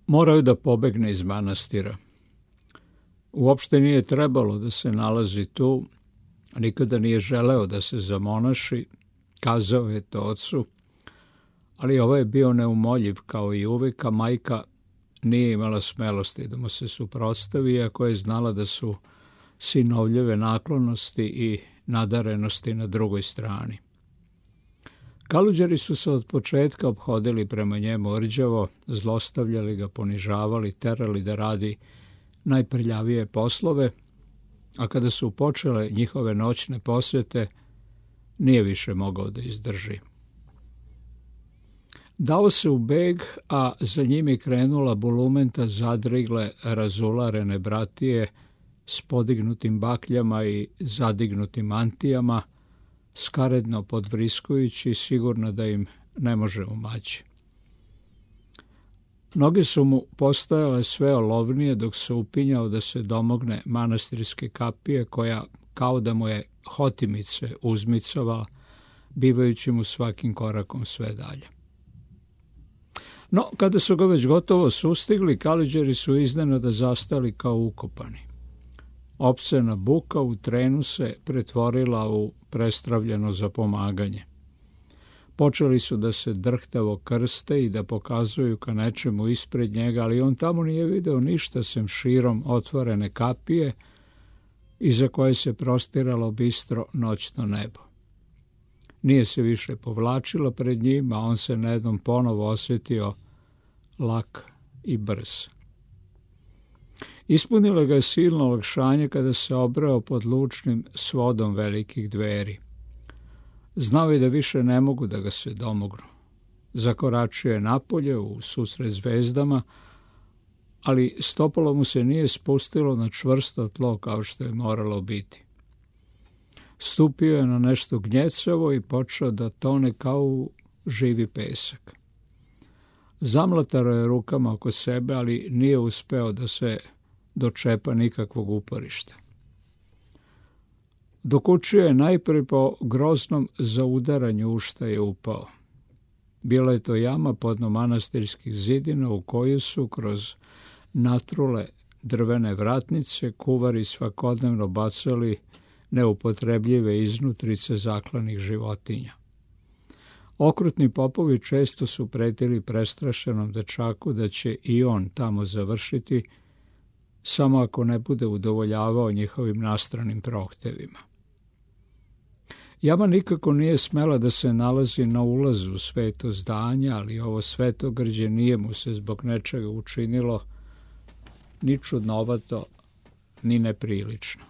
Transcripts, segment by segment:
Morao je da pobegne iz manastira. Uopšte nije trebalo da se nalazi tu, nikada nije želeo da se zamonaši, kazao je to ocu, ali ovo je bio neumoljiv kao i uvijek, a majka nije imala smelosti da mu se suprotstavi, iako je znala da su sinovljeve naklonosti i nadarenosti na drugoj strani. Kaluđeri su se od početka ophodili prema njemu rđavo, zlostavljali ga, ponižavali, terali da radi najprljavije poslove, a kada su počele njihove noćne posjete, nije više mogao da izdrži. Dao se u beg, a za njim je krenula bulumenta zadrigle razularene bratije s podignutim bakljama i zadignutim mantijama, skaredno podvriskujući, sigurno da im ne može umaći. Noge su mu postajale sve olovnije dok se upinjao da se domogne manastirske kapije koja, kao da mu je hotimice uzmicovala, bivajući mu svakim korakom sve dalje. No, kada su ga već gotovo sustigli, Kaluđeri su iznenada zastali kao ukopani. Opsena buka u trenu se pretvorila u prestravljeno zapomaganje. Počeli su da se drhtavo krste i da pokazuju ka nečemu ispred njega, ali on tamo nije video ništa sem širom otvorene kapije, iza koje se prostiralo bistro noćno nebo. Nije se više povlačilo pred njim, a on se na jednom ponovo osjetio lak i brz. Ispunilo ga je silno olakšanje kada se obreo pod lučnim svodom velikih dveri. Znao je da više ne mogu da ga se domognu. Zakoračio je napolje u susret zvezdama, ali stopalo mu se nije spustilo na čvrsto tlo kao što je moralo biti. Stupio je na nešto gnjecavo i počeo da tone kao u živi pesak. Zamlataro je rukama oko sebe, ali nije uspeo da se dočepa nikakvog uporišta. Dokučio je najprije po groznom zaudaranju u šta je upao. Bila je to jama podno manastirskih zidina u koju su kroz natrule drvene vratnice kuvari svakodnevno bacali neupotrebljive iznutrice zaklanih životinja. Okrutni popovi često su pretili prestrašenom dečaku da će i on tamo završiti, samo ako ne bude udovoljavao njihovim nastranim prohtevima. Jama nikako nije smela da se nalazi na ulazu u sveto zdanje, ali ovo svetogrđe nije mu se zbog nečega učinilo ni čudnovato, ni neprilično.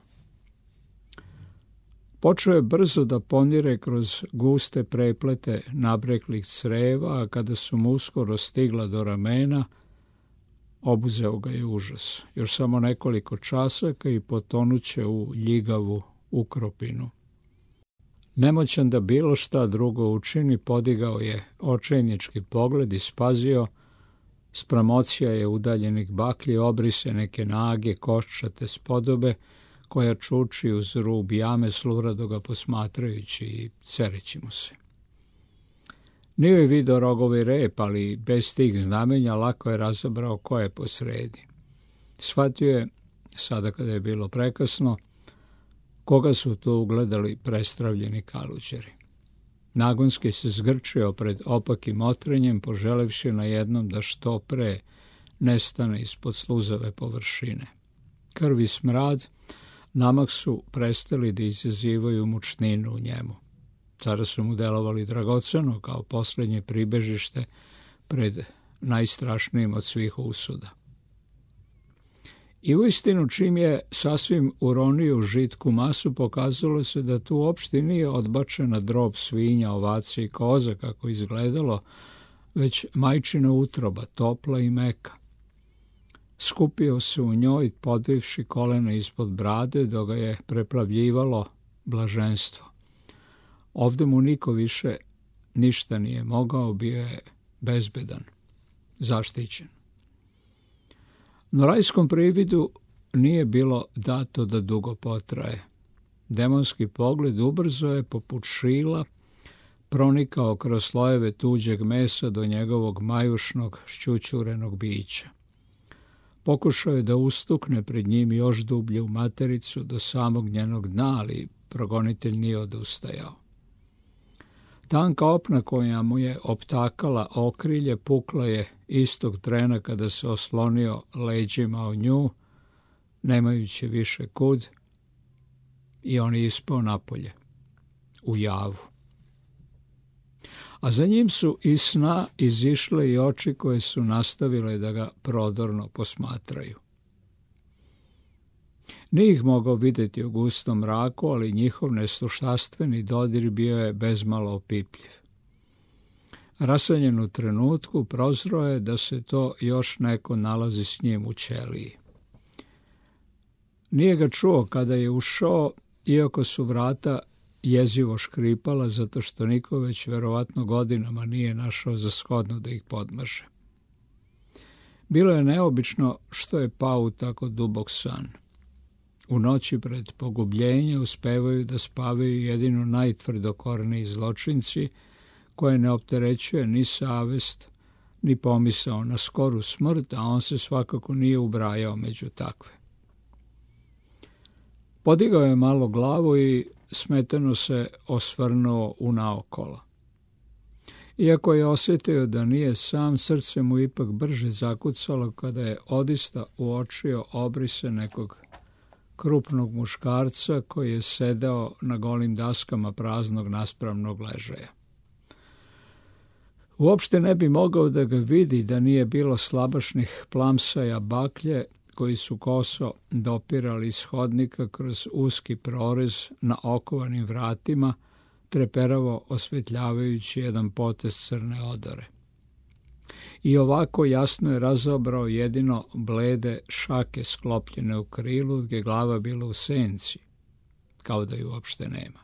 Počeo je brzo da ponire kroz guste preplete nabreklih creva, a kada su mu uskoro stigla do ramena, obuzeo ga je užas. Još samo nekoliko časaka i potonuće u ljigavu ukropinu. Nemoćan da bilo šta drugo učini, podigao je očajnički pogled i spazio, spram ocija je udaljenih baklji obrise neke nage, koščate spodobe, koja čuči uz rub jame, slurado ga posmatrajući i cereći mu se. Nije je video rogovi rep, ali bez tih znamenja lako je razabrao ko je posredi. Shvatio je, sada kada je bilo prekasno, koga su tu ugledali prestravljeni Kaluđeri. Nagonski se zgrčio pred opakim otrenjem, poželevši na jednom da što pre nestane ispod sluzave površine. Krv i smrad namak su prestali da izazivaju mučninu u njemu. Sada su mu delovali dragoceno kao posljednje pribežište pred najstrašnijim od svih usuda. I uistinu, čim je sasvim uronio u žitku masu, pokazalo se da tu uopšte nije odbačena drob svinja, ovaca i koza, kako izgledalo, već majčina utroba, topla i meka. Skupio se u njoj, podvivši kolena ispod brade, dok ga je preplavljivalo blaženstvo. Ovde mu niko više ništa nije mogao, bio je bezbedan, zaštićen. No rajskom prividu nije bilo dato da dugo potraje. Demonski pogled ubrzo je poput šila pronikao kroz slojeve tuđeg mesa do njegovog majušnog šćućurenog bića. Pokušao je da ustukne pred njim još dublje u matericu do samog njenog dna, ali progonitelj nije odustajao. Tanka opna koja mu je optakala okrilje pukla je istog trena kada se oslonio leđima o nju, nemajući više kud, i on je ispao napolje, u javu. A za njim su iz sna izišle i oči koje su nastavile da ga prodorno posmatraju. Nije ih mogao vidjeti u gustom mraku, ali njihov neslušastveni dodir bio je bezmalo opipljiv. Rasanjen u trenutku prozro je da se to još neko nalazi s njim u ćeliji. Nije ga čuo kada je ušao, iako su vrata jezivo škripala, zato što niko već verovatno godinama nije našao za shodno da ih podmaže. Bilo je neobično što je pao u tako dubok san. U noći pred pogubljenje uspevaju da spavaju jedino najtvrdokorniji zločinci, koje ne opterećuje ni savest, ni pomisao na skoru smrt, a on se svakako nije ubrajao među takve. Podigao je malo glavu i smetano se osvrnuo unaokolo. Iako je osjetio da nije sam, srce mu ipak brže zakucalo kada je odista uočio obrise nekog krupnog muškarca koji je sedeo na golim daskama praznog naspravnog ležaja. Uopšte ne bi mogao da ga vidi da nije bilo slabašnih plamsaja baklje koji su koso dopirali iz hodnika kroz uski prorez na okovanim vratima, treperavo osvetljavajući jedan potez crne odore. I ovako jasno je razobrao jedino blede šake sklopljene u krilu, gdje glava bila u senci, kao da ju uopšte nema.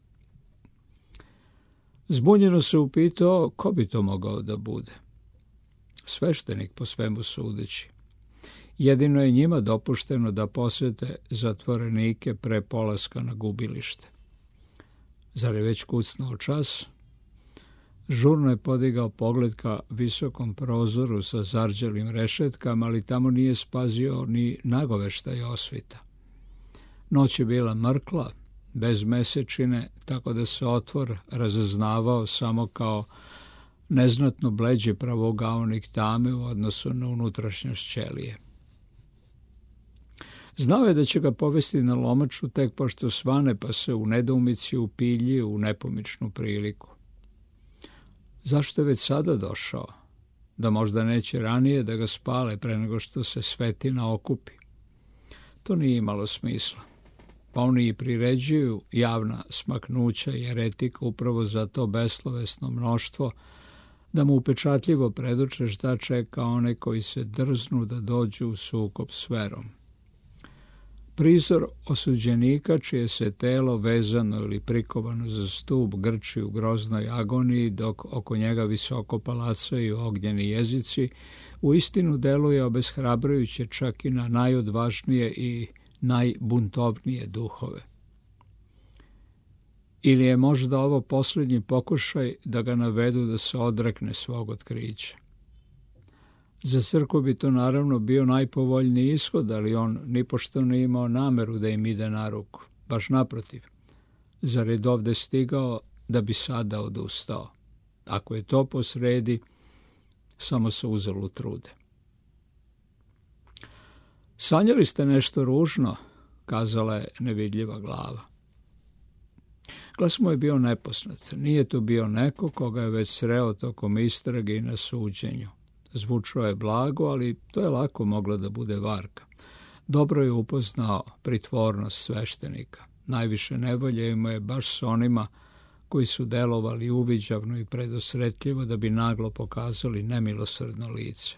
Zbunjeno se upitao ko bi to mogao da bude. Sveštenik, po svemu sudeći. Jedino je njima dopušteno da posete zatvorenike pre polaska na gubilište. Zar je već kucnuo čas? Žurno je podigao pogled ka visokom prozoru sa zarđelim rešetkama, ali tamo nije spazio ni nagoveštaj osvita. Noć je bila mrkla, bez mesečine, tako da se otvor razaznavao samo kao neznatno bleđi pravogaonik tame u odnosu na unutrašnjost ćelije. Znao je da će ga povesti na lomaču tek pošto svane, pa se u nedoumici upilji u nepomičnu priliku. Zašto je već sada došao? Da možda neće ranije da ga spale pre nego što se svetina okupi. To nije imalo smisla. Pa oni i priređuju javna smaknuća i eretika upravo za to beslovesno mnoštvo, da mu upečatljivo predoče šta čeka one koji se drznu da dođu u sukob s verom. Prizor osuđenika čije se telo vezano ili prikovano za stub grči u groznoj agoniji, dok oko njega visoko palacaju ognjeni jezici, uistinu deluje obeshrabrujuće čak i na najodvažnije i najbuntovnije duhove. Ili je možda ovo posljednji pokušaj da ga navedu da se odrekne svog otkrića. Za crkvu bi to naravno bio najpovoljniji ishod, ali on nipošto nije imao nameru da im ide na ruku. Baš naprotiv. Zar je dovde stigao da bi sada odustao? Ako je to posredi, samo se uzalud trude. Sanjali ste nešto ružno, kazala je nevidljiva glava. Glas mu je bio nepoznat. Nije to bio neko koga je već sreo tokom istrage i na suđenju. Zvučao je blago, ali to je lako mogla da bude varka. Dobro je upoznao pritvornost sveštenika. Najviše nevolje ima je baš s onima koji su delovali uviđavno i predosretljivo da bi naglo pokazali nemilosrdno lice.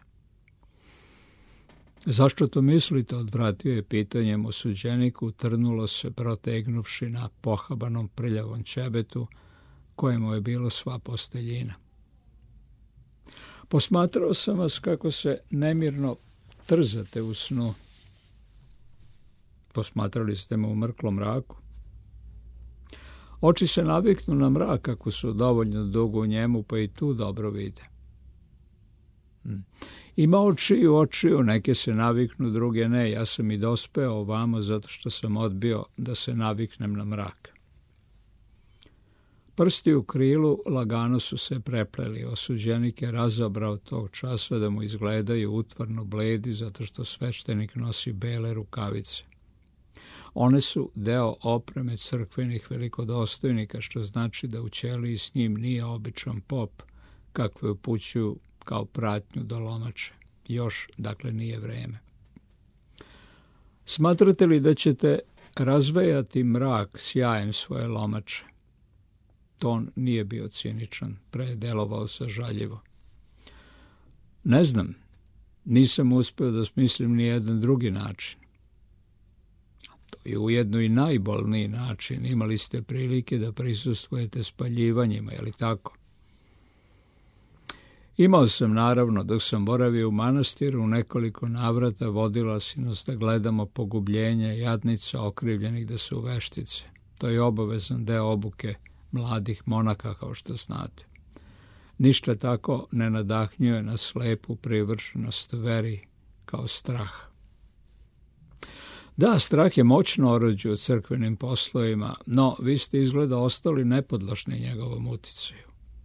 Zašto to mislite? Odvratio je pitanjem osuđeniku, trnulo se protegnuvši na pohabanom prljavom ćebetu, kojemu je bilo sva posteljina. Posmatrao sam vas kako se nemirno trzate u snu. Posmatrali ste me u mrklom mraku. Oči se naviknu na mrak ako su dovoljno dugo u njemu, pa i tu dobro vide. Ima očiju, neke se naviknu, druge ne. Ja sam i dospeo ovamo zato što sam odbio da se naviknem na mrak. Prsti u krilu lagano su se prepleli. Osuđenik je razabrao tog časa da mu izgledaju utvarno bledi zato što sveštenik nosi bele rukavice. One su deo opreme crkvenih velikodostojnika, što znači da u ćeliji s njim nije običan pop, kakve upućuju kao pratnju do lomače. Još, dakle, nije vreme. Smatrate li da ćete razvejati mrak sjajem svoje lomače? Ton nije bio ciničan, predelovao sažaljivo. Ne znam, nisam uspeo da smislim ni jedan drugi način. To je ujedno i najbolniji način. Imali ste prilike da prisustvujete spaljivanjima, je li tako? Imao sam, naravno, dok sam boravio u manastiru, u nekoliko navrata vodila si nas da gledamo pogubljenje jadnica okrivljenih da su veštice. To je obavezan deo obuke mladih monaka, kao što znate. Ništa tako ne nadahnjuje na slepu privršenost veri kao strah. Da, strah je moćno oruđe u crkvenim poslovima, no vi ste izgleda ostali nepodložni njegovom uticaju.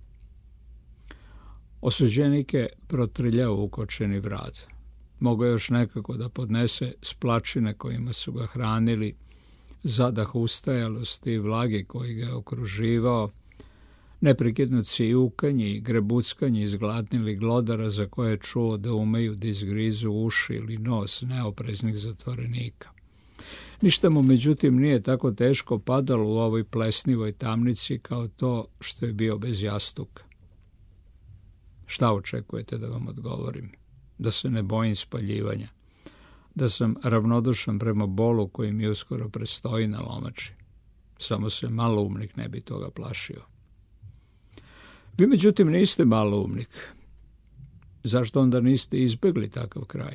Osuđenik je protrljao ukočeni vrat. Mogao još nekako da podnese splačine kojima su ga hranili, zadah ustajalosti i vlage koji ga je okruživao, neprekidno cijukanje i grebuckanje izgladnili glodara za koje je čuo da umeju da izgrizu uši ili nos neopreznih zatvorenika. Ništa mu, međutim, nije tako teško padalo u ovoj plesnivoj tamnici kao to što je bio bez jastuka. Šta očekujete da vam odgovorim? Da se ne bojim spaljivanja. Da sam ravnodušan prema bolu koji mi uskoro predstoji na lomači. Samo se maloumnik ne bi toga plašio. Vi, međutim, niste maloumnik. Zašto onda niste izbjegli takav kraj?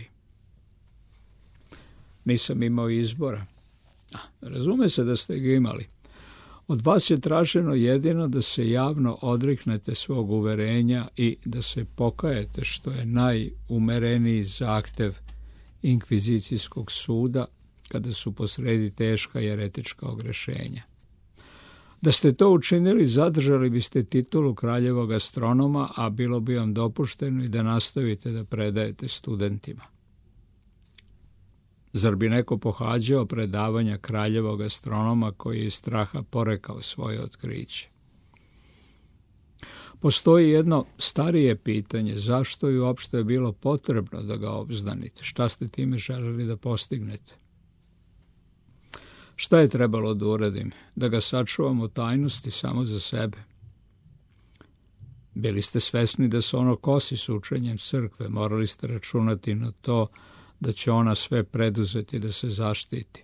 Nisam imao izbora. Razume se da ste ga imali. Od vas je traženo jedino da se javno odreknete svog uverenja i da se pokajete, što je najumereniji zahtev inkvizicijskog suda kada su posredi teška jeretička ogrešenja. Da ste to učinili, zadržali biste titulu kraljevog astronoma, a bilo bi vam dopušteno i da nastavite da predajete studentima. Zar bi neko pohađao predavanja kraljevog astronoma koji je iz straha porekao svoje otkriće? Postoji jedno starije pitanje, zašto je uopšte bilo potrebno da ga obznanite? Šta ste time želeli da postignete? Šta je trebalo da uradim? Da ga sačuvam u tajnosti samo za sebe? Bili ste svesni da se ono kosi s učenjem crkve, morali ste računati na to da će ona sve preduzeti da se zaštiti.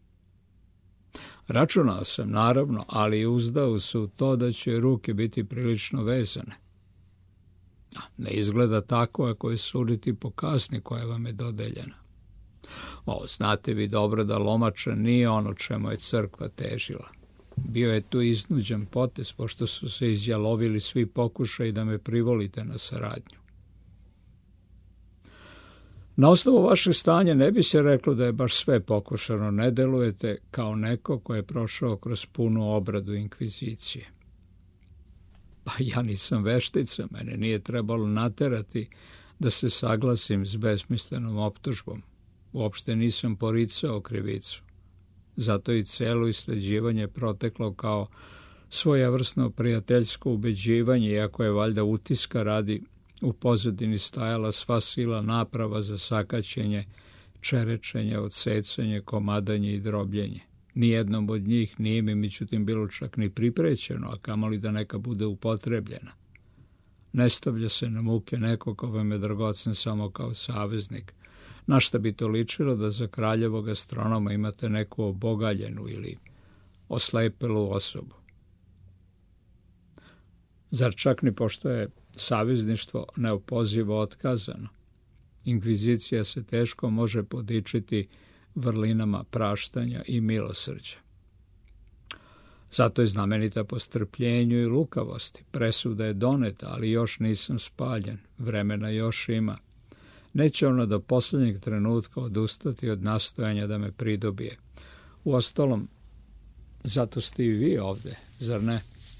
Računao sam, naravno, ali uzdao se u to da će ruke biti prilično vezane. Ne izgleda tako ako je suditi po kazni koja vam je dodeljena. Znate vi dobro da lomača nije ono čemu je crkva težila. Bio je tu iznuđen potez, pošto su se izjalovili svi pokušaji da me privolite na saradnju. Na osnovu vašeg stanja ne bi se reklo da je baš sve pokušano, ne delujete kao neko ko je prošao kroz punu obradu inkvizicije. Pa ja nisam veštica, mene nije trebalo naterati da se saglasim s besmislenom optužbom. Uopšte nisam poricao krivicu. Zato i celo isleđivanje proteklo kao svojevrsno prijateljsko ubeđivanje, iako je valjda utiska radi u pozadini stajala sva sila naprava za sakaćenje, čerečenje, odsecanje, komadanje i drobljenje. Nijednom od njih nije mi međutim bilo čak ni priprećeno, a kamoli da neka bude upotrebljena. Ne stavlja se na muke neko ko vam je dragocen samo kao saveznik. Na šta bi to ličilo da za kraljevog astronoma imate neku obogaljenu ili oslepelu osobu? Zar čak ni pošto je savezništvo neopozivo otkazano? Inkvizicija se teško može podičiti vrlinama praštanja i milosrđa. Zato je znamenita po strpljenju i lukavosti. Presuda je doneta, ali još nisam spaljen. Vremena još ima. Neće ona do posljednjeg trenutka odustati od nastojanja da me pridobije. Uostalom, zato ste i vi ovde, zar ne?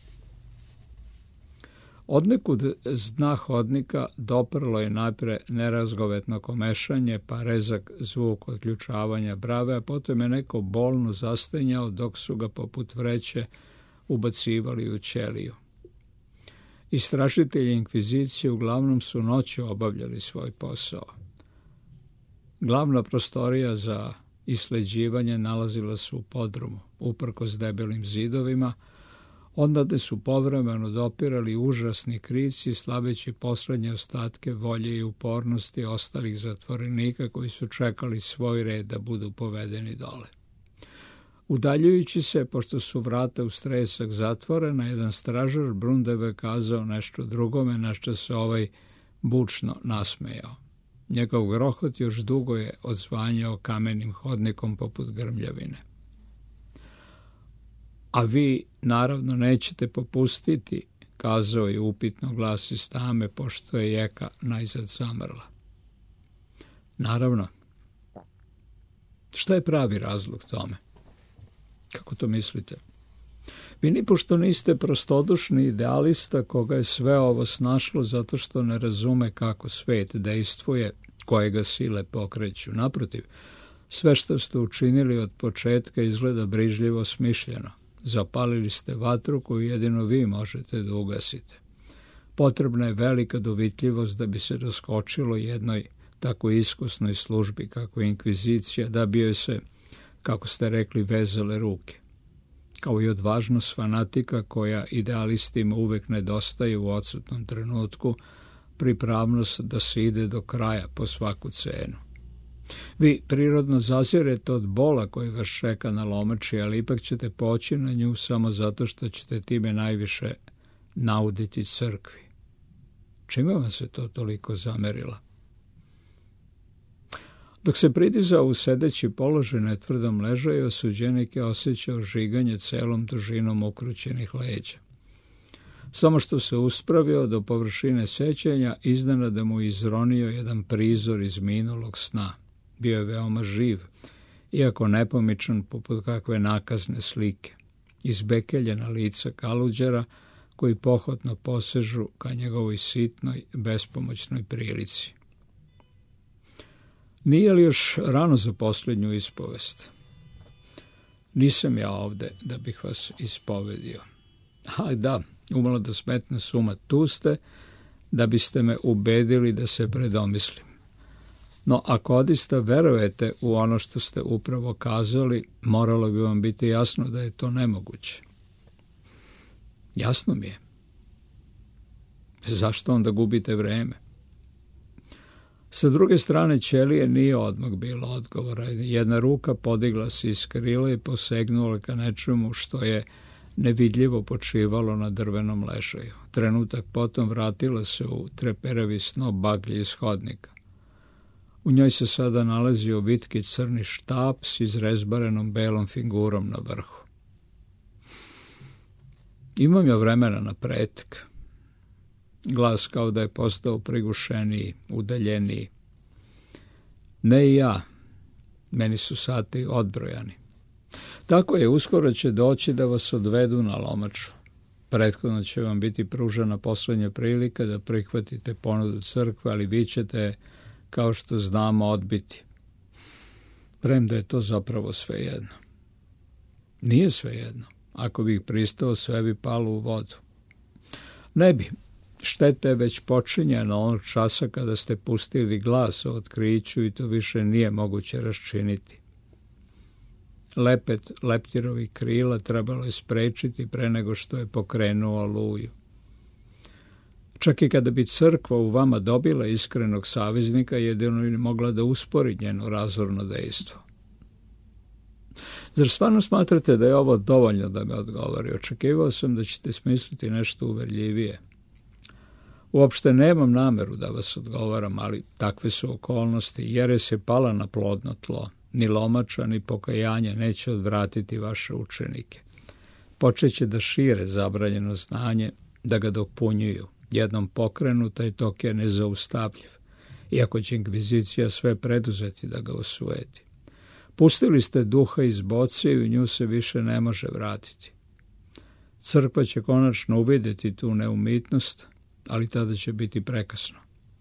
Odnekud s dna hodnika doprlo je najpre nerazgovetno komešanje, pa rezak zvuk odključavanja brave, a potom je neko bolno zastenjao dok su ga poput vreće ubacivali u ćeliju. Istražitelji inkvizicije uglavnom su noću obavljali svoj posao. Glavna prostorija za isleđivanje nalazila se u podrumu, uprkos debelim zidovima, ondade su povremeno dopirali užasni krici, slabeći poslednje ostatke volje i upornosti ostalih zatvorenika koji su čekali svoj red da budu povedeni dole. Udaljujući se, pošto su vrata uz tresak zatvorena, jedan stražar Brundeve kazao nešto drugome, na što se ovaj bučno nasmejao. Njegov grohot još dugo je odzvanjao kamenim hodnikom poput grmljavine. A vi, naravno, nećete popustiti, kazao je upitno glas iz tame, pošto je jeka najzad zamrla. Naravno. Šta je pravi razlog tome? Kako to mislite? Vi nipošto niste prostodušni idealista koga je sve ovo snašlo zato što ne razume kako svet dejstvuje, koje ga sile pokreću. Naprotiv, sve što ste učinili od početka izgleda brižljivo smišljeno. Zapalili ste vatru koju jedino vi možete da ugasite. Potrebna je velika dovitljivost da bi se doskočilo jednoj tako iskusnoj službi kako je inkvizicija, da bi joj se, kako ste rekli, vezale ruke. Kao i odvažnost fanatika koja idealistima uvek nedostaje u odsutnom trenutku, pripravnost da se ide do kraja po svaku cenu. Vi prirodno zazirete od bola koji vas čeka na lomači, ali ipak ćete poći na nju samo zato što ćete time najviše nauditi crkvi. Čime vam se to toliko zamerila? Dok se pridizao u sedeći položaj na tvrdom ležaju, osuđenik je osjećao žiganje celom dužinom ukrućenih leđa. Samo što se uspravio do površine sećanja, iznenada mu izronio jedan prizor iz minulog sna. Bio je veoma živ, iako nepomičan poput kakve nakazne slike. Izbekeljena lica Kaluđera, koji pohotno posežu ka njegovoj sitnoj, bespomoćnoj prilici. Nije li još rano za posljednju ispovest? Nisam ja ovde da bih vas ispovedio. Da, umalo da smetne suma, tu ste da biste me ubedili da se predomislim. No, ako odista verujete u ono što ste upravo kazali, moralo bi vam biti jasno da je to nemoguće. Jasno mi je. Zašto onda gubite vreme? Sa druge strane ćelije nije odmah bilo odgovora. Jedna ruka podigla se iz krila i posegnula ka nečemu što je nevidljivo počivalo na drvenom ležaju. Trenutak potom vratila se u treperavi snop baglje iz hodnika. U njoj se sada nalazio vitki crni štap s izrezbarenom belom figurom na vrhu. Imam ja vremena na pretek. Glas kao da je postao prigušeniji, udaljeniji. Ne i ja. Meni su sati odbrojani. Tako je, uskoro će doći da vas odvedu na lomaču. Prethodno će vam biti pružena poslednja prilika da prihvatite ponudu crkve, ali vi ćete, kao što znamo, odbiti. Premda je to zapravo svejedno. Nije svejedno. Ako bih pristao, sve bi palo u vodu. Ne bi. Šteta je već počinjena onog časa kada ste pustili glas o otkriću i to više nije moguće raščiniti. Lepet leptirovih krila trebalo je sprečiti pre nego što je pokrenuo oluju. Čak i kada bi crkva u vama dobila iskrenog saveznika, jedino je mogla da uspori njeno razorno dejstvo. Zar stvarno smatrate da je ovo dovoljno da me odgovori? Očekivao sam da ćete smisliti nešto uverljivije. Uopšte nemam nameru da vas odgovaram, ali takve su okolnosti. Jeres je pala na plodno tlo. Ni lomača, ni pokajanje neće odvratiti vaše učenike. Počeće da šire zabranjeno znanje, da ga dopunjuju. Jednom pokrenu, taj tok je nezaustavljiv. iako će inkvizicija sve preduzeti da ga osujeti. Pustili ste duha iz boce i u nju se više ne može vratiti. Crkva će konačno uvidjeti tu neumitnost, ali tada će biti prekasno.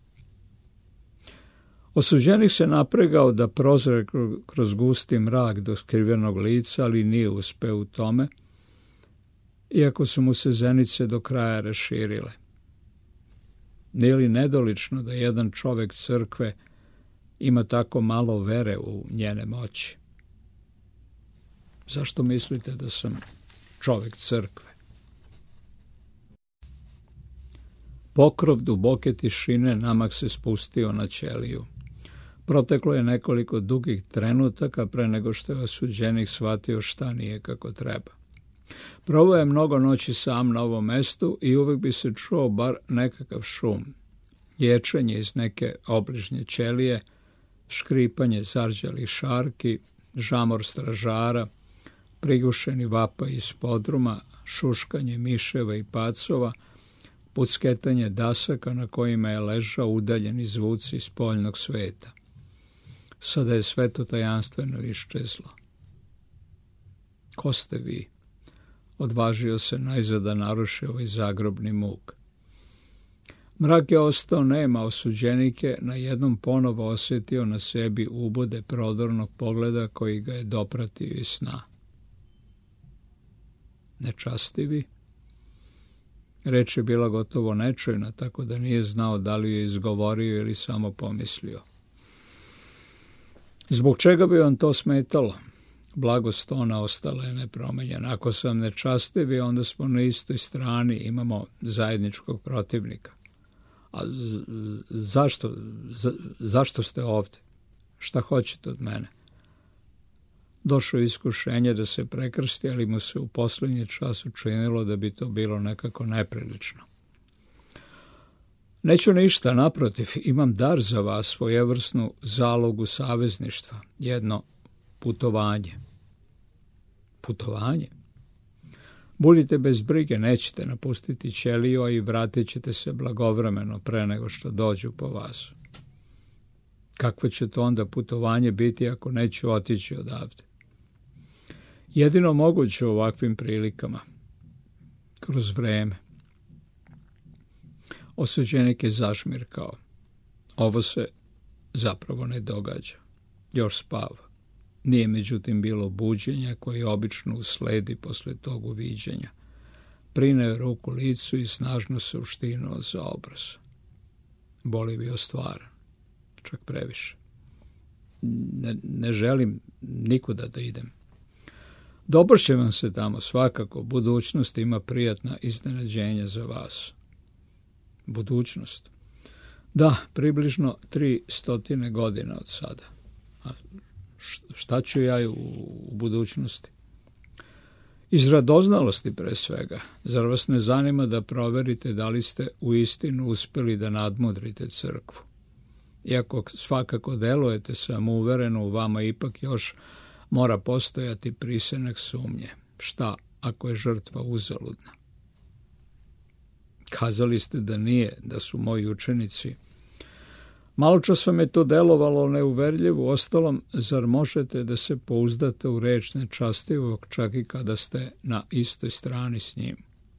Osuđenik se napregao da prozre kroz gusti mrak do skrivenog lica, ali nije uspeo u tome, iako su mu se zenice do kraja raširile. Nije li nedolično da jedan čovjek crkve ima tako malo vere u njene moći? Zašto mislite da sam čovjek crkve? Pokrov duboke tišine namak se spustio na ćeliju. Proteklo je nekoliko dugih trenutaka pre nego što je osuđenik shvatio šta nije kako treba. Proveo je mnogo noći sam na ovom mestu i uvijek bi se čuo bar nekakav šum. Ječanje iz neke obližnje ćelije, škripanje zarđalih šarki, žamor stražara, prigušeni vapaj iz podruma, šuškanje miševa i pacova, pucketanje dasaka na kojima je ležao udaljeni zvuci iz poljnog sveta. Sada je sve to tajanstveno iščezlo. Ko ste vi? Odvažio se najzad da naruši ovaj zagrobni muk. Mrak je ostao nema, osuđenike na jednom ponovo osjetio na sebi ubude prodornog pogleda koji ga je dopratio iz sna. Nečastivi? Reč je bila gotovo nečujna, tako da nije znao da li je izgovorio ili samo pomislio. Zbog čega bi on to smetalo? Blagost ona ostala je nepromenjena. Ako sam nečastivi, onda smo na istoj strani, imamo zajedničkog protivnika. A zašto ste ovdje? Šta hoćete od mene? Došlo je iskušenje da se prekrsti, ali mu se u posljednji čas učinilo da bi to bilo nekako neprilično. Neću ništa, naprotiv, imam dar za vas, svojevrsnu zalogu savezništva, jedno putovanje. Putovanje? Budite bez brige, nećete napustiti ćeliju, a i vratit ćete se blagovremeno pre nego što dođu po vas. Kakvo će to onda putovanje biti ako neću otići odavde? Jedino moguće u ovakvim prilikama, kroz vreme. Osuđenik je zažmirkao. Ovo se zapravo ne događa. Još spava. Nije međutim bilo buđenja koje obično usledi posle tog uviđenja. Prineo je ruku licu i snažno se uštinuo za obraz. Bol je bio stvaran, čak previše. Ne želim nikuda da idem. Dobro će vam se tamo, svakako. Budućnost ima prijatna iznenađenja za vas. Budućnost? Da, približno 300 godina od sada. A šta ću ja u budućnosti? Iz radoznalosti pre svega. Zar vas ne zanima da proverite da li ste uistinu uspjeli da nadmudrite crkvu? Iako svakako delujete samouvereno, u vama ipak još mora postojati prisenak sumnje. Šta ako je žrtva uzaludna? Kazali ste da nije, da su moji učenici. Maločas vam je to delovalo neuverljivo, ostalom, zar možete da se pouzdate u reč nečastivog čak i kada ste na istoj strani s njim?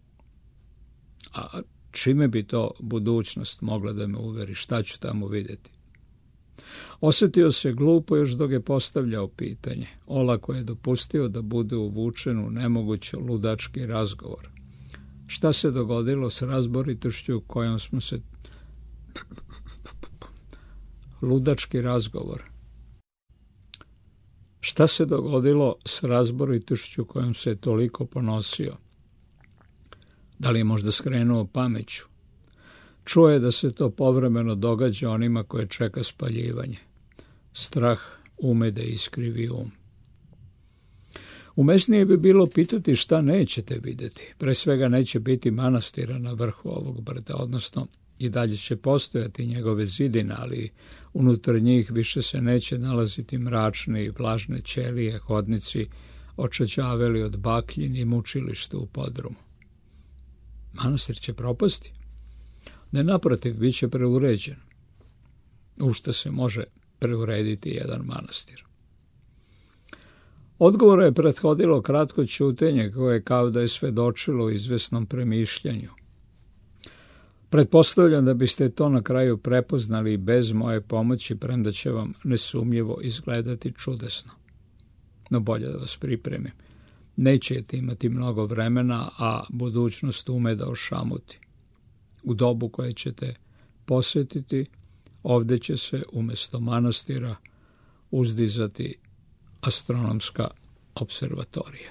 A čime bi to budućnost mogla da me uveri? Šta ću tamo vidjeti? Osjetio se glupo još dok je postavljao pitanje. Olako je dopustio da bude uvučen u nemoguće ludački razgovor. Šta se dogodilo s razboritošću kojom smo se... Ludački razgovor. Šta se dogodilo s razboritošću kojom se je toliko ponosio? Da li je možda skrenuo pameću? Čuo je da se to povremeno događa onima koje čeka spaljivanje. Strah ume da iskrivi um. Umesnije bi bilo pitati šta nećete vidjeti. Pre svega neće biti manastira na vrhu ovog brda, odnosno i dalje će postojati njegove zidine, ali unutar njih više se neće nalaziti mračne i vlažne ćelije, hodnici očađaveli od bakljin i mučilište u podrumu. Manastir će propasti? Ne, naprotiv, bit će preuređen. u što se može preurediti jedan manastir. Odgovoru je prethodilo kratko ćutenje koje kao da je svedočilo o izvesnom premišljanju. Pretpostavljam da biste to na kraju prepoznali i bez moje pomoći, premda će vam nesumnjivo izgledati čudesno. No bolje da vas pripremim. Nećete imati mnogo vremena, a budućnost ume da ošamuti. U dobu koje ćete posjetiti, ovdje će se umjesto manastira uzdizati astronomska observatorija.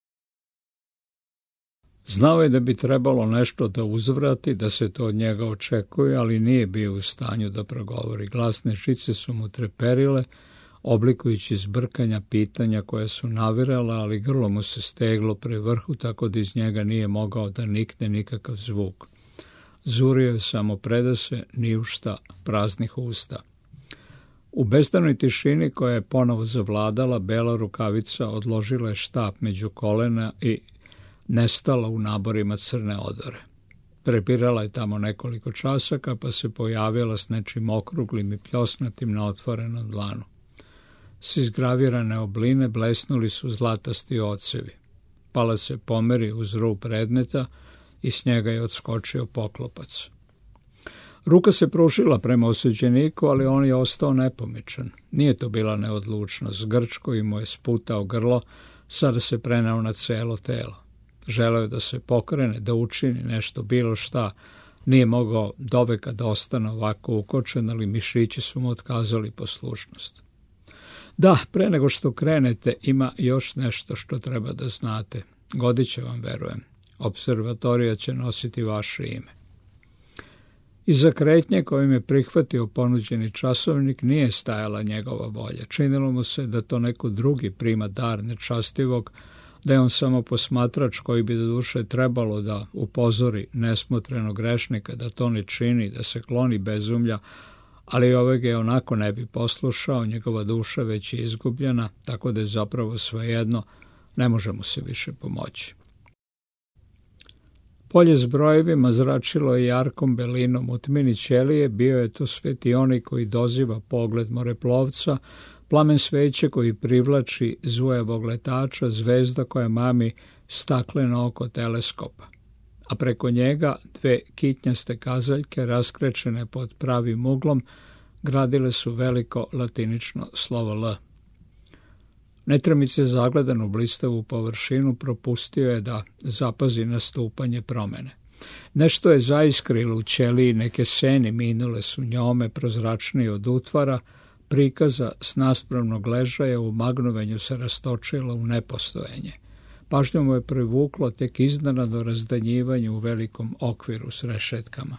Znao je da bi trebalo nešto da uzvrati, da se to od njega očekuje, ali nije bio u stanju da progovori. Glasne žice su mu treperile, oblikujući zbrkanja pitanja koja su navirala, ali grlo mu se steglo pre vrhu, tako da iz njega nije mogao da nikne nikakav zvuk. Zurio je samo predase, ni u šta, praznih usta. U bezdanoj tišini koja je ponovo zavladala, bela rukavica odložila je štap među kolena i nestala u naborima crne odore. Prepirala je tamo nekoliko časaka, pa se pojavila s nečim okruglim i pljosnatim na otvorenom dlanu. S izgravirane obline blesnuli su zlatasti ocevi. Pala se pomeri uz rub predmeta i s njega je odskočio poklopac. Ruka se pružila prema osuđeniku, ali on je ostao nepomičan. Nije to bila neodlučnost. Grčko i mu je sputao grlo, sada se preneo na celo telo. Želeo je da se pokrene, da učini nešto, bilo šta. Nije mogao doveka da ostane ovako ukočen, ali mišići su mu otkazali poslušnost. Da, pre nego što krenete, ima još nešto što treba da znate. Godit će vam, verujem. Observatorija će nositi vaše ime. Iza kretnje kojim je prihvatio ponuđeni časovnik nije stajala njegova volja. Činilo mu se da to neko drugi prima dar nečastivog, da je on samo posmatrač koji bi do duše trebalo da upozori nesmotrenog grešnika, da to ne čini, da se kloni bezumlja, ali ovog je onako ne bi poslušao, njegova duša već je izgubljena, tako da je zapravo svejedno, ne može mu se više pomoći. Polje s brojevima zračilo je jarkom belinom u tmini ćelije, bio je to svetionik koji doziva pogled moreplovca, plamen sveće koji privlači zujevog letača, zvezda koja mami stakleno oko teleskopa. A preko njega dve kitnjaste kazaljke raskrečene pod pravim uglom gradile su veliko latinično slovo L. Netramice zagledan u blistavu površinu propustio je da zapazi nastupanje promene. Nešto je zaiskrilo u ćeliji, neke seni minule su njome prozračnije od utvara, prikaza s naspravnog ležaja u magnovenju se rastočilo u nepostojenje. Pažnju mu je privuklo tek iznenadno razdanjivanje u velikom okviru s rešetkama.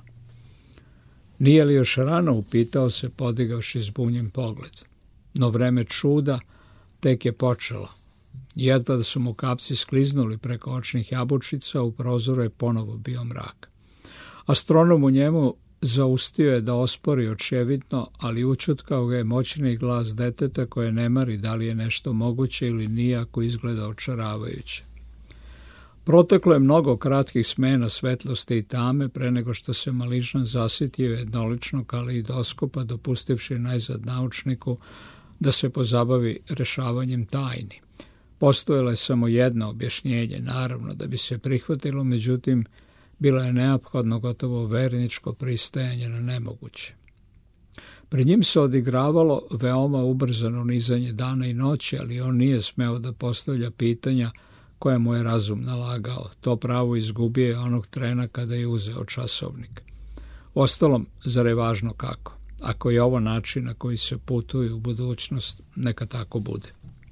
Nije li još rano, upitao se, podigavši zbunjen pogled. No vreme čuda tek je počelo. Jedva da su mu kapci skliznuli preko očnih jabučica, u prozoru je ponovo bio mrak. Astronom u njemu zaustio je da ospori očevidno, ali učutkao ga je moćni glas deteta koje ne mari da li je nešto moguće ili nije ako izgleda očaravajuće. Proteklo je mnogo kratkih smena svetlosti i tame pre nego što se Maližan zasitio jednoličnog kaleidoskopa, dopustivši najzad naučniku da se pozabavi rešavanjem tajni. Postojalo je samo jedno objašnjenje, naravno da bi se prihvatilo, međutim, bilo je neophodno gotovo verničko pristajanje na nemoguće. Pred njim se odigravalo veoma ubrzano nizanje dana i noći, ali on nije smeo da postavlja pitanja koje mu je razum nalagao. To pravo izgubio je onog trena kada je uzeo časovnik. Ostalom, zar je važno kako? Ako je ovo način na koji se putuje u budućnost, neka tako bude.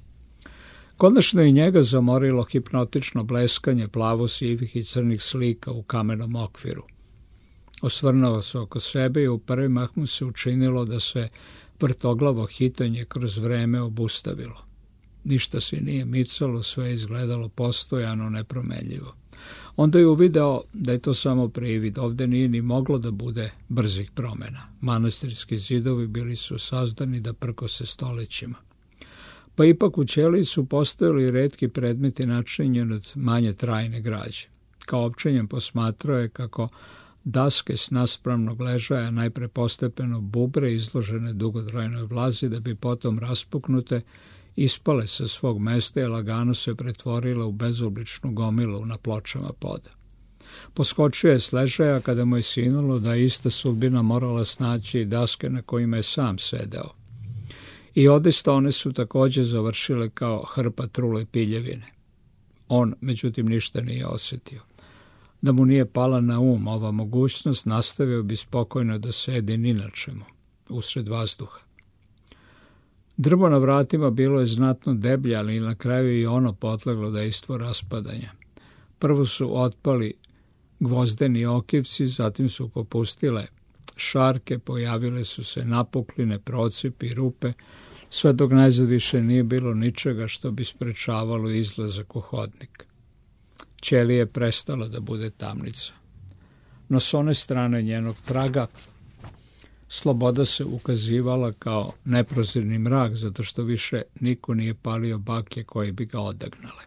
Konačno i njega zamorilo hipnotično bleskanje plavo-sivih i crnih slika u kamenom okviru. Osvrnuo se oko sebe i u prvi mah mu se učinilo da se vrtoglavo hitanje kroz vreme obustavilo. Ništa se nije micalo, sve izgledalo postojano, nepromenljivo. Onda je uvideo da je to samo privid, ovdje nije ni moglo da bude brzih promjena. Manastirski zidovi bili su sazdani da prkose stolećima. Pa ipak u ćeliji su postojali retki predmeti načinjeni od manje trajne građe. Kao općenjem posmatrao je kako Daske s naspravnog ležaja najpre postepeno bubre izložene dugotrajnoj vlazi, da bi potom raspuknute ispale sa svog mesta i lagano se pretvorile u bezobličnu gomilu na pločama poda. Poskočio je s ležaja kada mu je sinulo da je ista sudbina morala snaći i daske na kojima je sam sedeo. I odista one su također završile kao hrpa trule piljevine. On, međutim, ništa nije osjetio. Da mu nije pala na um ova mogućnost, nastavio bi spokojno da sedi ni na čemu, usred vazduha. Drvo na vratima bilo je znatno deblje, ali na kraju i ono potleglo dejstvo raspadanja. Prvo su otpali gvozdeni okivci, zatim su popustile šarke, pojavile su se napukline, procipi, rupe, sve dok najzad više nije bilo ničega što bi sprečavalo izlazak u hodnik. Ćelija je prestala da bude tamnica. No s one strane njenog praga sloboda se ukazivala kao neprozirni mrak, zato što više niko nije palio baklje koje bi ga odagnale.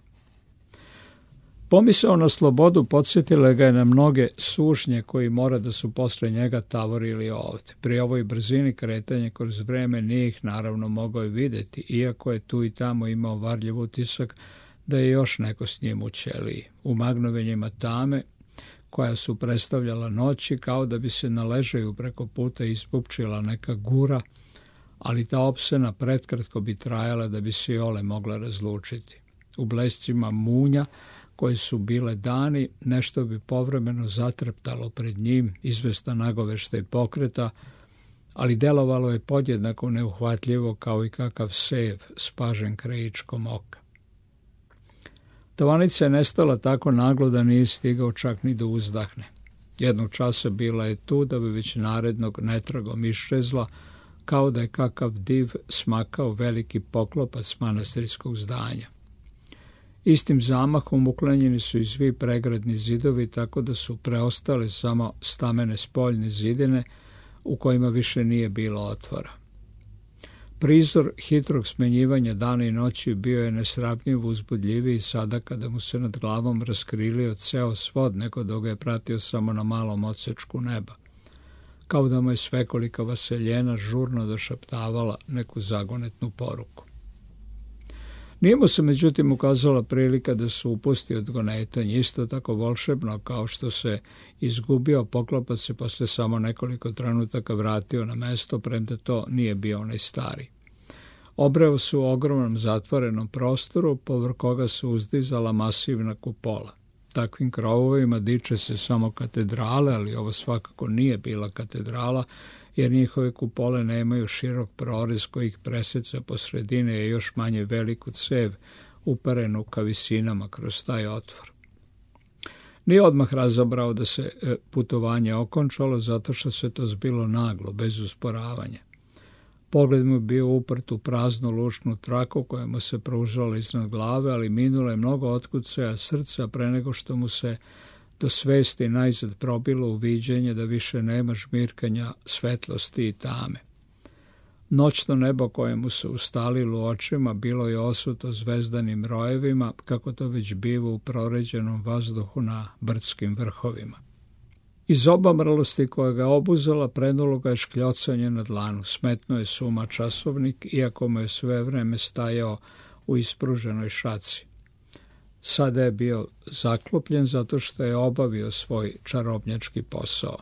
Pomisao na slobodu podsjetile ga je na mnoge sužnje koji mora da su posle njega tavorili ovde. Pri ovoj brzini kretanja kroz vreme nije ih naravno mogao i videti, iako je tu i tamo imao varljiv utisak da je još neko s njim u ćeliji. U magnovenjima tame, koja su predstavljala noći, kao da bi se na ležaju preko puta ispupčila neka gura, ali ta opsena pretkratko bi trajala da bi se i ole mogla razlučiti. U blescima munja, koje su bile dani, nešto bi povremeno zatreptalo pred njim, izvesta nagoveštaj pokreta, ali delovalo je podjednako neuhvatljivo kao i kakav sev spažen krajičkom oka. Tavanica je nestala tako naglo da nije stigao čak ni da uzdahne. Jednog časa bila je tu, da bi već narednog netragom iščezla, kao da je kakav div smakao veliki poklopac manastirskog zdanja. Istim zamahom uklanjeni su i svi pregradni zidovi, tako da su preostale samo stamene spoljne zidine u kojima više nije bilo otvora. Prizor hitrog smenjivanja dana i noći bio je nesravnjivo uzbudljiviji sada kada mu se nad glavom raskrilio ceo svod, nego dok ga je pratio samo na malom odsečku neba, kao da mu je svekolika vaseljena žurno došaptavala neku zagonetnu poruku. Nije mu se međutim ukazala prilika da se upusti od gonetanja, isto tako volšebno kao što se izgubio poklopac se posle samo nekoliko trenutaka vratio na mesto, premda to nije bio onaj stari. Obreo su u ogromnom zatvorenom prostoru, povrh koga se uzdizala masivna kupola. Takvim krovovima diče se samo katedrale, ali ovo svakako nije bila katedrala, jer njihove kupole nemaju širok prorez koji ih preseca po sredine, je još manje veliku cev uperenu ka visinama kroz taj otvor. Nije odmah razabrao da se putovanje okončalo, zato što se to zbilo naglo, bez usporavanja. Pogled mu bio uprt u praznu lučnu traku koja mu se pružala iznad glave, ali minulo je mnogo otkucaja srca pre nego što mu se do svesti najzad probilo uviđenje da više nema žmirkanja svetlosti i tame. Noćno nebo koje mu se ustalilo u očima bilo je osuto zvezdanim rojevima, kako to već biva u proređenom vazduhu na brdskim vrhovima. Iz obamrlosti koja ga obuzela prenulo ga je škljocanje na dlanu. Smetno je suma časovnik, iako mu je sve vreme stajao u ispruženoj šaci. Sada je bio zaklopljen zato što je obavio svoj čarobnjački posao.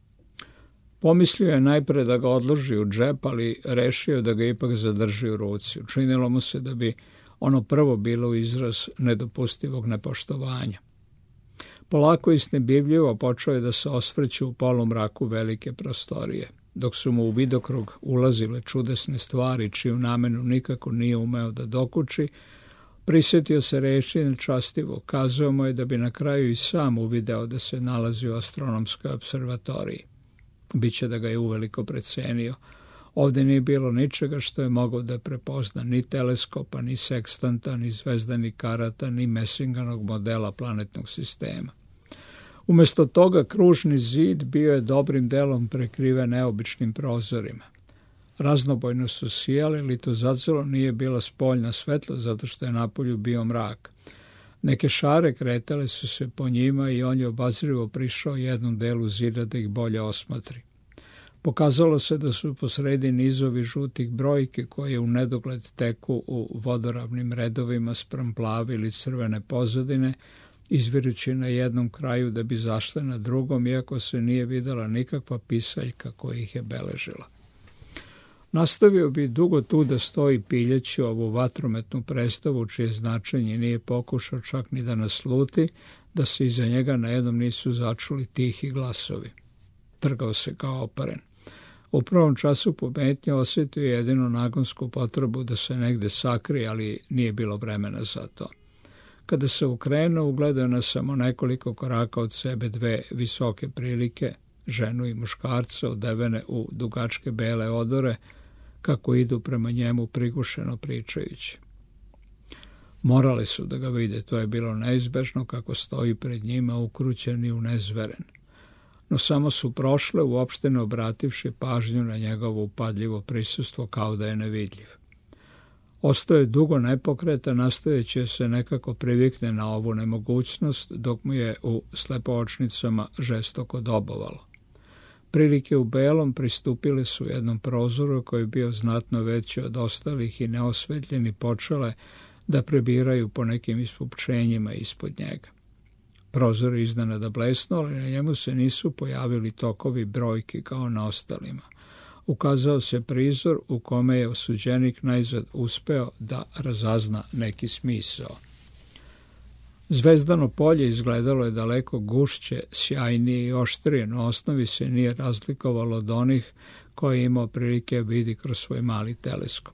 Pomislio je najpre da ga odloži u džep, ali rešio da ga ipak zadrži u ruci. Učinilo mu se da bi ono prvo bilo izraz nedopustivog nepoštovanja. Polako i snebibljivo počeo je da se osvrće u polumraku velike prostorije. Dok su mu u vidokrug ulazile čudesne stvari, čiju namenu nikako nije umeo da dokuči, prisjetio se reči nečastivo, kazao mu je da bi na kraju i sam uvideo da se nalazi u astronomskoj observatoriji. Biće da ga je uveliko precenio. Ovde nije bilo ničega što je mogao da prepozna, ni teleskopa, ni sekstanta, ni zvezdanih karata, ni Messinganog modela planetnog sistema. Umesto toga kružni zid bio je dobrim delom prekriven neobičnim prozorima. Raznobojno su sijali, ali to zacelo nije bila spoljna svetlost, zato što je napolju bio mrak. Neke šare kretale su se po njima i on je obazrivo prišao jednom delu zida da ih bolje osmatri. Pokazalo se da su posredi nizovi žutih brojki koje u nedogled teku u vodoravnim redovima spram plave ili crvene pozadine, izvirući na jednom kraju da bi zašle na drugom, iako se nije videla nikakva pisaljka koja ih je beležila. Nastavio bi dugo tu da stoji piljeći ovu vatrometnu predstavu, čije značenje nije pokušao čak ni da nasluti, da se iza njega na jednom nisu začuli tihi glasovi. Trgao se kao oparen. U prvom času pometnje osjetio jedino nagonsku potrebu da se negde sakrije, ali nije bilo vremena za to. Kada se ukrenuo, ugledao na samo nekoliko koraka od sebe dve visoke prilike, ženu i muškarca odevene u dugačke bele odore, kako idu prema njemu prigušeno pričajući. Morali su da ga vide, to je bilo neizbežno kako stoji pred njima ukrućen i unezveren. No samo su prošle, uopšte ne obrativši pažnju na njegovo upadljivo prisustvo kao da je nevidljiv. Ostao je dugo nepokretan, nastojeći se nekako privikne na ovu nemogućnost, dok mu je u slepoočnicama žestoko dobovalo. Prilike u belom pristupile su jednom prozoru koji je bio znatno veći od ostalih i neosvetljeni počele da prebiraju po nekim ispupčenjima ispod njega. Prozor je iznenada blesnuo, ali na njemu se nisu pojavili tokovi brojki kao na ostalima. Ukazao se prizor u kome je osuđenik najzad uspeo da razazna neki smisao. Zvezdano polje izgledalo je daleko gušće, sjajnije i oštrije, no osnovi se nije razlikovalo od onih koje je imao prilike vidi kroz svoj mali teleskop.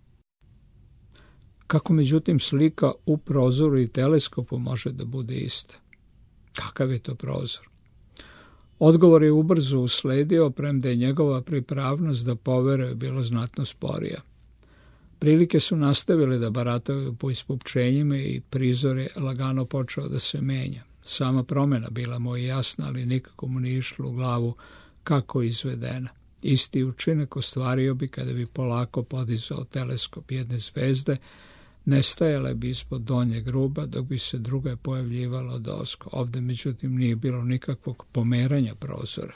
Kako međutim slika u prozoru i teleskopu može da bude ista? Kakav je to prozor? Odgovor je ubrzo usledio, premda je njegova pripravnost da poveruje bilo znatno sporija. Prilike su nastavile da barataju po ispupčenjima i prizor je lagano počeo da se menja. Sama promjena bila mu je jasna, ali nikako mu nije išlo u glavu kako izvedena. Isti učinak ostvario bi kada bi polako podizao teleskop jedne zvezde, nestajale bi ispod donjeg ruba, dok bi se druga pojavljivala odozgo. Ovde, međutim, nije bilo nikakvog pomeranja prozora.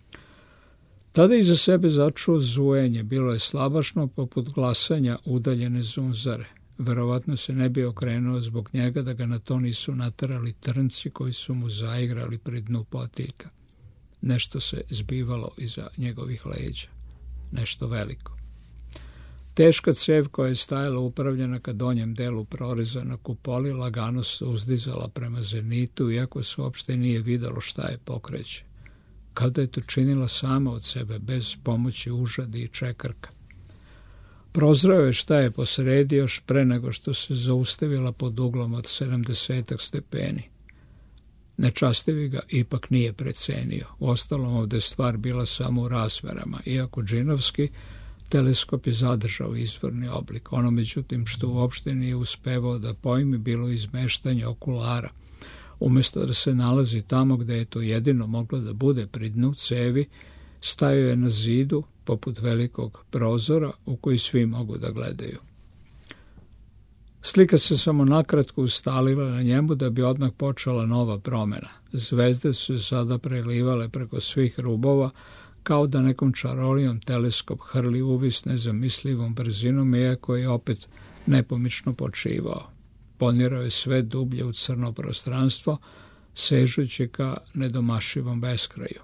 Tada iza sebe začuo zujenje, bilo je slabašno poput glasanja udaljene zunzare. Verovatno se ne bi okrenuo zbog njega da ga na to nisu naterali trnci koji su mu zaigrali pri dnu potiljka. Nešto se zbivalo iza njegovih leđa, nešto veliko. Teška cev koja je stajala upravljena ka donjem delu proreza na kupoli lagano se uzdizala prema zenitu, iako se uopšte nije videlo šta je pokreće. Kao da je to činila sama od sebe, bez pomoći užadi i čekrka. Prozreo je šta je posredi još pre nego što se zaustavila pod uglom od 70 stepeni. Nečastivi ga ipak nije precenio. Uostalom, ovde je stvar bila samo u razmerama, iako džinovski teleskop je zadržao izvorni oblik. Ono, međutim, što uopšte nije uspevao da pojmi, bilo izmeštanje okulara. Umjesto da se nalazi tamo gde je to jedino moglo da bude pri dnu cevi, stajao je na zidu, poput velikog prozora, u koji svi mogu da gledaju. Slika se samo nakratko ustalila na njemu da bi odmah počela nova promjena. Zvezde su se sada prelivale preko svih rubova, kao da nekom čarolijom teleskop hrli uvis nezamislivom brzinom, iako je opet nepomično počivao. Ponirao je sve dublje u crno prostranstvo, sežući ka nedomašivom beskraju.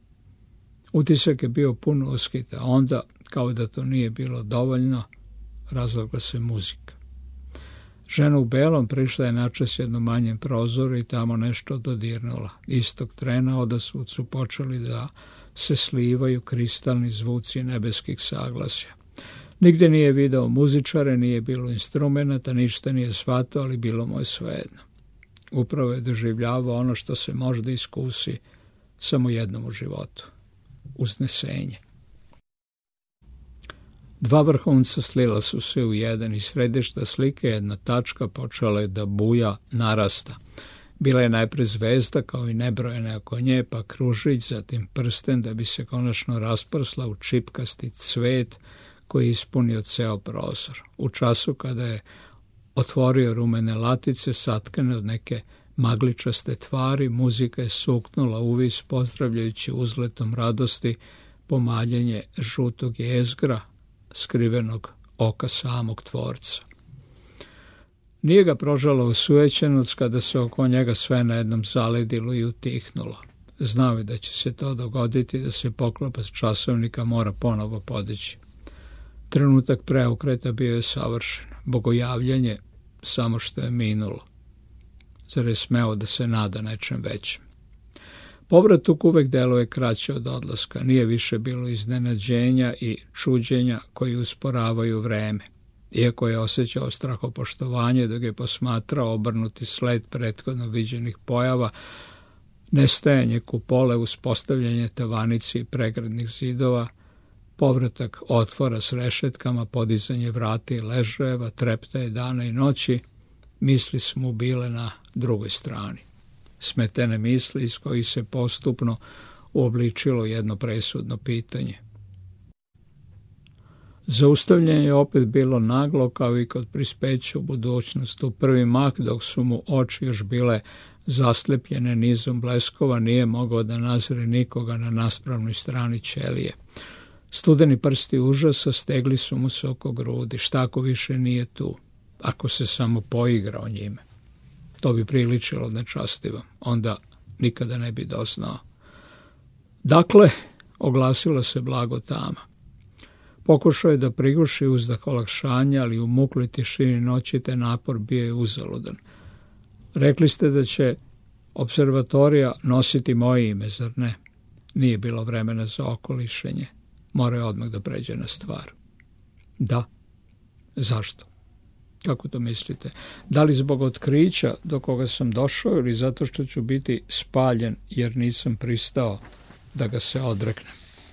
Utisak je bio pun uskita, onda, kao da to nije bilo dovoljno, razlegla se muzika. Žena u belom prišla je načas jednom manjem prozoru i tamo nešto dodirnula. Istog trena odasvud su počeli da se slivaju kristalni zvuci nebeskih saglasja. Nigde nije video muzičare, nije bilo instrumenta, ništa nije shvatao, ali bilo mu je svejedno. Upravo je doživljavao ono što se možda iskusi samo jednom u životu. Uznesenje. Dva vrhunca slila su se u jedan i središta slike, jedna tačka počela je da buja, narasta. Bila je najpre zvezda kao i nebrojene oko nje, pa kružić, zatim prsten da bi se konačno rasprsla u čipkasti cvet koji je ispunio ceo prostor. U času kada je otvorio rumene latice satkane od neke magličaste tvari, muzika je suknula uvis pozdravljajući uzletom radosti pomaljenje žutog jezgra, skrivenog oka samog tvorca. Nije ga prožala osujećenost kada se oko njega sve najednom zaledilo i utihnulo. Znao je da će se to dogoditi, da se poklopac časovnika mora ponovo podići. Trenutak preokreta bio je savršen, bogojavljanje samo što je minulo. Zar je smeo da se nada nečem većem? Povratak uvek deluje kraće od odlaska, nije više bilo iznenađenja i čuđenja koji usporavaju vreme. Iako je osjećao strahopoštovanje dok je posmatrao obrnuti sled prethodno viđenih pojava, nestajanje kupole, uspostavljanje tavanici i pregradnih zidova, povratak otvora s rešetkama, podizanje vrata i ležajeva, treptaje dana i noći, misli su mu bile na drugoj strani. Smetene misli iz kojih se postupno uobličilo jedno presudno pitanje. Zaustavljanje je opet bilo naglo kao i kod prispeća u budućnost. U prvi mah, dok su mu oči još bile zaslepljene nizom bleskova, nije mogao da nazre nikoga na naspravnoj strani ćelije. Studeni prsti užasa stegli su mu se oko grudi. Šta ako više nije tu? Ako se samo poigrao njime? To bi priličilo nečastivom. Onda nikada ne bi doznao. Dakle, oglasila se blago tama. Pokušao je da priguši uzdah olakšanja, ali u mukloj tišini noći te napor bio je uzaludan. Rekli ste da će observatorija nositi moje ime, zar ne? Nije bilo vremena za okolišenje. Morao je odmah da pređe na stvar. Da. Zašto? Kako to mislite? Da li zbog otkrića do koga sam došao ili zato što ću biti spaljen jer nisam pristao da ga se odreknem?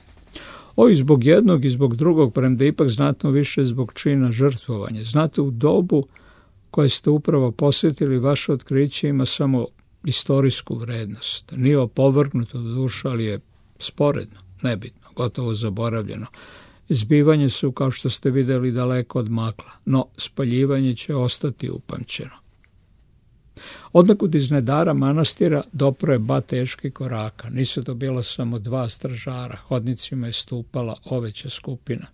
O, i zbog jednog i zbog drugog, premda ipak znatno više zbog čina žrtvovanja. Znate, u dobu koje ste upravo posjetili, vaše otkriće ima samo istorijsku vrednost. Nije opovrgnuto do duša, ali je sporedno, nebitno, gotovo zaboravljeno. Zbivanje su, kao što ste vidjeli, daleko od makla, no spaljivanje će ostati upamćeno. Odnakud iz nedara manastira dopro je ba teški koraka. Nisu to bila samo dva stražara, hodnicima je stupala oveća skupina.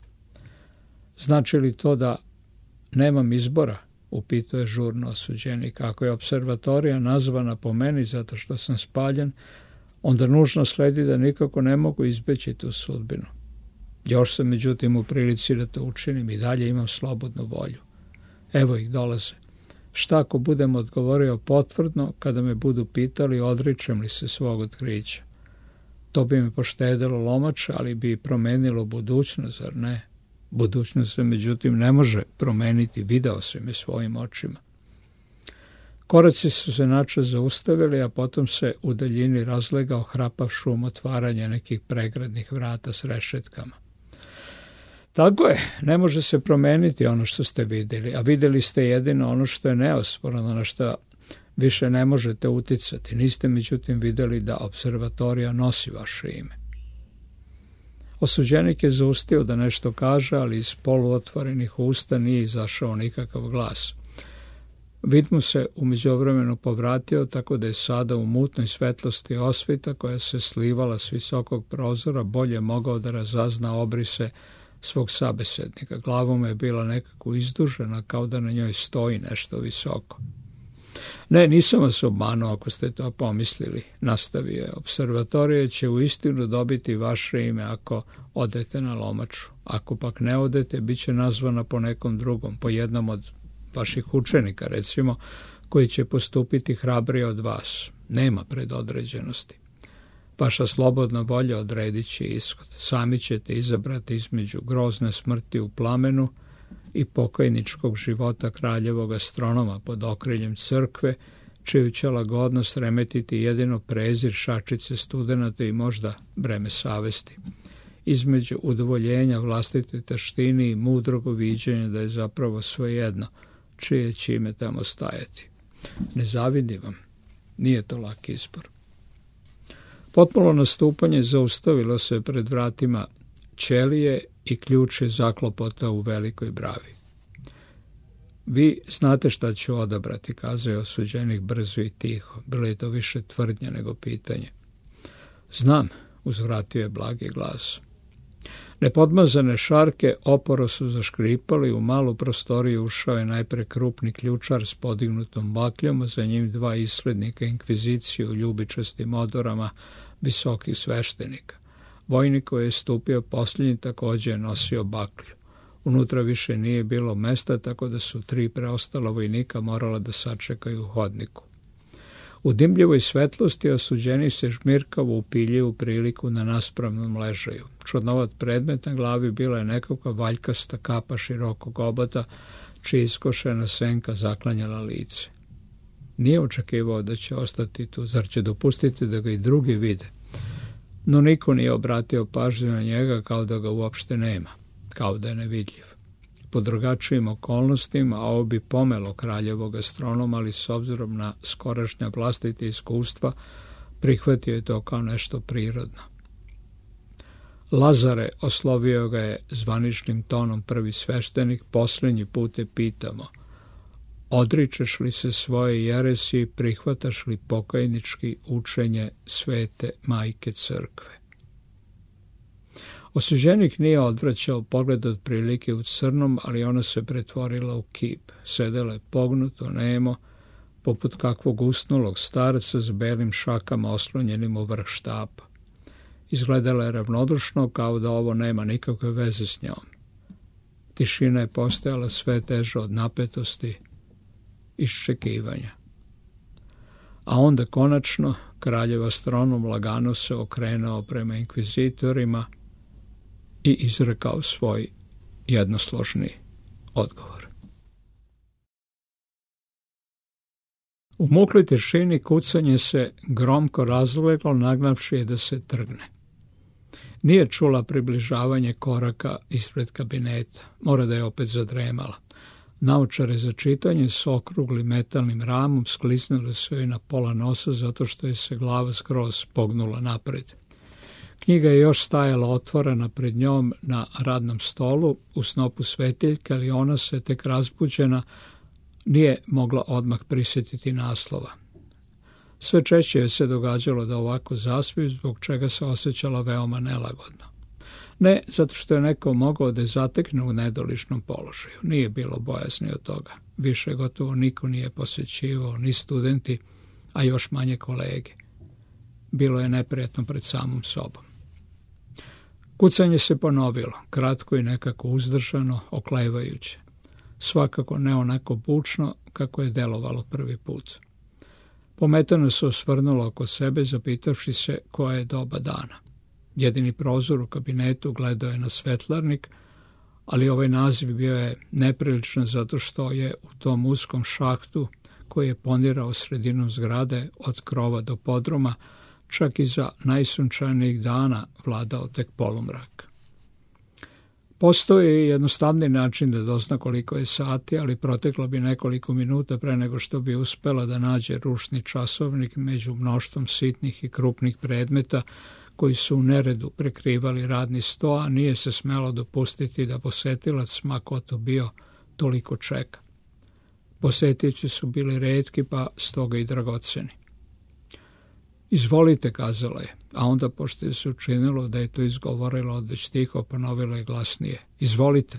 Znači li to da nemam izbora? Upitao je žurno osuđenik. Ako je observatorija nazvana po meni zato što sam spaljen, onda nužno sledi da nikako ne mogu izbeći tu sudbinu. Još sam međutim u prilici da to učinim i dalje imam slobodnu volju. Evo ih dolaze. Šta ako budem odgovorio potvrdno kada me budu pitali odričem li se svog otkrića? To bi me poštedilo lomača, ali bi promenilo budućnost, zar ne? Budućnost se međutim ne može promeniti, video sam je svojim očima. Koraci su se načas zaustavili, a potom se u daljini razlegao hrapav šum otvaranja nekih pregradnih vrata s rešetkama. Tako je, ne može se promeniti ono što ste vidjeli, a vidjeli ste jedino ono što je neosporno, na što više ne možete uticati. Niste međutim vidjeli da observatorija nosi vaše ime. Osuđenik je zaustio da nešto kaže, ali iz poluotvorenih usta nije izašao nikakav glas. Vid mu se u međuvremenu povratio, tako da je sada u mutnoj svetlosti osvita koja se slivala s visokog prozora bolje mogao da razazna obrise svog sabesednika. Glavom je bila nekako izdužena, kao da na njoj stoji nešto visoko. Ne, nisam vas obmanuo ako ste to pomislili, nastavio je. Observatorija će uistinu dobiti vaše ime ako odete na lomaču. Ako pak ne odete, bit će nazvana po nekom drugom, po jednom od vaših učenika, recimo, koji će postupiti hrabrije od vas. Nema predodređenosti. Vaša slobodna volja odredit će ishod. Sami ćete izabrati između grozne smrti u plamenu i pokajničkog života kraljevog astronoma pod okriljem crkve, čiju će lagodnost remetiti jedino prezir šačice studenata i možda breme savesti. Između udovoljenja vlastite taštini i mudrog uviđenja da je zapravo svejedno čije će ime tamo stajati. Ne zavidim vam, nije to lak izbor. Potpuno nastupanje zaustavilo se pred vratima ćelije i ključ je zaklopotao u velikoj bravi. Vi znate šta ću odabrati, kazao je osuđenik brzo i tiho. Bilo je to više tvrdnja nego pitanje. Znam, uzvratio je blagi glas. Nepodmazane šarke oporo su zaškripali, u malu prostoriju ušao je najpre krupni ključar s podignutom bakljom, a za njim dva islednika inkvizicije u ljubičastim odorama visokih sveštenika. Vojnik koji je stupio posljednji također je nosio baklju. Unutra više nije bilo mesta, tako da su 3 preostala vojnika morala da sačekaju u hodniku. U dimljivoj svetlosti osuđeni se žmirkavo upilje u priliku na naspravnom ležaju. Čudnovat predmet na glavi bila je nekakva valjkasta kapa širokog obota, čija iskošena senka zaklanjala lice. Nije očekivao da će ostati tu, zar će dopustiti da ga i drugi vide? No niko nije obratio pažnju na njega, kao da ga uopšte nema, kao da je nevidljiv. Po drugačijim okolnostima, a ovo bi pomelo kraljevog astronoma, ali s obzirom na skorašnja vlastite iskustva, prihvatio je to kao nešto prirodno. Lazare, oslovio ga je zvaničnim tonom prvi sveštenik, posljednji put te pitamo: odričeš li se svoje jeresi i prihvataš li pokajnički učenje svete majke crkve? Osuđenik nije odvraćao pogled od prilike u crnom, ali ona se pretvorila u kip. Sedela je pognuto, nemo, poput kakvog usnulog starca s belim šakama oslonjenim u vrh štapa. Izgledala je ravnodušno, kao da ovo nema nikakve veze s njom. Tišina je postajala sve teža od napetosti, iščekivanja. A onda konačno kraljev astronom lagano se okrenuo prema inkvizitorima i izrekao svoj jednosložni odgovor. U mukloj tišini kucanje se gromko razleglo, nagnavši je da se trgne. Nije čula približavanje koraka ispred kabineta. Mora da je opet zadremala. Naočare za čitanje s okruglim metalnim ramom sklisnule su joj na pola nosa zato što je se glava skroz pognula napred. Knjiga je još stajala otvorena pred njom na radnom stolu u snopu svetiljka, ali ona se tek razbuđena nije mogla odmah prisjetiti naslova. Sve češće je se događalo da ovako zaspi, zbog čega se osjećala veoma nelagodno. Ne zato što je neko mogao da je zatekne u nedoličnom položaju. Nije bilo bojazni od toga. Više gotovo niko nije posjećivao, ni studenti, a još manje kolege. Bilo je neprijatno pred samom sobom. Kucanje se ponovilo, kratko i nekako uzdržano, oklevajuće. Svakako ne onako bučno kako je delovalo prvi put. Pometano se osvrnulo oko sebe, zapitavši se koja je doba dana. Jedini prozor u kabinetu gledao je na svetlarnik, ali ovaj naziv bio je nepriličan zato što je u tom uskom šahtu koji je ponirao sredinom zgrade od krova do podruma, čak i za najsunčanijih dana vladao tek polumrak. Postoji jednostavni način da dozna koliko je sati, ali proteklo bi nekoliko minuta pre nego što bi uspela da nađe ručni časovnik među mnoštvom sitnih i krupnih predmeta koji su u neredu prekrivali radni sto, a nije se smelo dopustiti da posetilac, ma ko to bio, toliko čeka. Posetioci su bili retki, pa stoga i dragoceni. Izvolite, kazala je, a onda, pošto je se učinilo da je to izgovorila odveć tiho, ponovila je glasnije. Izvolite.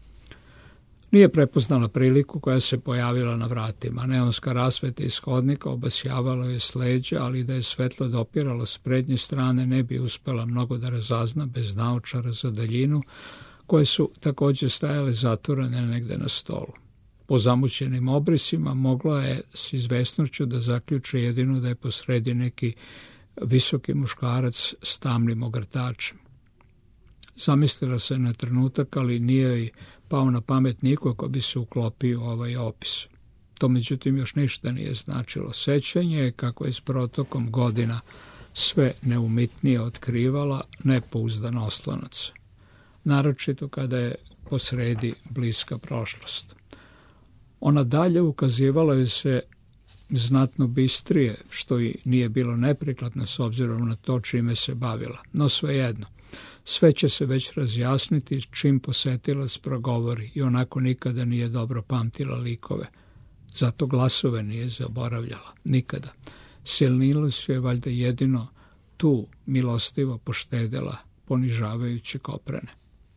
Nije prepoznala priliku koja se pojavila na vratima. Neonska rasveta iz hodnika obasjavala je s leđa, ali da je svetlo dopiralo s prednje strane ne bi uspela mnogo da razazna bez naočara za daljinu, koje su također stajale zatvorene negde na stolu. Po zamućenim obrisima mogla je s izvesnošću da zaključi jedino da je posredi neki visoki muškarac s tamnim ogrtačem. Zamislila se na trenutak, ali nije joj pao na pamet niko ko bi se uklopio u ovaj opis. To međutim još ništa nije značilo. Sećanje je kako je s protokom godina sve neumitnije otkrivala nepouzdan oslonac. Naročito kada je posredi bliska prošlost. Ona dalje ukazivala je se znatno bistrije, što i nije bilo neprikladno s obzirom na to čime se bavila. No svejedno, Sve će se već razjasniti čim posetilac progovori i onako nikada nije dobro pamtila likove. Zato glasove nije zaboravljala. Nikada. Silnilost je valjda jedino tu milostivo poštedela, ponižavajući Koprene.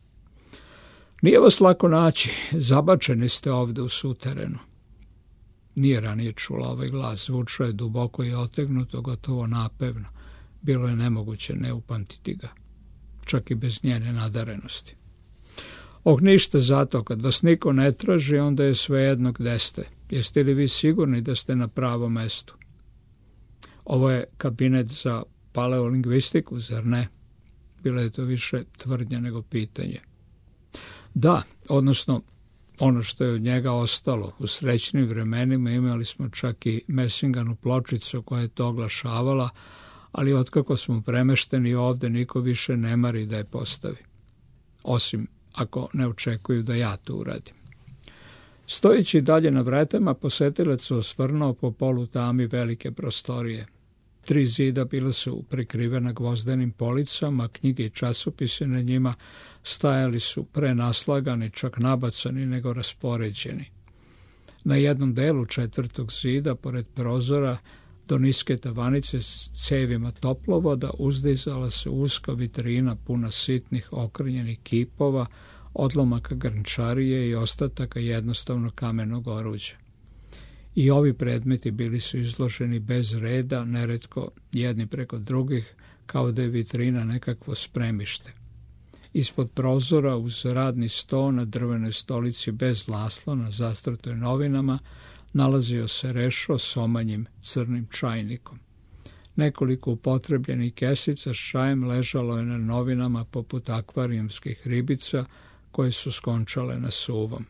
Nije vas lako naći, zabačeni ste ovde u suterenu. Nije ranije čula ovaj glas, zvučao je duboko i otegnuto, gotovo napevno. Bilo je nemoguće ne upamtiti ga, čak i bez njene nadarenosti. Ništa zato, kad vas niko ne traži, onda je svejedno gde ste. Jeste li vi sigurni da ste na pravom mestu? Ovo je kabinet za paleolingvistiku, zar ne? Bilo je to više tvrdnja nego pitanje. Da, odnosno ono što je od njega ostalo. U srećnim vremenima imali smo čak i Messinganu pločicu koja je to oglašavala, ali otkako smo premešteni ovde, niko više ne mari da je postavi. Osim ako ne očekuju da ja to uradim. Stojeći dalje na vratama, posetilac se osvrnuo po polutami velike prostorije. 3 zida bila su prekrivena gvozdenim policama, knjige i časopisi na njima stajali su prenaslagani, čak nabacani nego raspoređeni. Na jednom delu 4. zida, pored prozora, do niske tavanice s cevima toplovoda uzdizala se uska vitrina puna sitnih okrnjenih kipova, odlomaka grnčarije i ostataka jednostavnog kamenog oruđa. I ovi predmeti bili su izloženi bez reda, neretko jedni preko drugih, kao da je vitrina nekakvo spremište. Ispod prozora, uz radni sto na drvenoj stolici bez naslona, zastrtoj novinama, nalazio se rešo s omanjim crnim čajnikom. Nekoliko upotrebljenih kesica s čajem ležalo je na novinama poput akvarijumskih ribica koje su skončale na suvom.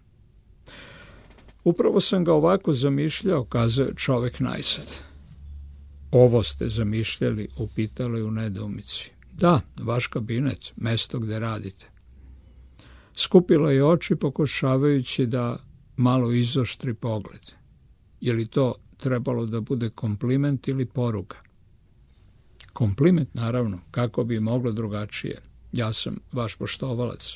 Upravo sam ga ovako zamišljao, kazao čovek najsad. Ovo ste zamišljali, upitala je u nedoumici. Da, vaš kabinet, mesto gde radite. Skupila je oči pokušavajući da malo izoštri pogled. Je li to trebalo da bude kompliment ili poruga? Kompliment, naravno, kako bi moglo drugačije. Ja sam vaš poštovalac.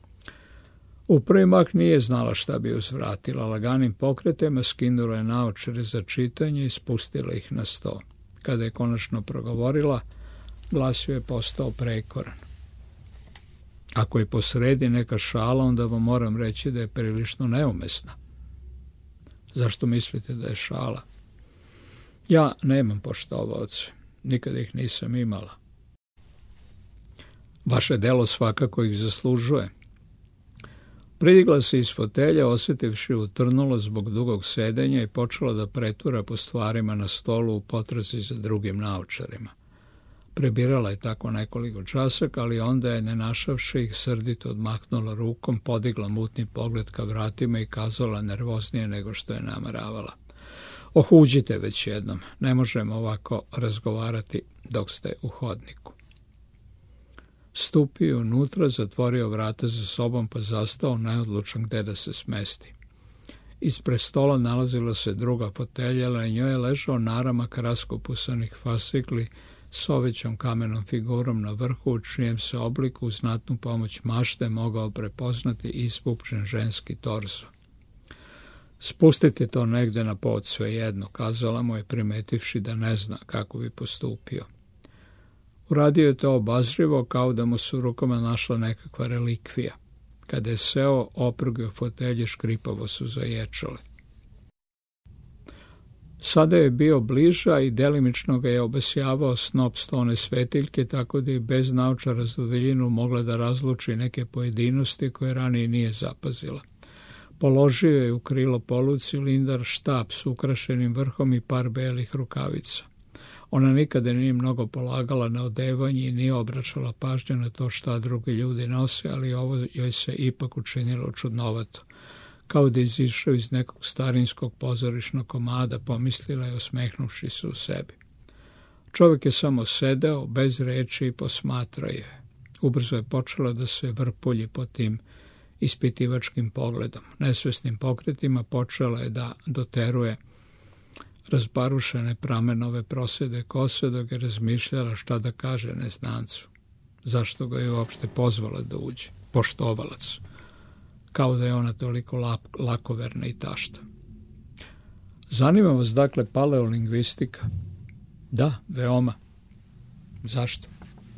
U prvi mah nije znala šta bi uzvratila. Laganim pokretima skinula je naočare za čitanje i spustila ih na sto. Kada je konačno progovorila, glas joj je postao prekoran. Ako je posredi neka šala, onda vam moram reći da je prilično neumesna. Zašto mislite da je šala? Ja nemam poštovaoce, nikada ih nisam imala. Vaše delo svakako ih zaslužuje. Pridigla se iz fotelja, osjetivši utrnulo zbog dugog sedenja i počela da pretura po stvarima na stolu u potrazi za drugim naočarima. Prebirala je tako nekoliko časaka, ali onda je, ne našavši ih, srdito odmahnula rukom, podigla mutni pogled ka vratima i kazala nervoznije nego što je nameravala. Uđite već jednom, ne možemo ovako razgovarati dok ste u hodniku. Stupio unutra, zatvorio vrata za sobom pa zastao, neodlučan gde da se smesti. Ispred stola nalazila se druga fotelja, ali na njoj je ležao naramak raskopusanih fascikli s ovećom kamenom figurom na vrhu, u čijem se obliku uz znatnu pomoć mašte mogao prepoznati ispupčen ženski torso. Spustite to negde na pod, svejedno, kazala mu je, primetivši da ne zna kako bi postupio. Uradio je to obazrivo, kao da mu su rukama našla nekakva relikvija. Kada je seo, oprugio fotelje, škripavo su zaječale. Sada je bio bliža i delimično ga je obesjavao snop stone svetiljke, tako da je bez naočara za daljinu mogla da razluči neke pojedinosti koje ranije nije zapazila. Položio je u krilo polucilindar, štap s ukrašenim vrhom i par belih rukavica. Ona nikada nije mnogo polagala na odevanje i nije obraćala pažnju na to šta drugi ljudi nose, ali ovo joj se ipak učinilo čudnovato. Kao da izišao iz nekog starinskog pozorišnog komada, pomislila je, osmehnuvši se u sebi. Čovjek je samo sedeo, bez reči, i posmatrao je. Ubrzo je počela da se vrpulji pod tim ispitivačkim pogledom. Nesvesnim pokretima počela je da doteruje razbarušene pramenove prosede kose, dok je razmišljala šta da kaže neznancu. Zašto ga je uopšte pozvala da uđe? Poštovalac. Kao da je ona toliko lakoverna i tašta. Zanima vas dakle paleolingvistika? Da, veoma. Zašto?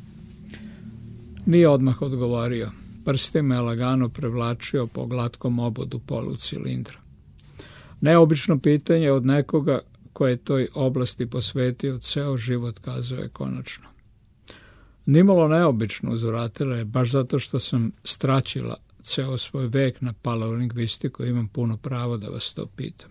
Nije odmah odgovorio. Prstima je lagano prevlačio po glatkom obodu polucilindra. Neobično pitanje od nekoga koje je toj oblasti posvetio ceo život, kazao je konačno. Nimalo neobično, uzvratila je, baš zato što sam straćila ceo svoj vek na paleolingvistiku, imam puno pravo da vas to pitam.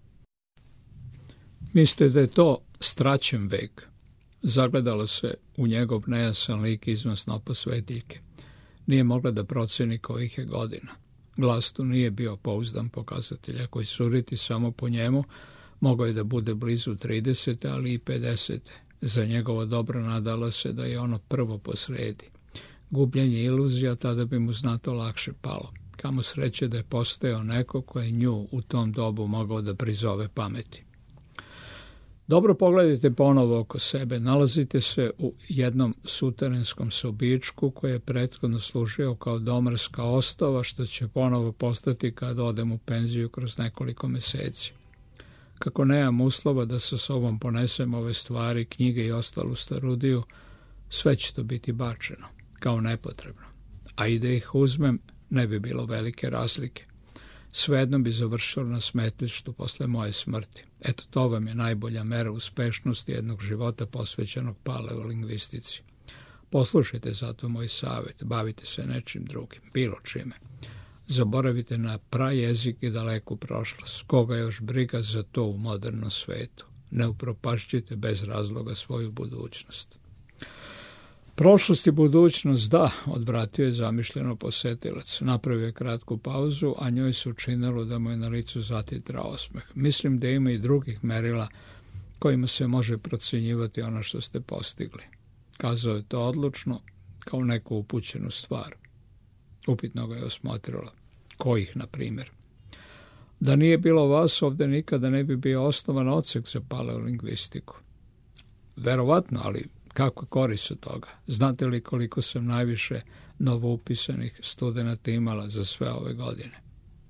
Mislite da je to straćen vek? Zagledalo se u njegov nejasan lik izvan snopa svetiljke. Nije mogla da proceni kojih je godina. Glas tu nije bio pouzdan pokazatelj. Ako je suriti samo po njemu, mogao je da bude blizu 30, ali i 50. Za njegovo dobro nadala se da je ono prvo posredi. Gubljenje iluzija tada bi mu znato lakše palo. Kamo sreće da je postojao neko ko je nju u tom dobu mogao da prizove pameti. Dobro pogledajte ponovo oko sebe. Nalazite se u jednom suterenskom sobičku koji je prethodno služio kao domarska ostava, što će ponovo postati kad odem u penziju kroz nekoliko meseci. Kako nemam uslova da sa sobom ponesem ove stvari, knjige i ostalu starudiju, sve će to biti bačeno, kao nepotrebno. A i da ih uzmem, ne bi bilo velike razlike. Svejedno bi završilo na smetlištu posle moje smrti. Eto, to vam je najbolja mera uspešnosti jednog života posvećenog paleolingvistici. Poslušajte zato moj savjet, bavite se nečim drugim, bilo čime. Zaboravite na prajezik i daleku prošlost. Koga još briga za to u modernom svetu? Ne upropašćujte bez razloga svoju budućnost. Prošlost i budućnost, da, odvratio je zamišljeno posetilac. Napravio je kratku pauzu, a njoj se učinilo da mu je na licu zatitra osmeh. Mislim da ima i drugih merila kojima se može procjenjivati ono što ste postigli. Kazao je to odlučno, kao neku upućenu stvar. Upitno ga je osmotrila. Kojih, na primjer? Da nije bilo vas, ovde nikada ne bi bio osnovan odsek za paleolingvistiku. Verovatno, ali kako korist od toga? Znate li koliko sam najviše novoupisanih studenata imala za sve ove godine?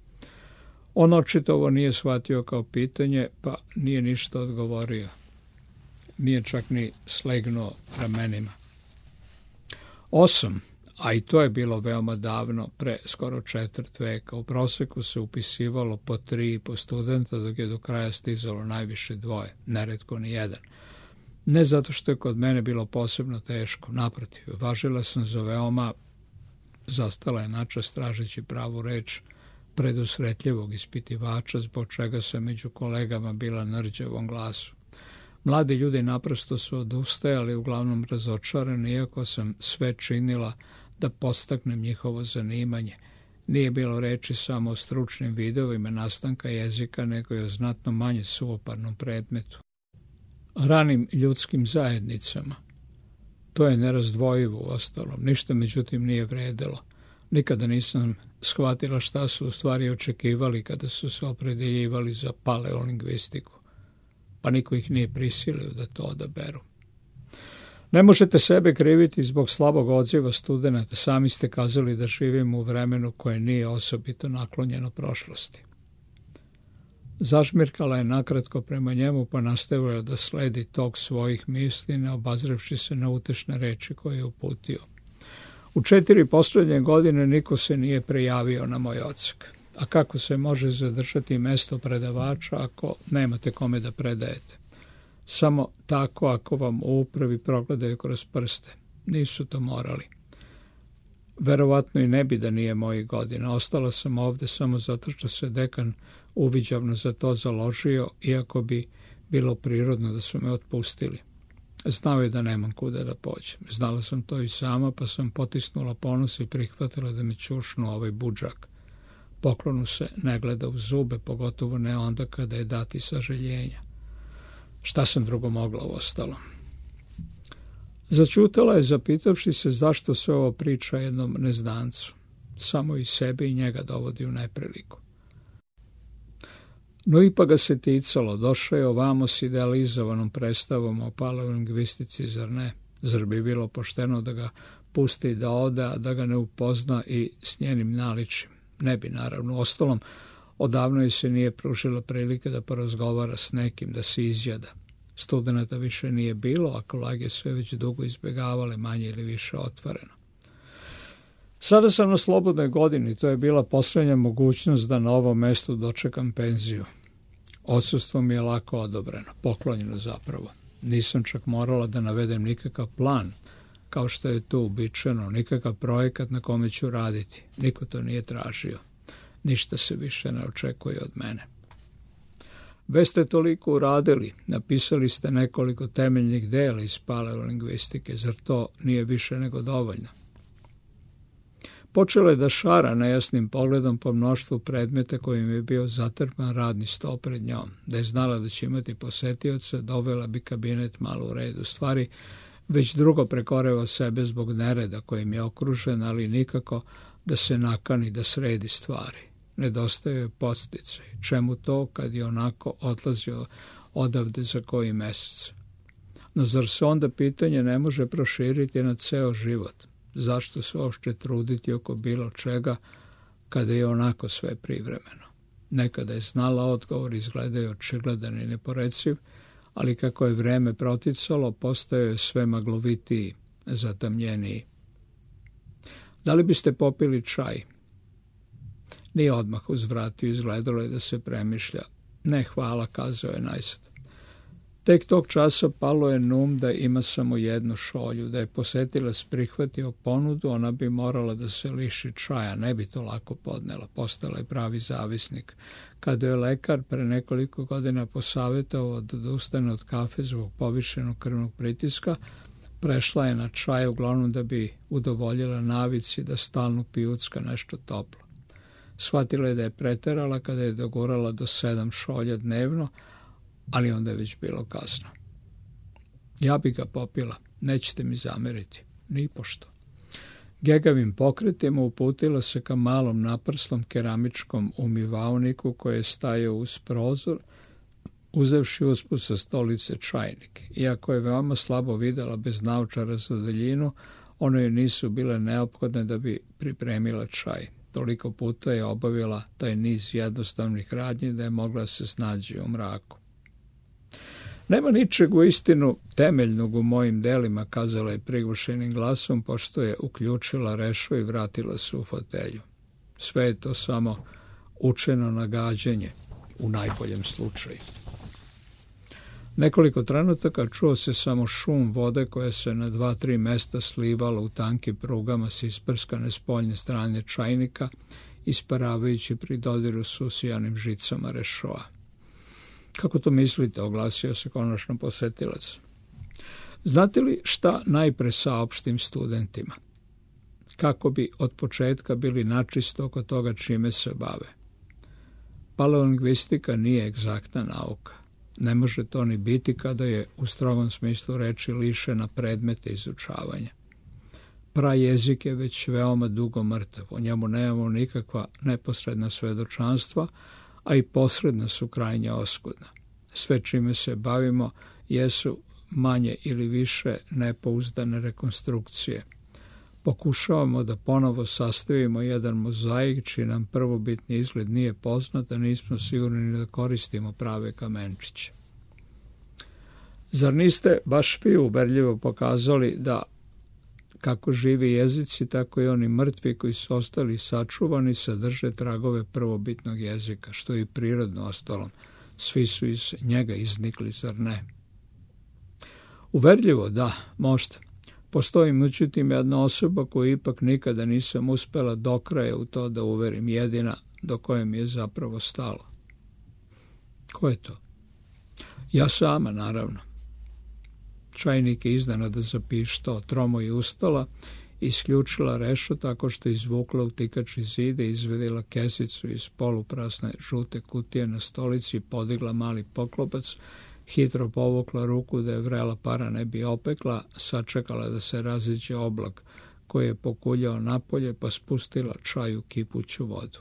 On očito ovo nije shvatio kao pitanje, pa nije ništa odgovorio. Nije čak ni slegnuo ramenima. 8, a i to je bilo veoma davno, pre skoro 4 veka. U proseku se upisivalo po 3,5 studenta, dok je do kraja stizalo najviše 2, neretko ni 1. Ne zato što je kod mene bilo posebno teško, naprotiv, važila sam za veoma, zastala je načas tražeći pravu reč, predusretljivog ispitivača, zbog čega sam među kolegama bila na rđavom glasu. Mladi ljudi naprosto su odustajali, uglavnom razočarani, iako sam sve činila da podstaknem njihovo zanimanje. Nije bilo reči samo o stručnim vidovima nastanka jezika, nego i o znatno manje suvoparnom predmetu. Ranim ljudskim zajednicama. To je nerazdvojivo uostalom. Ništa međutim nije vredelo. Nikada nisam shvatila šta su u stvari očekivali kada su se opredeljivali za paleolingvistiku. Pa niko ih nije prisilio da to odaberu. Ne možete sebe kriviti zbog slabog odziva studenata. Sami ste kazali da živimo u vremenu koje nije osobito naklonjeno prošlosti. Zažmirkala je nakratko prema njemu, pa nastavila da sledi tok svojih misli, ne obazrevši se na utešne reči koje je uputio. U 4 poslednje godine niko se nije prijavio na moj odsek. A kako se može zadržati mesto predavača ako nemate kome da predajete? Samo tako ako vam u upravi progledaju kroz prste. Nisu to morali. Verovatno i ne bi da nije mojih godina. Ostala sam ovde samo zato što se dekan uviđavno za to založio, iako bi bilo prirodno da su me otpustili. Znao je da nemam kuda da pođem. Znala sam to i sama, pa sam potisnula ponos i prihvatila da me ćušnu ovaj budžak. Poklonu se ne gleda u zube, pogotovo ne onda kada je dati saželjenja. Šta sam drugo mogla uostalom? Začutala je, zapitavši se zašto sve ovo priča jednom neznancu. Samo i sebe i njega dovodi u nepriliku. No ipak ga se ticalo, došao je ovamo s idealizovanom predstavom o paleolingvistici, zar ne? Zar bi bilo pošteno da ga pusti da ode, a da ga ne upozna i s njenim naličjem. Ne bi, naravno. Ostalom, odavno joj se nije pružila prilike da porazgovara s nekim, da se izjada. Studenata više nije bilo, a kolege sve već dugo izbjegavale, manje ili više otvoreno. Sada sam na slobodnoj godini, to je bila posljednja mogućnost da na ovom mestu dočekam penziju. Odsustvo mi je lako odobreno, poklonjeno zapravo. Nisam čak morala da navedem nikakav plan, kao što je to uobičajeno, nikakav projekat na kome ću raditi. Niko to nije tražio. Ništa se više ne očekuje od mene. Već ste toliko uradili, napisali ste nekoliko temeljnih dela iz paleolingvistike, zar to nije više nego dovoljno? Počela je da šara nejasnim pogledom po mnoštvu predmeta kojim je bio zatrpan radni sto pred njom. Da je znala da će imati posetioce, dovela bi kabinet malo u redu. Stvari već drugo prekoreva sebe zbog nereda kojim je okružen, ali nikako da se nakani da sredi stvari. Nedostaje joj podsticaj. Čemu to kad je onako odlazio odavde za koji mesec? No zar se onda pitanje ne može proširiti na ceo život? Zašto se uopšte truditi oko bilo čega kada je onako sve privremeno? Nekada je znala odgovor, izgledao očigledan i neporeciv, ali kako je vreme proticalo, postao je sve maglovitiji, zatamljeniji. Da li biste popili čaj? Nije odmah uzvratio, izgledalo je da se premišlja. Ne, hvala, kazao je najsad. Tek tog časa palo je na um da ima samo jednu šolju. Da je posetilac prihvatio ponudu, ona bi morala da se liši čaja, ne bi to lako podnela. Postala je pravi zavisnik. Kada je lekar pre nekoliko godina posavjetovao da odustane od kafe zbog povišenog krvnog pritiska, prešla je na čaj uglavnom da bi udovoljila navici da stalno pijucka nešto toplo. Shvatila je da je preterala kada je dogurala do 7 šolja dnevno, ali onda je već bilo kasno. Ja bi ga popila, nećete mi zameriti, nipošto. Gegavim pokretima uputila se ka malom naprslom keramičkom umivaoniku koji je stajao uz prozor, uzevši usput sa stolice čajnik. Iako je veoma slabo videla bez naočara za daljinu, one joj nisu bile neophodne da bi pripremila čaj. Toliko puta je obavila taj niz jednostavnih radnji da je mogla se snaći u mraku. Nema ničeg u istinu temeljnog u mojim delima, kazala je prigušenim glasom, pošto je uključila rešo i vratila se u fotelju. Sve je to samo učeno nagađanje, u najboljem slučaju. Nekoliko trenutaka čuo se samo šum vode koja se na 2-3 mesta slivala u tankim prugama s isprskane spoljne strane čajnika, isparavajući pri dodiru s usijanim žicama rešoa. Kako to mislite, oglasio se konačno posetilac. Znate li šta najpre saopštim studentima? Kako bi od početka bili načisto oko toga čime se bave? Paleolingvistika nije egzaktna nauka. Ne može to ni biti kada je u strogom smislu reči lišena predmeta izučavanja. Prajezik je već veoma dugo mrtav, o njemu nemamo nikakva neposredna svedočanstva, a i posredna su krajnje oskudna. Sve čime se bavimo jesu manje ili više nepouzdane rekonstrukcije. Pokušavamo da ponovo sastavimo jedan mozaik čiji nam prvobitni izgled nije poznat, a nismo sigurni ni da koristimo prave kamenčiće. Zar niste baš vi uverljivo pokazali da kako živi jezici, tako i oni mrtvi koji su ostali sačuvani sadrže tragove prvobitnog jezika, što je i prirodno ostalom. Svi su iz njega iznikli, zar ne? Uverljivo, da, možda. Postoji međutim jedna osoba koju ipak nikada nisam uspela do kraja u to da uverim, jedina do koje mi je zapravo stalo. Ko je to? Ja sama, naravno. Čajnik je iznenada zapištao, tromo je ustala, isključila rešo tako što izvukla utikač iz zida i izvedila kesicu iz poluprasne žute kutije na stolici, podigla mali poklopac, hitro povukla ruku da je vrela para ne bi opekla, sačekala da se raziđe oblak koji je pokuljao napolje, pa spustila čaj u kipuću vodu.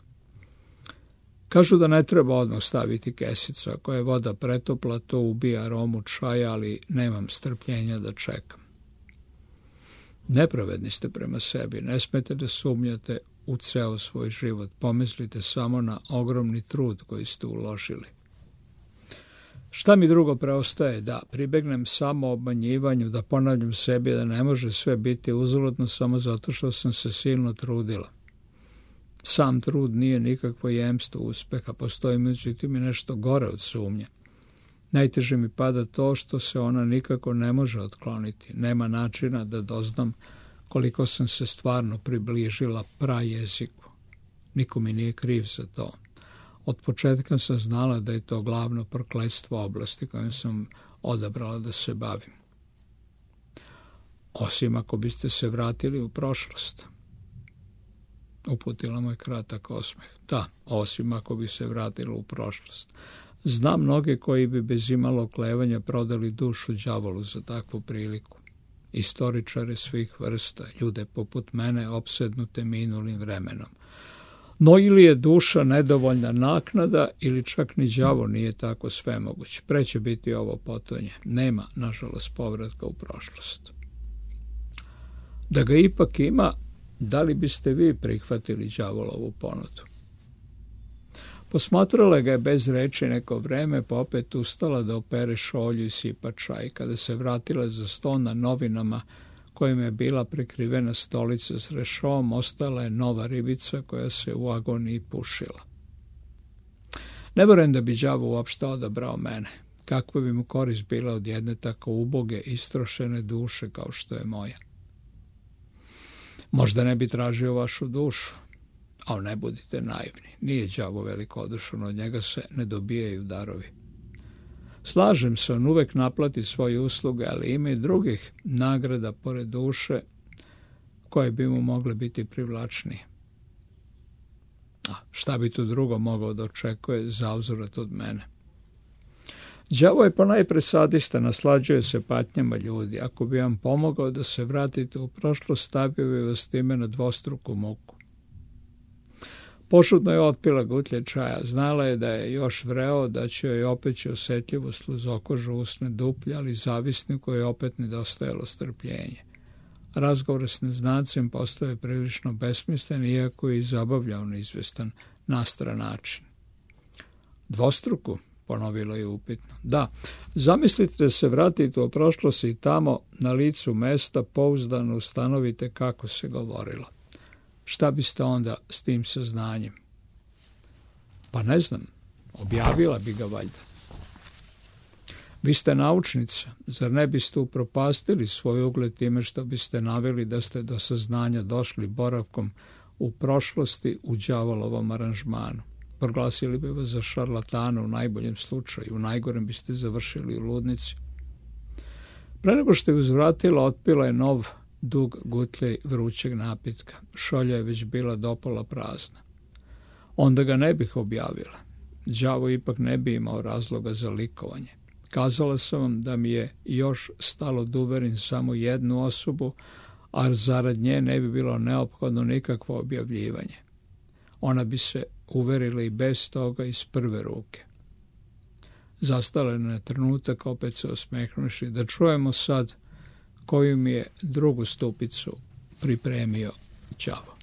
Kažu da ne treba odmah staviti kesicu, ako je voda pretopla, to ubija aromu čaja, ali nemam strpljenja da čekam. Nepravedni ste prema sebi, ne smete da sumnjate u ceo svoj život. Pomislite samo na ogromni trud koji ste uložili. Šta mi drugo preostaje? Da pribegnem samo obmanjivanju, da ponavljam sebi da ne može sve biti uzaludno samo zato što sam se silno trudila. Sam trud nije nikakvo jemstvo uspeha, postoji međutim i nešto gore od sumnje. Najteže mi pada to što se ona nikako ne može otkloniti. Nema načina da doznam koliko sam se stvarno približila prajeziku. Niko mi nije kriv za to. Od početka sam znala da je to glavno prokletstvo oblasti kojom sam odabrala da se bavim. Osim ako biste se vratili u prošlost. Uputila moj kratak osmeh. Da, osim ako bi se vratila u prošlost. Znam mnoge koji bi bez imalo oklevanja prodali dušu đavolu za takvu priliku. Istoričare svih vrsta, ljude poput mene opsednute minulim vremenom. No ili je duša nedovoljna naknada ili čak ni đavo nije tako svemoguć. Pre će biti ovo potonje. Nema, nažalost, povratka u prošlost. Da ga ipak ima, da li biste vi prihvatili đavolovu ponudu? Posmatrala ga je bez reči neko vreme, pa opet ustala da opere šolju i sipa čaj. Kada se vratila za sto na novinama kojim je bila prekrivena stolica s rešom, ostala je nova ribica koja se u agoniji pušila. Ne verujem da bi đavo uopšte odabrao mene. Kakva bi mu korist bila od jedne tako uboge, istrošene duše kao što je moja? Možda ne bi tražio vašu dušu, ali ne budite naivni. Nije đavo velikodušan, od njega se ne dobijaju darovi. Slažem se, on uvek naplati svoje usluge, ali ima i drugih nagrada pored duše koje bi mu mogle biti privlačnije. A šta bi tu drugo mogao da očekuje za uzvrat od mene? Đavo je ponajpre sadista, naslađuje se patnjama ljudi. Ako bi vam pomogao da se vratite u prošlost, stavio bi vas time na dvostruku muku. Pošutno je otpila gutlje čaja. Znala je da je još vreo, da će joj opeći osjetljivost uz okožu usne duplje, ali zavisniku je opet nedostajalo strpljenje. Razgovor s neznacem postao je prilično besmislen, iako je i zabavljao na izvestan, nastran način. Dvostruku? Ponovilo je upitno. Da, zamislite da se vratite u prošlost i tamo na licu mesta pouzdano ustanovite kako se govorilo. Šta biste onda s tim saznanjem? Pa ne znam, objavila bi ga valjda. Vi ste naučnica, zar ne biste upropastili svoj ugled time što biste naveli da ste do saznanja došli boravkom u prošlosti u đavolovom aranžmanu? Proglasili bi vas za šarlatana u najboljem slučaju, u najgorem biste završili u ludnici. Pre nego što je uzvratila, otpila je nov dug gutljaj vrućeg napitka. Šolja je već bila dopola prazna. Onda ga ne bih objavila. Đavo ipak ne bi imao razloga za likovanje. Kazala sam vam da mi je još stalo da uverim samo jednu osobu, a zarad nje ne bi bilo neophodno nikakvo objavljivanje. Ona bi se uverila i bez toga iz prve ruke. Zastala je na trenutak, opet se osmehnuši, da čujemo sad koju mi je drugu stupicu pripremio đavo.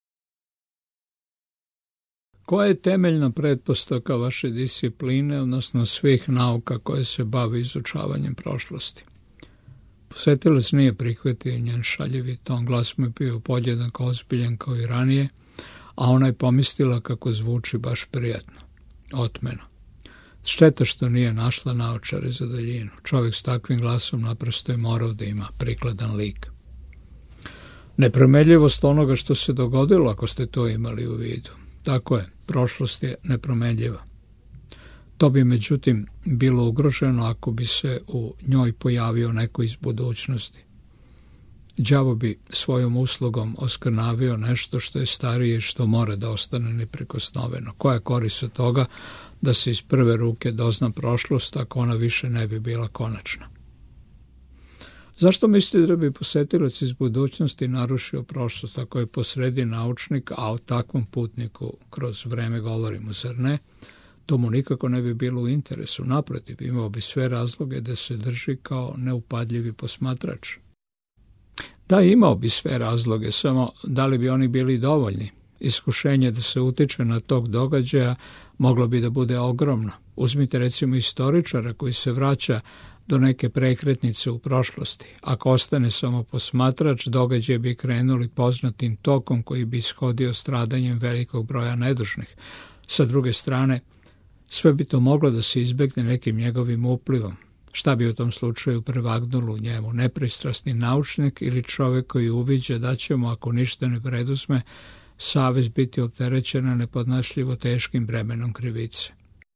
Koja je temeljna pretpostavka vaše discipline, odnosno svih nauka koje se bave izučavanjem prošlosti? Posetilac nije prihvatio njen šaljivi ton, glas mu je bio podjednako ozbiljan kao i ranije, a ona je pomislila kako zvuči baš prijatno, otmeno. Šteta što nije našla naočare za daljinu. Čovjek s takvim glasom naprosto je morao da ima prikladan lik. Nepromenljivost onoga što se dogodilo, ako ste to imali u vidu. Tako je, prošlost je nepromenljiva. To bi međutim bilo ugroženo ako bi se u njoj pojavio neko iz budućnosti. Đavo bi svojom uslugom oskrnavio nešto što je starije i što mora da ostane neprikosnoveno. Koja korist od toga da se iz prve ruke dozna prošlost ako ona više ne bi bila konačna? Zašto mislite da bi posetilac iz budućnosti narušio prošlost ako je posredi naučnik, a o takvom putniku kroz vreme govorimo, zar ne? To mu nikako ne bi bilo u interesu. Naprotiv, imao bi sve razloge da se drži kao neupadljivi posmatrač. Da, imao bi sve razloge, samo da li bi oni bili dovoljni? Iskušenje da se utiče na tog događaja moglo bi da bude ogromno. Uzmite recimo istoričara koji se vraća do neke prekretnice u prošlosti. Ako ostane samo posmatrač, događaje bi krenuli poznatim tokom koji bi ishodio stradanjem velikog broja nedužnih. Sa druge strane, sve bi to moglo da se izbegne nekim njegovim uplivom. Šta bi u tom slučaju prevagnulo u njemu? Nepristrasni naučnik ili čovjek koji uviđa da će mu, ako ništa ne preduzme, savest biti opterećena nepodnošljivo teškim bremenom krivice.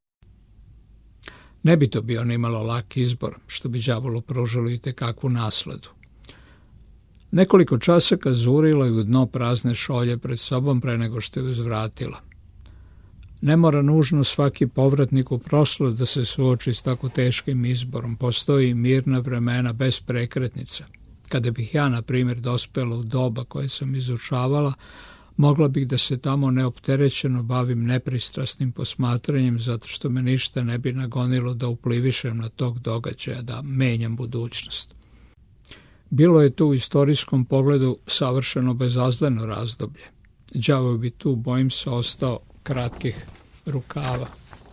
Ne bi to bio nimalo lak izbor, što bi đavolu pružilo i tekakvu nasladu. Nekoliko časaka zurila je u dno prazne šolje pred sobom pre nego što je uzvratila. Ne mora nužno svaki povratnik u prošlost da se suoči s tako teškim izborom. Postoji mirna vremena bez prekretnica. Kada bih ja, na primjer, dospela u doba koje sam izučavala, mogla bih da se tamo neopterećeno bavim nepristrasnim posmatranjem, zato što me ništa ne bi nagonilo da uplivišem na tog događaja, da menjam budućnost. Bilo je tu u istorijskom pogledu savršeno bezazleno razdoblje. Đavo bi tu, bojim se, ostao kratkih rukava.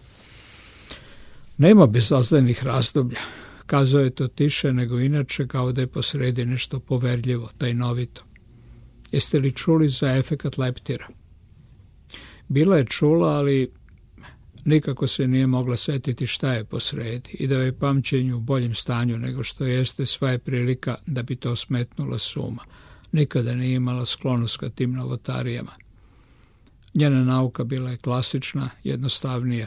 Nema bezazlenih razdoblja. Kazao je to tiše nego inače, kao da je posredi nešto poverljivo, tajnovito. Jeste li čuli za efekat leptira? Bila je čula, ali nikako se nije mogla setiti šta je posredi i da je pamćenju u boljem stanju nego što jeste, sva je prilika da bi to smetnula s uma. Nikada nije imala sklonost ka tim novotarijama. Njena nauka bila je klasična, jednostavnija.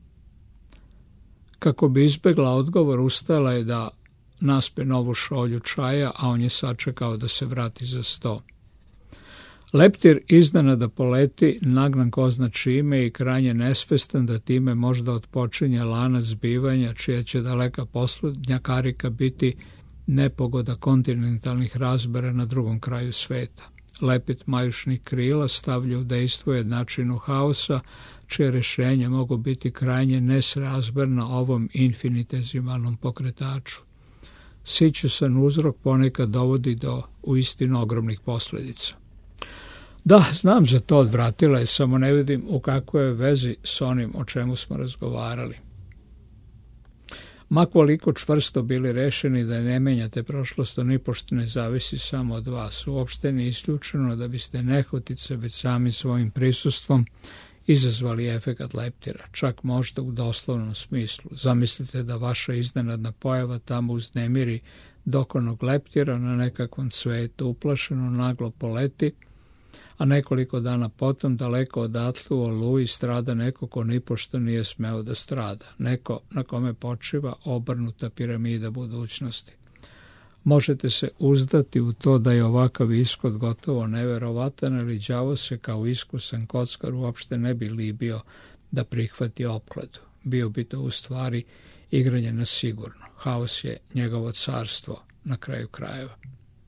Kako bi izbegla odgovor, ustala je da naspe novu šolju čaja, a on je sačekao da se vrati za sto. Leptir iznenada poleti, nagnan ko zna čime i krajnje nesvestan da time možda otpočinje lanac zbivanja, čija će daleka posljednja karika biti nepogoda kontinentalnih razbera na drugom kraju sveta. Lepit majušnih krila stavlja u dejstvo jednačinu haosa, čije rešenje mogu biti krajnje nesrazmerno ovom infinitezimalnom pokretaču. Sićusan uzrok ponekad dovodi do uistinu ogromnih posljedica. Da, znam za to, odvratila je, samo ne vidim u kakvoj je vezi s onim o čemu smo razgovarali. Ma koliko čvrsto bili rešeni da ne menjate prošlost, to nipošto ne zavisi samo od vas. Uopšte nije isključeno da biste nehotice već sami svojim prisustvom izazvali efekat leptira, čak možda u doslovnom smislu. Zamislite da vaša iznenadna pojava tamo uznemiri dokonog leptira na nekakvom cvetu, uplašeno naglo poleti, a nekoliko dana potom daleko odatle u oluji strada neko ko nipošto nije smeo da strada, neko na kome počiva obrnuta piramida budućnosti. Možete se uzdati u to da je ovakav ishod gotovo neverovatan, ali đavo se kao iskusan kockar uopšte ne bi libio da prihvati opkladu. Bio bi to u stvari igranje na sigurno. Haos je njegovo carstvo na kraju krajeva.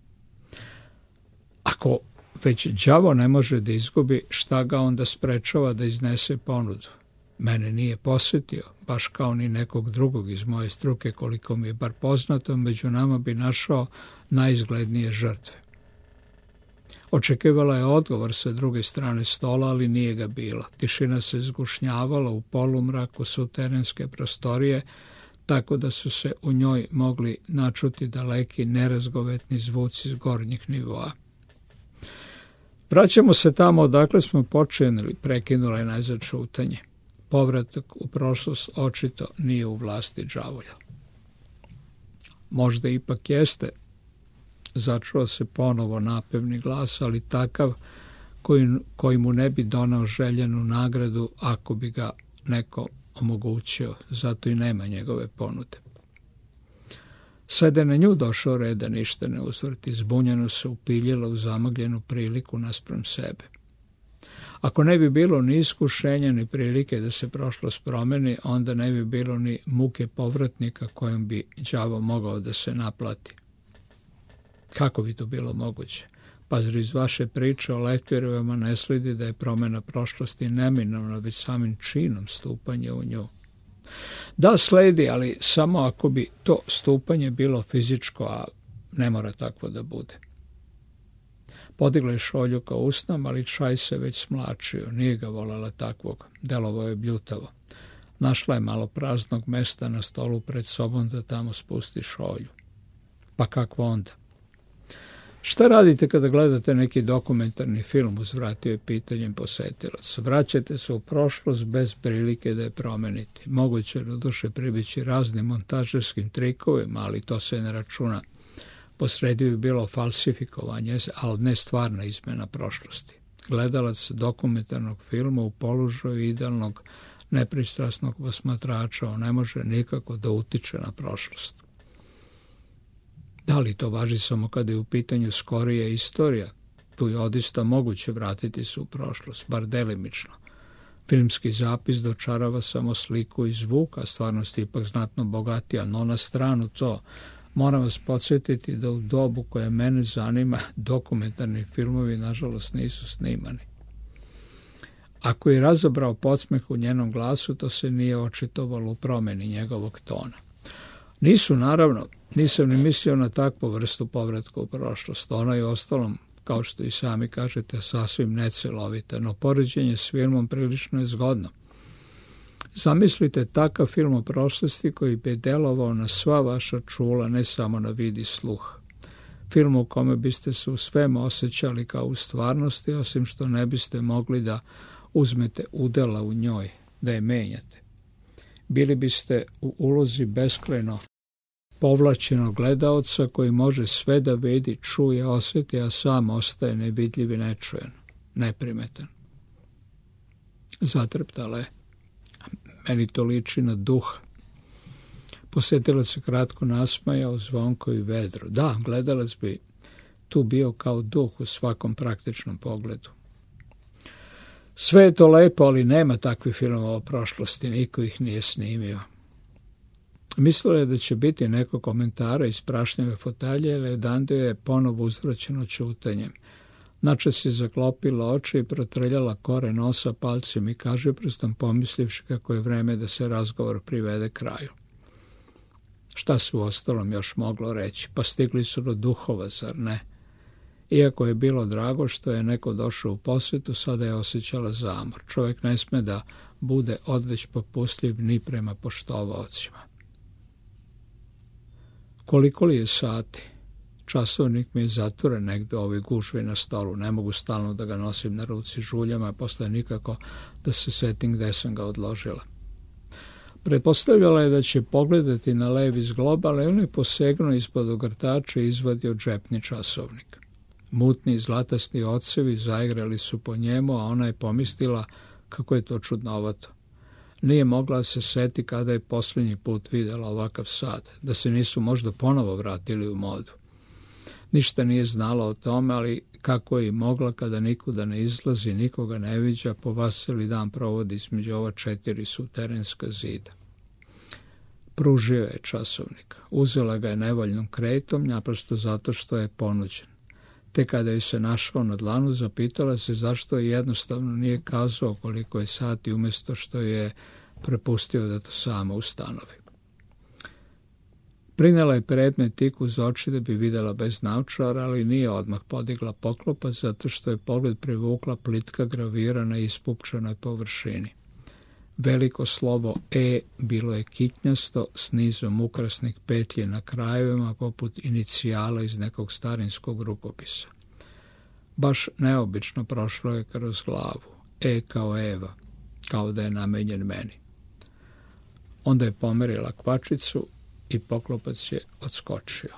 Ako već đavo ne može da izgubi, šta ga onda sprečava da iznese ponudu? Mene nije posjetio, baš kao ni nekog drugog iz moje struke, koliko mi je bar poznato, među nama bi našao najizglednije žrtve. Očekivala je odgovor sa druge strane stola, ali nije ga bila. Tišina se zgušnjavala u polumraku suterenske prostorije, tako da su se u njoj mogli načuti daleki nerazgovetni zvuci s gornjih nivoa. Vraćamo se tamo odakle smo počeli, prekinula je najzad šutanje. Povratak u prošlost očito nije u vlasti đavolja. Možda ipak jeste, začuo se ponovo napevni glas, ali takav koji mu ne bi donao željenu nagradu ako bi ga neko omogućio, zato i nema njegove ponude. Sada je na nju došao red da ništa ne uzvrti, zbunjeno se upiljila u zamagljenu priliku naspram sebe. Ako ne bi bilo ni iskušenja ni prilike da se prošlost promeni, onda ne bi bilo ni muke povratnika kojom bi đavo mogao da se naplati. Kako bi to bilo moguće? Pa zar iz vaše priče o leptirevama ne sledi da je promjena prošlosti neminovna već samim činom stupanja u nju? Da, sledi, ali samo ako bi to stupanje bilo fizičko, a ne mora takvo da bude. Podigla je šolju ka usnama, ali čaj se već smlačio. Nije ga voljela takvog. Delovao je bljutavo. Našla je malo praznog mesta na stolu pred sobom da tamo spusti šolju. Pa kakvo onda? Šta radite kada gledate neki dokumentarni film, uzvratio je pitanjem posetilac. Vraćate se u prošlost bez prilike da je promenite. Moguće doduše pribići raznim montažerskim trikovima, ali to se ne računa. Posredi bi bilo falsifikovanje, ali ne stvarna izmena prošlosti. Gledalac dokumentarnog filma u položaju idealnog nepristrasnog posmatrača, on ne može nikako da utiče na prošlost. Da li to važi samo kada je u pitanju skorija istorija? Tu je odista moguće vratiti se u prošlost, bar delimično. Filmski zapis dočarava samo sliku i zvuk, a stvarnost je ipak znatno bogatija, no na stranu to. Moram vas podsjetiti da u dobu koje mene zanima dokumentarni filmovi nažalost nisu snimani. Ako je razabrao podsmeh u njenom glasu, to se nije očitovalo u promjeni njegovog tona. Nisu, naravno, nisam ni mislio na takvu vrstu povratka u prošlost. Ona je ostalom, kao što i sami kažete, sasvim necelovita, no poređenje s filmom prilično je zgodno. Zamislite takav film o prošlosti koji bi delovao na sva vaša čula, ne samo na vid i sluh. Film u kome biste se u svemu osjećali kao u stvarnosti, osim što ne biste mogli da uzmete udela u njoj, da je menjate. Bili biste u ulozi beskrajno povlačenog gledaoca koji može sve da vidi, čuje, osjeti, a sam ostaje nevidljiv i nečujen, neprimetan. Zatreptala je. Meni to liči na duh. Posjetilac se kratko nasmajao, zvonko i vedro. Da, gledalac bi tu bio kao duh u svakom praktičnom pogledu. Sve je to lepo, ali nema takvih filmova o prošlosti, niko ih nije snimio. Mislila je da će biti neko komentara iz prašnjave fotelje, ali odande je ponovo uzvraćeno ćutanjem. Načas je zaklopila oči i protrljala kore nosa palcem i kaže prstom pomislivši kako je vreme da se razgovor privede kraju. Šta se uostalom još moglo reći? Pa stigli su do duhova, zar ne? Iako je bilo drago što je neko došao u posjetu, sada je osjećala zamor. Čovjek ne sme da bude odveć popustljiv ni prema poštovaocima. Koliko li je sati? Časovnik mi je zatvoren negde u ovoj gužvi na stolu. Ne mogu stalno da ga nosim na ruci žuljama, a posle nikako da se setim gde sam ga odložila. Pretpostavljala je da će pogledati na levi zglob, ali on je posegnuo ispod ogrtača i izvadio džepni časovnik. Mutni i zlatasti ocevi zaigrali su po njemu, a ona je pomislila kako je to čudnovato. Nije mogla se seti kada je posljednji put vidjela ovakav sat, da se nisu možda ponovo vratili u modu. Ništa nije znala o tome, ali kako je i mogla kada nikuda ne izlazi, nikoga ne viđa, po vaseli dan provodi između ova 4 suterenska zida. Pružio je časovnik. Uzela ga je nevoljnom kretom, naprosto zato što je ponuđen. Te kada je se našao na dlanu, zapitala se zašto je jednostavno nije kazao koliko je sati umjesto što je prepustio da to samo ustanovi. Prinela je predmet tik uz oči da bi vidjela bez naočara, ali nije odmah podigla poklopac zato što je pogled privukla plitka gravira na ispupčanoj površini. Veliko slovo E bilo je kitnjasto s nizom ukrasnih petlje na krajevima poput inicijala iz nekog starinskog rukopisa. Baš neobično prošlo je kroz glavu. E kao Eva, kao da je namenjen meni. Onda je pomerila kvačicu i poklopac je odskočio.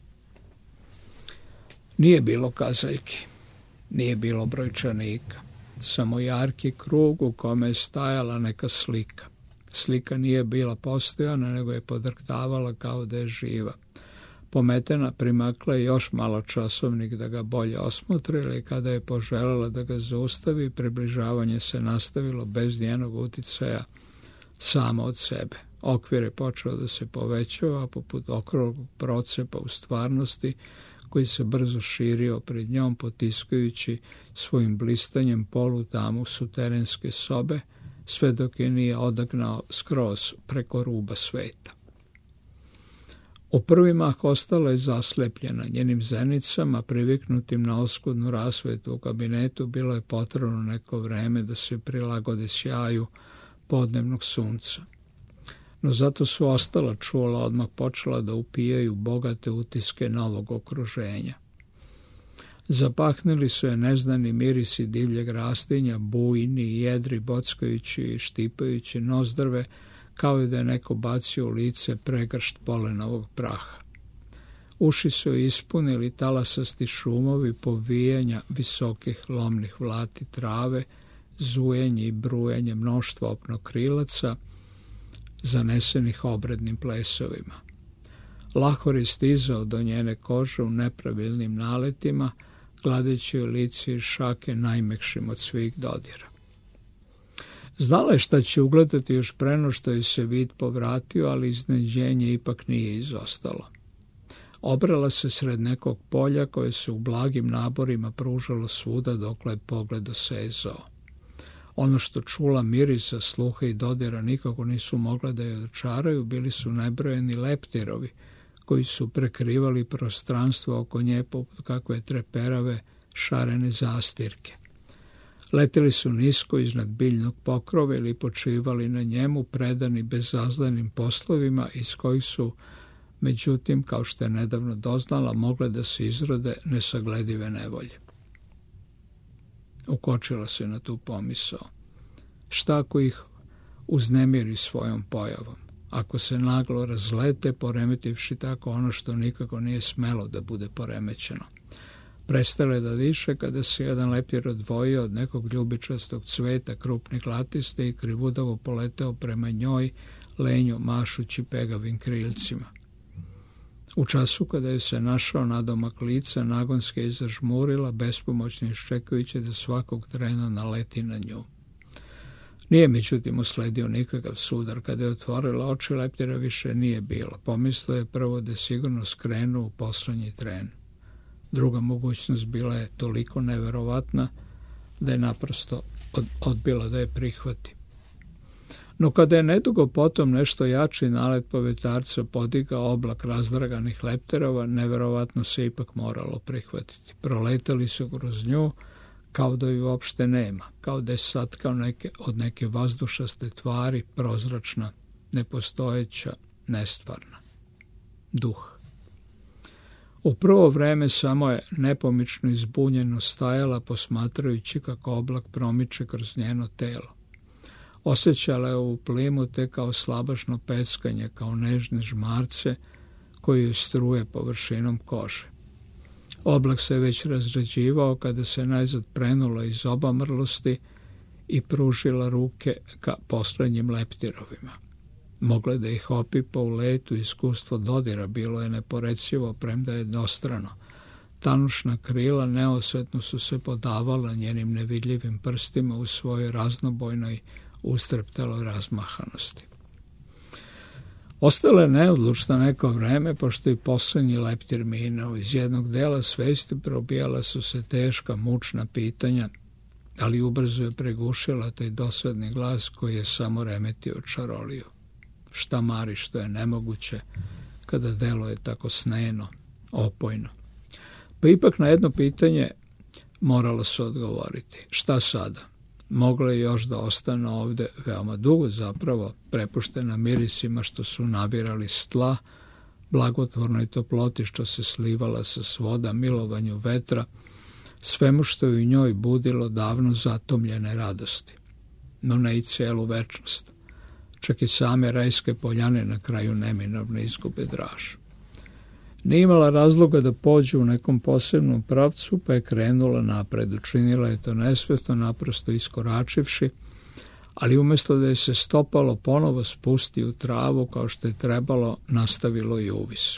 Nije bilo kazaljki, nije bilo brojčanika, samo jarki krug u kome je stajala neka slika. Slika nije bila postojana, nego je podrktavala kao da je živa. Pometena primakla je još malo časovnik da ga bolje osmotrila i kada je poželjela da ga zaustavi, približavanje se nastavilo bez njenog uticaja samo od sebe. Okvir je počeo da se povećava poput okruglog procepa u stvarnosti koji se brzo širio pred njom potiskajući svojim blistanjem polu tamu suterenske sobe sve dok je nije odagnao skroz preko ruba sveta. U prvi mah ostala je zaslepljena. Njenim zenicama, priviknutim na oskudnu rasvetu u kabinetu, bilo je potrebno neko vreme da se prilagode sjaju podnevnog sunca. No zato su ostala čula odmah počela da upijaju bogate utiske novog okruženja. Zapahnili su je neznani mirisi divljeg rastinja, bujni, jedri, bockajući i štipajući nozdrve, kao i da je neko bacio u lice pregršt polenovog praha. Uši su ispunili talasasti šumovi povijanja visokih lomnih vlati trave, zujenje i brujenje mnoštva opnokrilaca, zanesenih obrednim plesovima. Lahor je stizao do njene kože u nepravilnim naletima, gladeći joj lice i šake najmekšim od svih dodira. Znala je šta će ugledati još preno što je se vid povratio, ali iznenađenje ipak nije izostalo. Obrala se sred nekog polja koje se u blagim naborima pružalo svuda dokle je pogled dosezao. Ono što čula mirisa, sluha i dodira nikako nisu mogle da je očaraju, bili su nebrojeni leptirovi, koji su prekrivali prostranstvo oko nje poput kakve treperave šarene zastirke. Leteli su nisko iznad biljnog pokrova ili počivali na njemu, predani bezazlenim poslovima iz kojih su, međutim, kao što je nedavno doznala, mogle da se izrode nesagledive nevolje. Ukočila se na tu pomisao. Šta ako ih uznemiri svojom pojavom? Ako se naglo razlete, poremetivši tako ono što nikako nije smelo da bude poremećeno. Prestale da diše kada se jedan leptir odvojio od nekog ljubičastog cveta krupnih latiste i krivudavo poleteo prema njoj, lenjo mašući pegavim krilcima. U času kada je se našao nadomak lica, nagonski je zažmurila, bespomoćno iščekujući da svakog trena naleti na nju. Nije međutim usledio nikakav sudar. Kada je otvorila oči, leptira više nije bilo. Pomislio je prvo da je sigurno skrenuo u poslednji tren. Druga mogućnost bila je toliko neverovatna da je naprosto odbila da je prihvati. No kada je nedugo potom nešto jači nalet povetarca podigao oblak razdraganih lepterova, neverovatno se ipak moralo prihvatiti. Proletali su kroz nju kao da ju uopšte nema, kao da je satkao od neke vazdušaste tvari, prozračna, nepostojeća, nestvarna. Duh. U prvo vreme samo je nepomično i zbunjeno stajala, posmatrajući kako oblak promiče kroz njeno telo. Osjećala je ovu plimu te kao slabašno peckanje, kao nežne žmarce koji joj struje površinom kože. Oblak se već razrađivao kada se najzad prenula iz obamrlosti i pružila ruke ka poslednjim leptirovima. Mogla da ih opipa u letu, iskustvo dodira bilo je neporecivo, premda je jednostrano. Tanušna krila neosvetno su se podavala njenim nevidljivim prstima u svojoj raznobojnoj ustrepteloj razmahanosti. Ostala je neodlučna neko vreme, pošto i poslednji leptir minao. Iz jednog dela svesti probijala su se teška, mučna pitanja, ali ubrzo je pregušila taj dosadni glas koji je samo remetio čaroliju. Šta mari što je nemoguće, kada delo je tako sneno, opojno. Pa ipak na jedno pitanje moralo se odgovoriti. Šta sada? Mogla je još da ostane ovde veoma dugo, zapravo prepuštena mirisima što su nabirali s tla, blagotvornoj toploti što se slivala sa svoda, milovanju vetra, svemu što je u njoj budilo davno zatomljene radosti. No ne i celu večnost. Čak i same rajske poljane na kraju neminovno izgube draž. Nije imala razloga da pođe u nekom posebnom pravcu, pa je krenula napred. Učinila je to nesvesno, naprosto iskoračivši, ali umjesto da je se stopalo ponovo spusti u travu kao što je trebalo, nastavilo i uvis.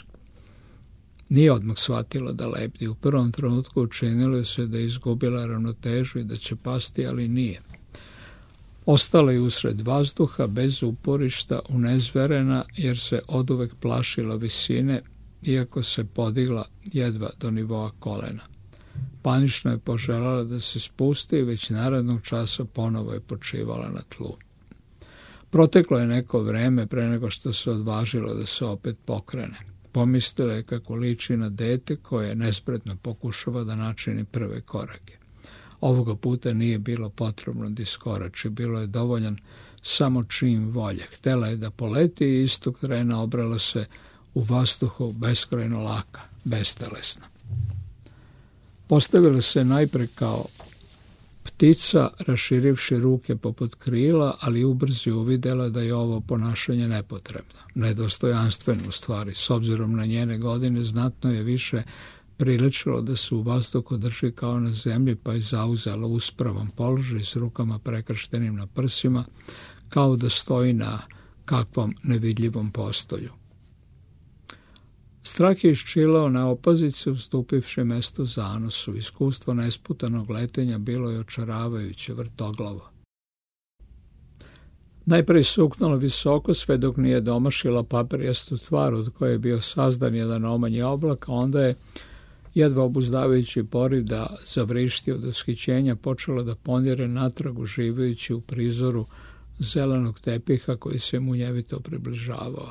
Nije odmah shvatila da lepti. U prvom trenutku učinilo se da je izgubila ravnotežu i da će pasti, ali nije. Ostala je usred vazduha, bez uporišta, unezverena, jer se oduvek plašila visine, iako se podigla jedva do nivoa kolena. Panično je poželjela da se spusti i već narednog časa ponovo je počivala na tlu. Proteklo je neko vreme pre nego što se odvažila da se opet pokrene. Pomislila je kako liči na dete koje nespretno pokušava da načini prve korake. Ovoga puta nije bilo potrebno da iskorači, bilo je dovoljan samo čin volje. Htela je da poleti i istog trena obrala se u vazduhu beskrajno laka, bestelesna. Postavila se najpre kao ptica, raširivši ruke poput krila, ali ubrzo uvidela da je ovo ponašanje nepotrebno, nedostojanstveno u stvari. S obzirom na njene godine znatno je više priličilo da se u vazduhu drži kao na zemlji, pa je zauzela uspravan položaj s rukama prekrštenim na prsima, kao da stoji na kakvom nevidljivom postolju. Strah je iščilao na opazice, ustupivši mesto zanosu. Iskustvo nesputanog letenja bilo je očaravajuće, vrtoglavo. Najprej suknula visoko, sve dok nije domašila papirijastu tvar od koje je bio sazdan jedan omanji oblak, a onda je, jedva obuzdavajući poriv da zavrišti od ushićenja, počela da ponire natrag, uživajući u prizoru zelenog tepiha koji se munjevito približavao.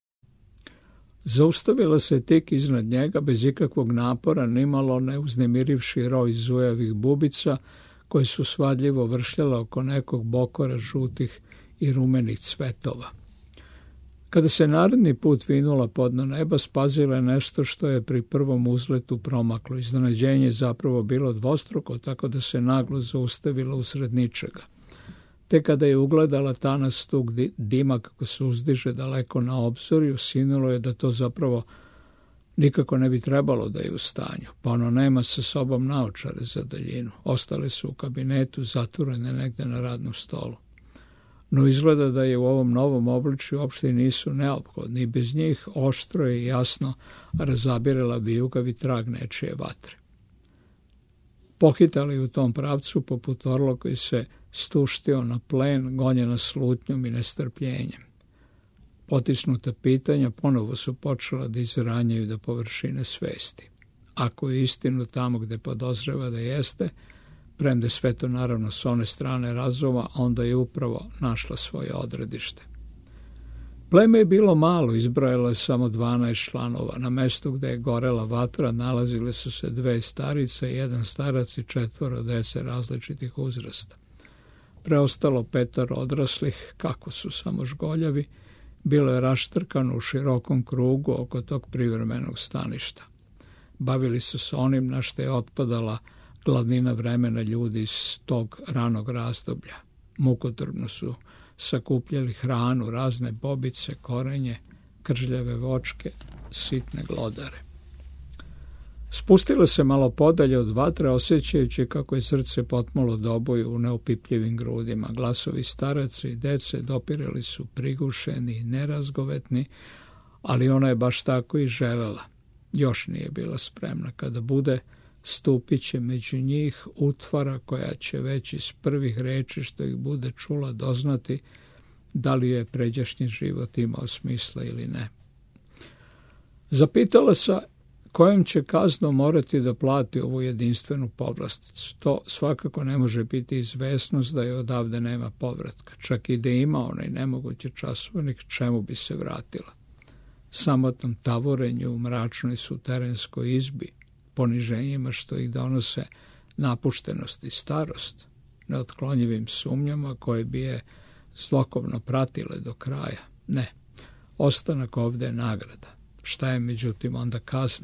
Zaustavila se tik iznad njega bez ikakvog napora, nimalo ne uznemirivši roj zujavih bubica koje su svadljivo vršljala oko nekog bokora žutih i rumenih cvetova. Kada se naredni put vinula podno neba, spazila je nešto što je pri prvom uzletu promaklo. Iznenađenje je zapravo bilo dvostruko, tako da se naglo zaustavila usred ničega. Te kada je ugledala tanas stug dima kako se uzdiže daleko na obzorju, sinulo je da to zapravo nikako ne bi trebalo da je u stanju. Pa ono nema sa sobom naočare za daljinu. Ostale su u kabinetu, zaturene negde na radnom stolu. No izgleda da je u ovom novom obličju uopšte nisu neophodni. Bez njih oštro i jasno razabirala vijugavi trag nečije vatre. Pohitali u tom pravcu poput orla koji se stuštio na plen, gonjena slutnjom i nestrpljenjem. Potisnuta pitanja ponovo su počela da izranjaju do površine svesti. Ako je istinu tamo gde podozreva da jeste, premda sve to naravno s one strane razuma, onda je upravo našla svoje odredište. Pleme je bilo malo, izbrojalo je samo 12 članova. Na mestu gde je gorela vatra nalazile su se 2 starice, 1 starac i 4 dece različitih uzrasta. Preostalo 5 odraslih, kako su samo žgoljavi, bilo je raštrkano u širokom krugu oko tog privremenog staništa. Bavili su se onim na što je otpadala glavnina vremena ljudi iz tog ranog razdoblja. Mukotrpno su sakupljali hranu, razne bobice, korenje, kržljave vočke, sitne glodare. Spustila se malo podalje od vatre, osjećajući kako je srce potmulo do boju u neopipljivim grudima. Glasovi staraca i dece dopirali su prigušeni i nerazgovetni, ali ona je baš tako i želela. Još nije bila spremna. Kada bude, stupit će među njih utvara koja će već iz prvih reči što ih bude čula doznati da li je pređašnji život imao smisla ili ne. Zapitala se kojom će kaznom morati da plati ovu jedinstvenu povlasticu. To svakako ne može biti izvesnost da je odavde nema povratka. Čak i da ima onaj nemogući časovnik, čemu bi se vratila. Samotnom tavorenju u mračnoj suterenskoj izbi, poniženjima što ih donose napuštenost i starost, neotklonjivim sumnjama koje bi je zlokovno pratile do kraja. Ne, ostanak ovde je nagrada. Šta je međutim onda kazna?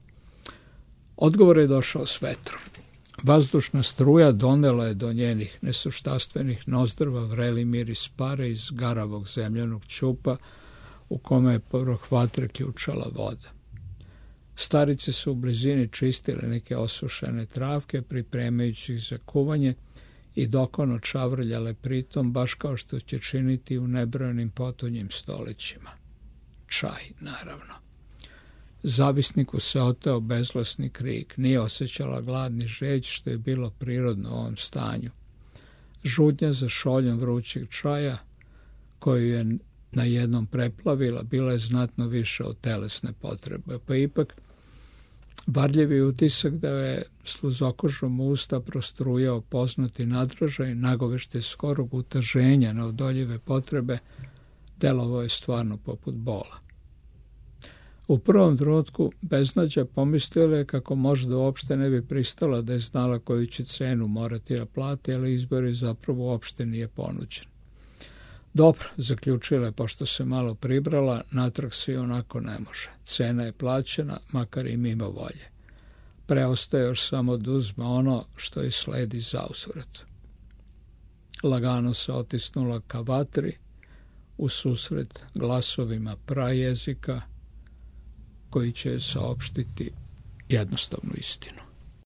Odgovor je došao s vetrom. Vazdušna struja donela je do njenih nesuštastvenih nozdrva vreli miris pare iz garavog zemljanog ćupa u kome je povrh vatre ključala voda. Starice su u blizini čistile neke osušene travke, pripremajući ih za kuvanje i dokono čavrljale pritom, baš kao što će činiti u nebrojenim potonjim stolićima. Čaj, naravno. Zavisniku se oteo bezglasni krik. Nije osjećala gladni žeđ, što je bilo prirodno u ovom stanju. Žudnja za šoljom vrućeg čaja, koju je na jednom preplavila, bila je znatno više od telesne potrebe, pa ipak varljivi utisak da je sluzokožom usta prostrujao poznati nadražaj, nagovešte skorog utaženja neodoljive potrebe, delovao je stvarno poput bola. U prvom trenutku beznađa pomislila je kako možda uopšte ne bi pristala da je znala koju će cenu morati da plati, ali izbor je zapravo uopšte nije ponuđen. Dobro, zaključila je, pošto se malo pribrala, natrag se i onako ne može. Cena je plaćena, makar i mimo volje. Preostaje još samo da uzme ono što je sledi zauzvrat. Lagano se otisnula ka vatri, u susret glasovima prajezika, koji će saopštiti jednostavnu istinu.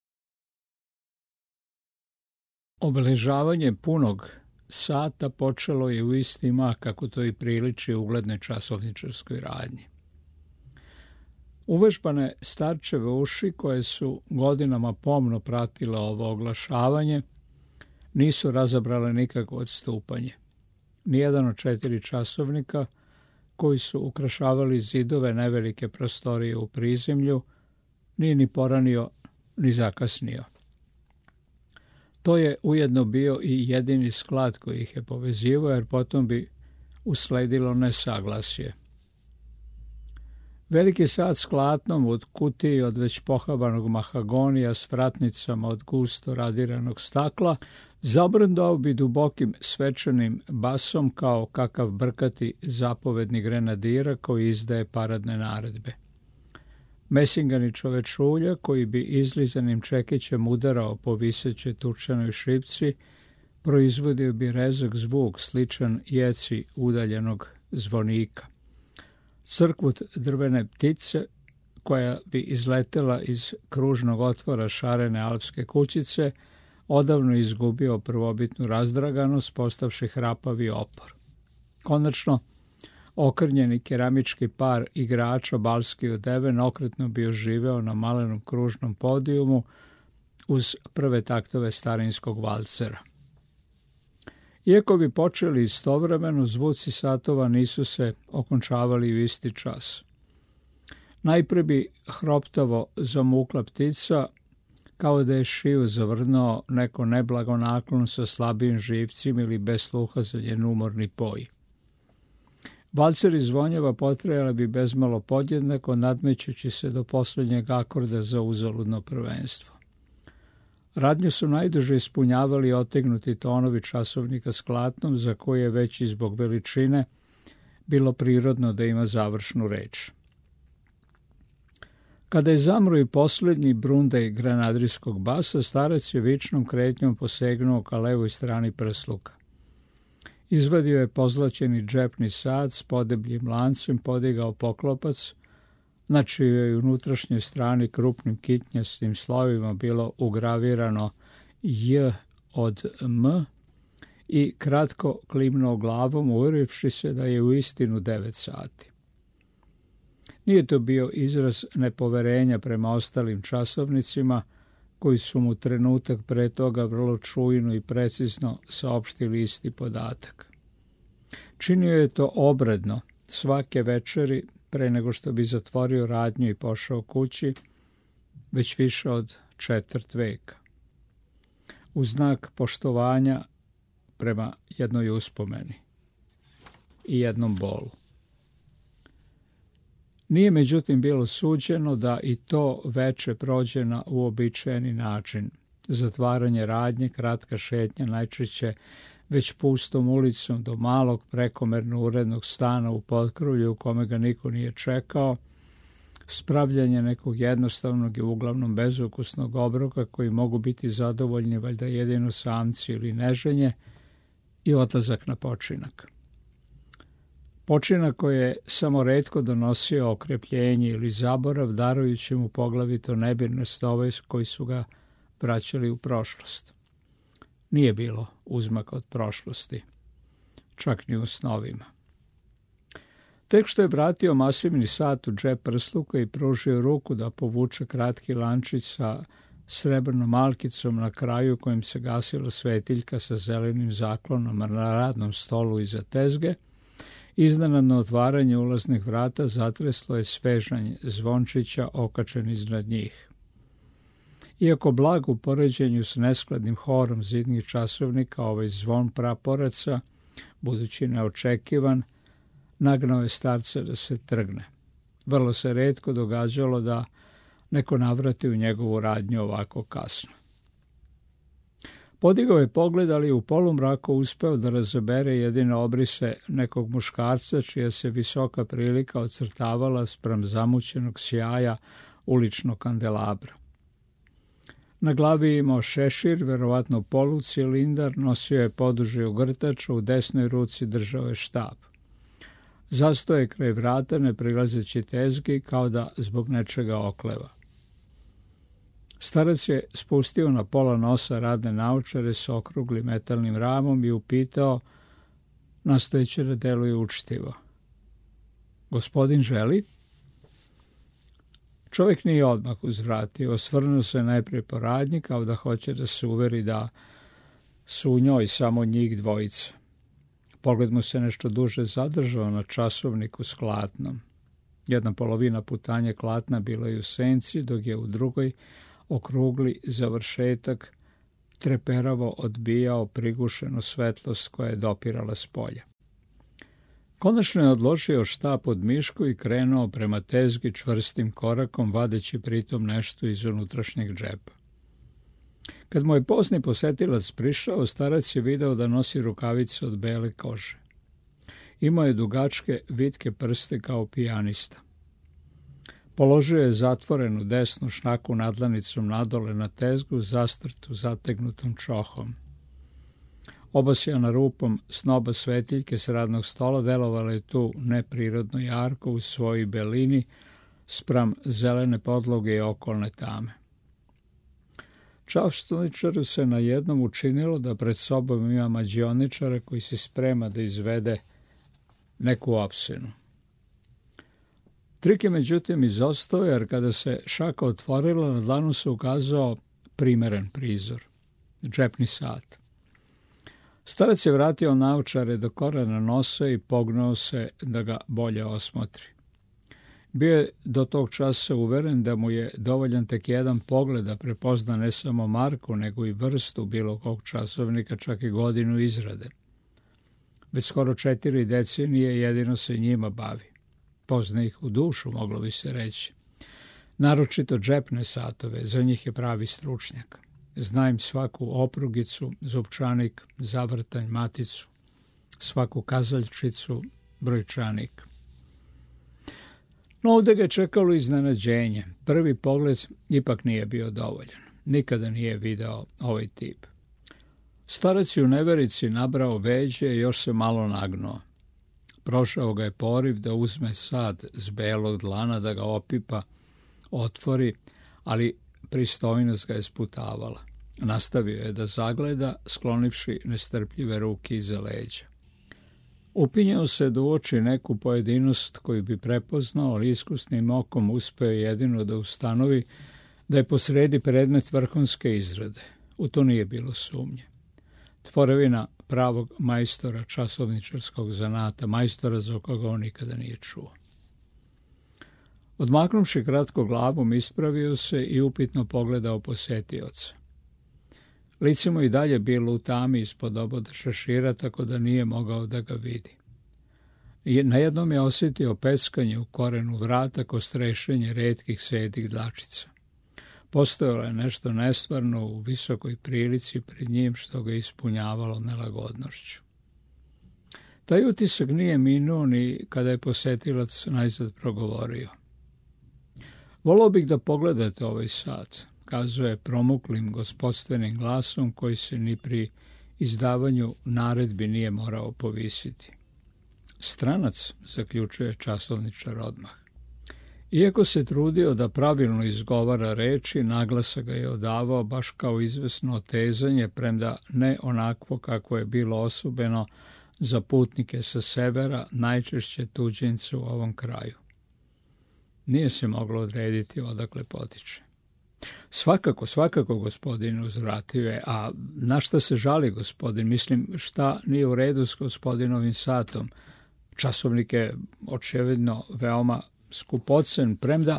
Obeležavanje punog sata počelo je u isti mah, kako to i priliči uglednoj časovničarskoj radnji. Uvežbane starčeve uši, koje su godinama pomno pratile ovo oglašavanje, nisu razabrale nikakvo odstupanje. Nijedan od 4 časovnika, koji su ukrašavali zidove nevelike prostorije u prizemlju, nije ni poranio ni zakasnio. To je ujedno bio i jedini sklad koji ih je povezivao, jer potom bi usledilo nesaglasje. Veliki sat s klatnom od kutiji od već pohabanog mahagonija s vratnicama od gusto radiranog stakla zabrndao bi dubokim svečanim basom kao kakav brkati zapovedni grenadira koji izdaje paradne naredbe. Mesingani čovečulja koji bi izlizanim čekićem udarao po visećoj tučanoj šipci proizvodio bi rezak zvuk sličan jeci udaljenog zvonika. Crkvut drvene ptice koja bi izletela iz kružnog otvora šarene alpske kućice odavno izgubio prvobitnu razdraganost, postavši hrapavi opor. Konačno, okrnjeni keramički par igrača balski odeven okretno bi oživeo na malenom kružnom podijumu uz prve taktove starinskog valcera. Iako bi počeli istovremeno, zvuci satova nisu se okončavali u isti čas. Najpre bi hroptavo zamukla ptica, kao da je šiju zavrnuo neko neblago naklon sa slabijim živcima ili bez sluha za njen umorni poj. Valceri zvonjeva potrajala bi bezmalo podjednako, nadmećući se do posljednjeg akorda za uzaludno prvenstvo. Radnju su najduže ispunjavali otegnuti tonovi časovnika s klatnom, za koje je već i zbog veličine bilo prirodno da ima završnu reč. Kada je zamro i posljednji brundaj grenadrijskog basa, starac je vičnom kretnjom posegnuo ka levoj strani prsluka. Izvadio je pozlaćeni džepni sat s podebljim lancem, podigao poklopac, na čijoj je unutrašnjoj strani krupnim kitnjastim slovima bilo ugravirano J od M i kratko klimnuo glavom, uvjerivši se da je uistinu 9 sati. Nije to bio izraz nepoverenja prema ostalim časovnicima, koji su mu trenutak pre toga vrlo čujno i precizno saopštili isti podatak. Činio je to obredno, svake večeri, pre nego što bi zatvorio radnju i pošao kući, već više od 4 veka. U znak poštovanja prema jednoj uspomeni i jednom bolu. Nije međutim bilo suđeno da i to veče prođe na uobičajeni način. Zatvaranje radnje, kratka šetnja, najčešće već pustom ulicom do malog prekomerno urednog stana u potkrovlju u kome ga niko nije čekao, spravljanje nekog jednostavnog i uglavnom bezukusnog obroka koji mogu biti zadovoljni valjda jedino samci ili neženje i odlazak na počinak. Počinak koji je samo retko donosio okrepljenje ili zaborav, darujući mu poglavito nebirne stove koji su ga vraćali u prošlost. Nije bilo uzmaka od prošlosti, čak ni u snovima. Tek što je vratio masivni sat u džep prsluka i pružio ruku da povuče kratki lančić sa srebrnom malkicom na kraju kojim se gasila svetiljka sa zelenim zaklonom na radnom stolu iza tezge, iznenadno otvaranje ulaznih vrata zatreslo je svežanje zvončića okačen iznad njih. Iako blag u poređenju s neskladnim horom zidnih časovnika, ovaj zvon praporaca, budući neočekivan, nagnao je starca da se trgne. Vrlo se retko događalo da neko navrati u njegovu radnju ovako kasno. Podigao je pogled, ali u polumraku uspeo da razabere jedine obrise nekog muškarca čija se visoka prilika ocrtavala spram zamućenog sjaja uličnog kandelabra. Na glavi je imao šešir, verovatno polucilindar, nosio je poduži ogrtač, u desnoj ruci držao je štab. Zastao je kraj vrata, ne prilazeći tezgi, kao da zbog nečega okleva. Starac je spustio na pola nosa radne naočare s okruglim metalnim ramom i upitao, nastojeći da deluje učtivo: "Gospodin želi?" Čovjek nije odmah uzvratio, osvrnuo se najprije po radnji, kao da hoće da se uveri da su u njoj samo njih dvojica. Pogled mu se nešto duže zadržao na časovniku s klatnom. Jedna polovina putanje klatna bila je u senci, dok je u drugoj okrugli završetak treperavo odbijao prigušenu svetlost koja je dopirala s polja. Konačno je odložio štap od mišku i krenuo prema tezgi čvrstim korakom, vadeći pritom nešto iz unutrašnjeg džepa. Kad mu je pozni posetilac prišao, starac je video da nosi rukavice od bele kože. Imao je dugačke, vitke prste kao pijanista. Položio je zatvorenu desnu šnaku nadlanicom nadole na tezgu, zastrtu zategnutom čohom. Obasjana rupom snoba svetiljke s radnog stola delovala je tu neprirodno jarko u svojoj belini spram zelene podloge i okolne tame. Časovničaru se na jednom učinilo da pred sobom ima mađioničara koji se sprema da izvede neku opsenu. Trik je međutim izostao, jer kada se šaka otvorila, na dlanu se ukazao primeren prizor, džepni sat. Starac je vratio naočare do korena nosa i pognuo se da ga bolje osmotri. Bio je do tog časa uveren da mu je dovoljan tek jedan pogled da prepozna ne samo marku, nego i vrstu bilo kog časovnika, čak i godinu izrade. Već skoro 4 decenije jedino se njima bavi. Pozna ih u dušu, moglo bi se reći. Naročito džepne satove, za njih je pravi stručnjak. Zna im svaku oprugicu, zupčanik, zavrtanj, maticu, svaku kazaljčicu, brojčanik. No ovdje ga je čekalo iznenađenje. Prvi pogled ipak nije bio dovoljan. Nikada nije video ovaj tip. Starac je u neverici nabrao veđe i još se malo nagnuo. Prošao ga je poriv da uzme sad s belog dlana, da ga opipa, otvori, ali pristojnost ga je sputavala. Nastavio je da zagleda, sklonivši nestrpljive ruke iza leđa. Upinjao se da uoči neku pojedinost koju bi prepoznao, ali iskusnim okom uspeo jedino da ustanovi da je posredi predmet vrhunske izrade. U to nije bilo sumnje. Tvorevina pravog majstora časovničarskog zanata, majstora za koga on nikada nije čuo. Odmaknuvši kratko glavom, ispravio se i upitno pogledao posetioca. Lice mu i dalje bilo u tami ispod oboda šešira, tako da nije mogao da ga vidi. I najednom je osjetio peckanje u korenu vrata, kostrešenje retkih sedih dlačica. Postojalo je nešto nestvarno u visokoj prilici pred njim, što ga ispunjavalo nelagodnošću. Taj utisak nije minuo ni kada je posetilac najzad progovorio. Volao bih da pogledate ovaj sat, kazuje promuklim gospodstvenim glasom koji se ni pri izdavanju naredbi nije morao povisiti. Stranac, zaključuje časovničar odmah. Iako se trudio da pravilno izgovara reči, naglasak ga je odavao baš kao izvesno otezanje, premda ne onakvo kako je bilo osobeno za putnike sa severa, najčešće tuđince u ovom kraju. Nije se moglo odrediti odakle potiče. Svakako, gospodin, uzvratio je. A na šta se žali, gospodin? Mislim, šta nije u redu s gospodinovim satom? Časovnik je očevidno veoma skupocen, premda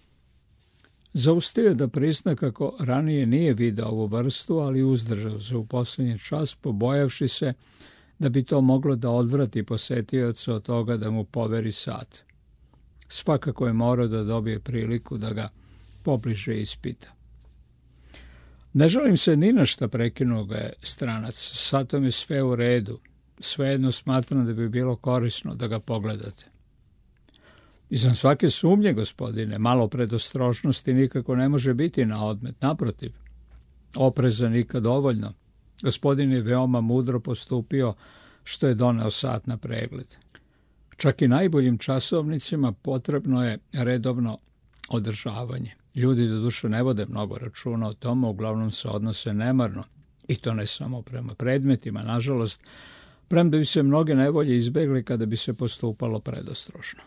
zaustio da prizna kako ranije nije video ovu vrstu, ali uzdržao se u posljednji čas, pobojavši se da bi to moglo da odvrati posetioca od toga da mu poveri sat. Svakako je morao da dobije priliku da ga pobliže ispita. Ne želim se ni na šta, prekinuo ga je stranac. Sa tom je sve u redu. Svejedno smatram da bi bilo korisno da ga pogledate. Izvan svake sumnje, gospodine, malo predostrožnosti nikako ne može biti na odmet. Naprotiv, opreza nikad dovoljno. Gospodin je veoma mudro postupio što je doneo sat na pregled. Čak i najboljim časovnicima potrebno je redovno održavanje. Ljudi doduše ne vode mnogo računa o tome, uglavnom se odnose nemarno. I to ne samo prema predmetima, nažalost, premda bi se mnoge nevolje izbegli kada bi se postupalo predostrožno.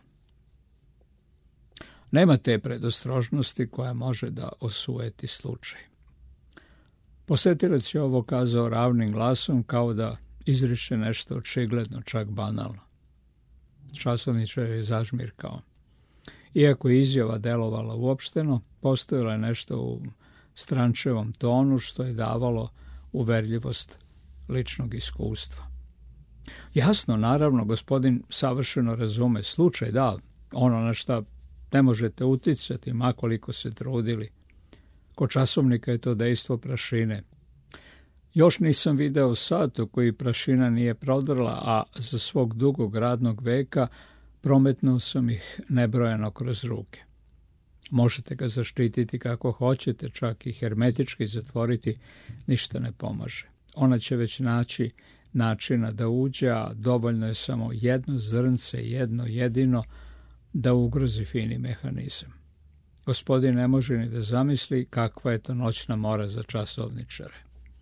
Nema te predostrožnosti koja može da osujeti slučaj. Posetilac je ovo kazao ravnim glasom, kao da izriče nešto očigledno, čak banalno. Časovničar je zažmirkao. Iako je izjava delovala uopšteno, postojalo je nešto u strančevom tonu što je davalo uverljivost ličnog iskustva. Jasno, naravno, gospodin savršeno razume slučaj, da, ono na šta ne možete uticati, makoliko se trudili. Kod časovnika je to dejstvo prašine. Još nisam video sat u koji prašina nije prodrla, a za svog dugog radnog veka prometnuo sam ih nebrojeno kroz ruke. Možete ga zaštititi kako hoćete, čak i hermetički zatvoriti, ništa ne pomaže. Ona će već naći načina da uđe, a dovoljno je samo jedno zrnce, jedno jedino, da ugrozi fini mehanizam. Gospodin ne može ni da zamisli kakva je to noćna mora za časovničare.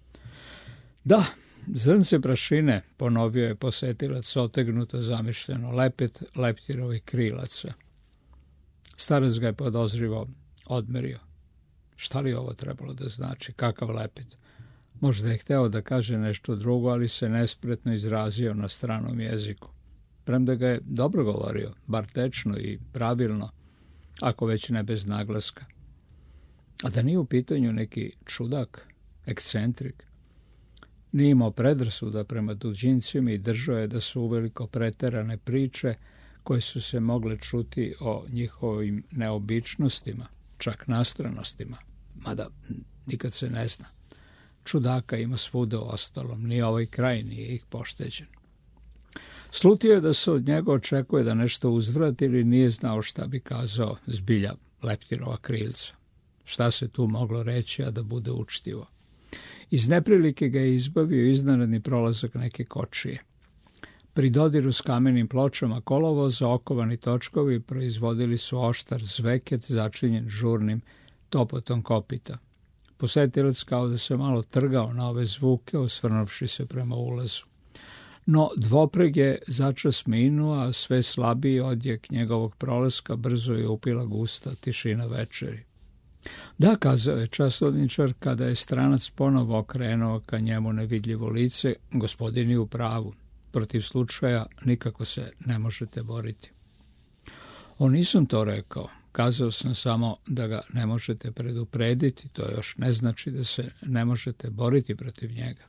Da, zrnce prašine, ponovio je posetilac otegnuto zamišljeno, lepet leptirovih krilaca. Starac ga je podozrivo odmerio. Šta li ovo trebalo da znači? Kakav lepet? Možda je hteo da kaže nešto drugo, ali se nespretno izrazio na stranom jeziku. Premda ga je dobro govorio, bar tečno i pravilno, ako već ne bez naglaska. A da nije u pitanju neki čudak, ekscentrik. Nije imao predrasuda prema tuđincima i držao je da su uveliko preterane priče koje su se mogle čuti o njihovim neobičnostima, čak nastranostima, mada nikad se ne zna. Čudaka ima svuda u ostalom, ni ovaj kraj nije ih pošteđen. Slutio je da se od njega očekuje da nešto uzvrati ili nije znao šta bi kazao zbilja leptirova krilca. Šta se tu moglo reći, a da bude učtivo? Iz neprilike ga je izbavio iznenadni prolazak neke kočije. Pri dodiru s kamenim pločama kolovoza okovani točkovi proizvodili su oštar zveket začinjen žurnim topotom kopita. Posetilac kao da se malo trgao na ove zvuke, osvrnuvši se prema ulazu. No dvopreg je začas minuo, a sve slabiji odjek njegovog prolaska brzo je upila gusta tišina večeri. Da, kazao je časovničar, kada je stranac ponovo okrenuo ka njemu nevidljivo lice, gospodin je u pravu. Protiv slučaja nikako se ne možete boriti. O, nisam to rekao. Kazao sam samo da ga ne možete preduprediti, to još ne znači da se ne možete boriti protiv njega.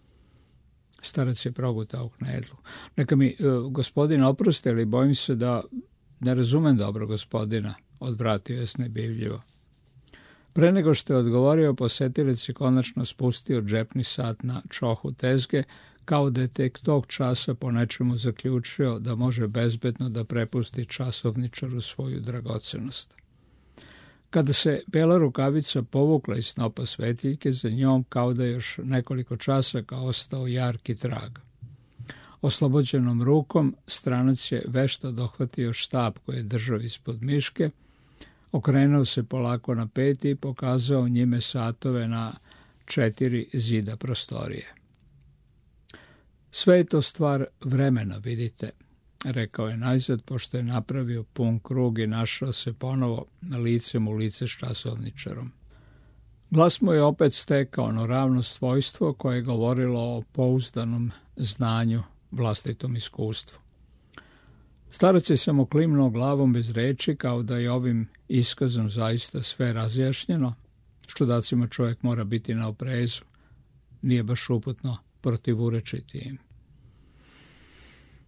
Starac je progutao knedlu. Neka mi, gospodin, oprosti, ali bojim se da ne razumem dobro gospodina, odvratio je snebivljivo. Pre nego što je odgovorio, posetilac je konačno spustio džepni sat na čohu tezge, kao da je tek tog časa po nečemu zaključio da može bezbedno da prepusti časovničaru svoju dragocenost. Kada se bela rukavica povukla iz snopa svetiljke, za njom kao da još nekoliko časaka ostao jarki trag. Oslobođenom rukom stranac je vešto dohvatio štap koji je držao ispod miške, okrenuo se polako na peti i pokazao njime satove na 4 zida prostorije. Sve je to stvar vremena, vidite, rekao je najzad, pošto je napravio pun krug i našao se ponovo licem u lice s časovničarom. Glas mu je opet stekao ono ravno svojstvo koje je govorilo o pouzdanom znanju, vlastitom iskustvu. Starac je samo klimnuo glavom bez reči, kao da je ovim iskazom zaista sve razjašnjeno. S čudacima čovjek mora biti na oprezu. Nije baš uputno protivurečiti im.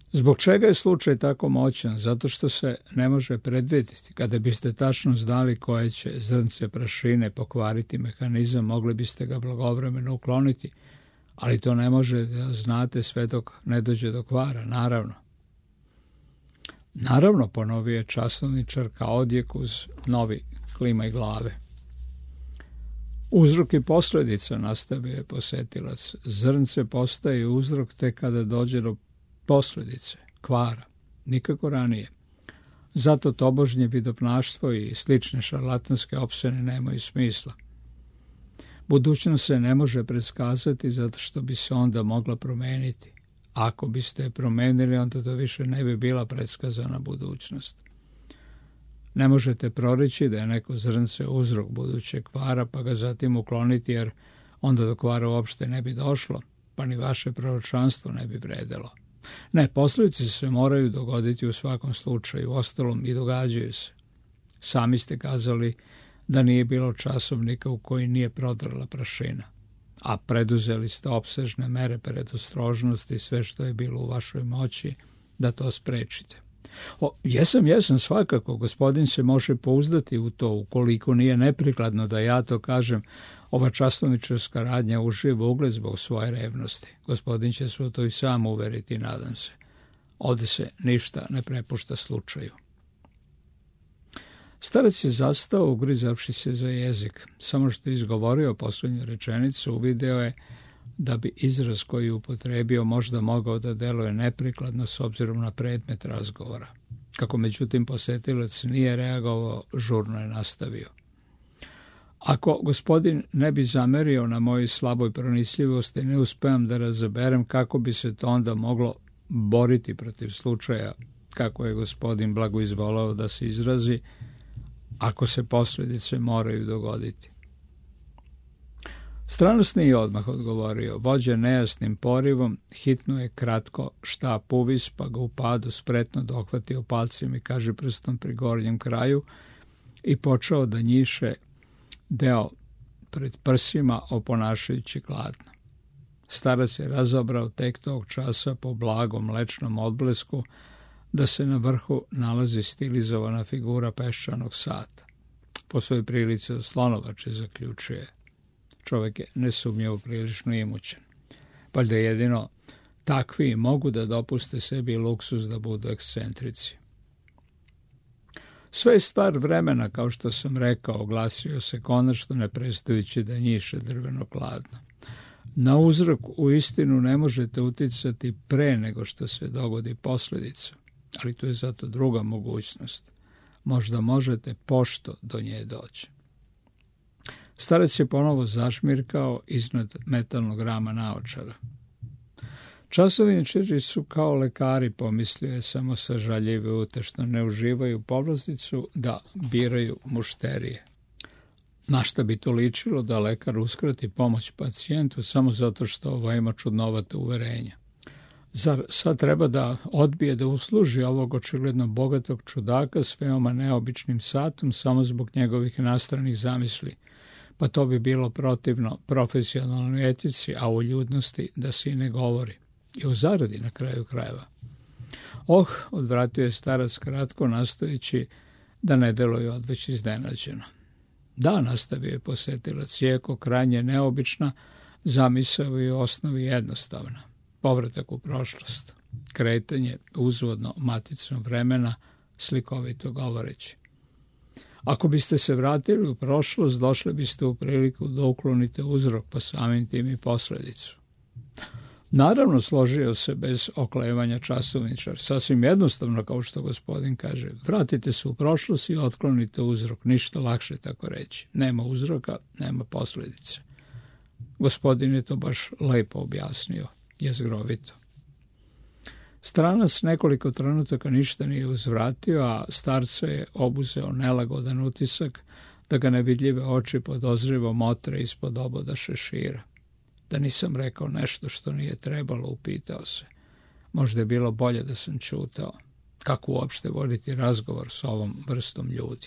Zbog čega je slučaj tako moćan? Zato što se ne može predvidjeti. Kada biste tačno znali koje će zrnce prašine pokvariti mehanizam, mogli biste ga blagovremeno ukloniti, ali to ne može da znate sve dok ne dođe do kvara, naravno. Naravno, ponovio je časovničar kao odjek uz novi klimaj glave. Uzrok i posljedica, nastavio je posetilac. Zrnce postaje uzrok tek kada dođe do posljedice, kvara, nikako ranije. Zato tobožnje vidovnaštvo i slične šarlatanske opsene nemaju smisla. Budućnost se ne može predskazati zato što bi se onda mogla promeniti. Ako biste je promenili, onda to više ne bi bila predskazana budućnost. Ne možete proreći da je neko zrnce uzrok budućeg kvara, pa ga zatim ukloniti, jer onda do kvara uopšte ne bi došlo, pa ni vaše proročanstvo ne bi vredelo. Ne, posljedice se moraju dogoditi u svakom slučaju, ostalom i događaju se. Sami ste kazali da nije bilo časovnika u koji nije prodrla prašina, a preduzeli ste opsežne mere predostrožnosti i sve što je bilo u vašoj moći da to sprečite. Jesam, svakako, gospodin se može pouzdati u to, ukoliko nije neprikladno da ja to kažem. Ova častovničarska radnja uživa ugled zbog svoje revnosti. Gospodin će se u to i sam uveriti, nadam se. Ovdje se ništa ne prepušta slučaju. Starac je zastao, ugrizavši se za jezik. Samo što je izgovorio posljednju rečenicu, uvideo je da bi izraz koji je upotrebio možda mogao da deluje neprikladno s obzirom na predmet razgovora. Kako međutim posetilac nije reagovao, žurno je nastavio. Ako gospodin ne bi zamerio na mojoj slaboj pronicljivosti, ne uspevam da razaberem kako bi se to onda moglo boriti protiv slučaja, kako je gospodin blagoizvolao da se izrazi, ako se posljedice moraju dogoditi. Stranac nije odmah odgovorio. Vođen nejasnim porivom, hitno je kratko štap uvis, pa ga u padu spretno dohvatio palcem i kaži prstom pri gornjem kraju i počeo da njiše deo pred prsima, oponašajući gladno. Starac je razobrao tek tog časa po blagom mlečnom odblesku da se na vrhu nalazi stilizovana figura peščanog sata. Po svojoj prilici od slonovače, zaključuje. Čovjek je nesumnjivo prilično imućan. Valjda jedino takvi mogu da dopuste sebi luksuz da budu ekscentrici. Sve je stvar vremena, kao što sam rekao, oglasio se konačno, ne prestajući da njiše drveno hladno. Na uzrok u istinu ne možete uticati pre nego što se dogodi posljedica, ali to je zato druga mogućnost. Možda možete pošto do nje doći. Starac je ponovo zašmirkao iznad metalnog rama naočara. Časovničari su kao lekari, pomislio je samo sažaljive utešno, ne uživaju povlasticu da biraju mušterije. Na šta bi to ličilo da lekar uskrati pomoć pacijentu samo zato što ova ima čudnovata uverenja? Zar sad treba da odbije da usluži ovog očigledno bogatog čudaka s veoma neobičnim satom samo zbog njegovih nastranih zamisli? Pa to bi bilo protivno profesionalnoj etici, a u ljudnosti da se i ne govori. I u zaradi na kraju krajeva. Odvratio je starac kratko, nastojeći da ne deluje odveć iznenađeno. Da, nastavio je posetilac, iako krajnje neobična, zamisao i u osnovi jednostavna. Povratak u prošlost, kretanje uzvodno maticom vremena, slikovito govoreći. Ako biste se vratili u prošlost, došli biste u priliku da uklonite uzrok, pa samim tim i posljedicu. Naravno, složio se bez oklevanja časovničar. Sasvim jednostavno, kao što gospodin kaže, vratite se u prošlost i otklonite uzrok. Ništa lakše tako reći. Nema uzroka, nema posljedice. Gospodin je to baš lepo objasnio, jezgrovito. Stranac nekoliko trenutaka ništa nije uzvratio, a starca je obuzeo nelagodan utisak da ga nevidljive oči podozrivo motre ispod oboda šešira. Da nisam rekao nešto što nije trebalo, upitao se. Možda je bilo bolje da sam ćutao. Kako uopšte voditi razgovor s ovom vrstom ljudi?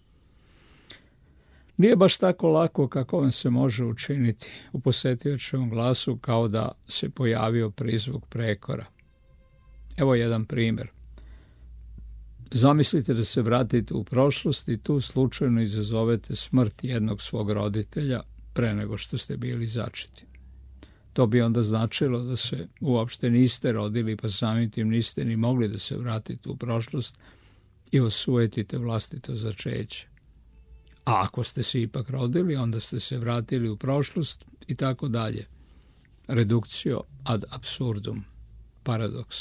Nije baš tako lako kako vam se može učiniti, u posetiočevom glasu kao da se pojavio prizvuk prekora. Evo jedan primjer. Zamislite da se vratite u prošlost i tu slučajno izazovete smrt jednog svog roditelja pre nego što ste bili začeti. To bi onda značilo da se uopšte niste rodili, pa samim tim niste ni mogli da se vratite u prošlost i osujetite vlastito začeće. A ako ste se ipak rodili, onda ste se vratili u prošlost i tako dalje. Reductio ad absurdum, paradoks.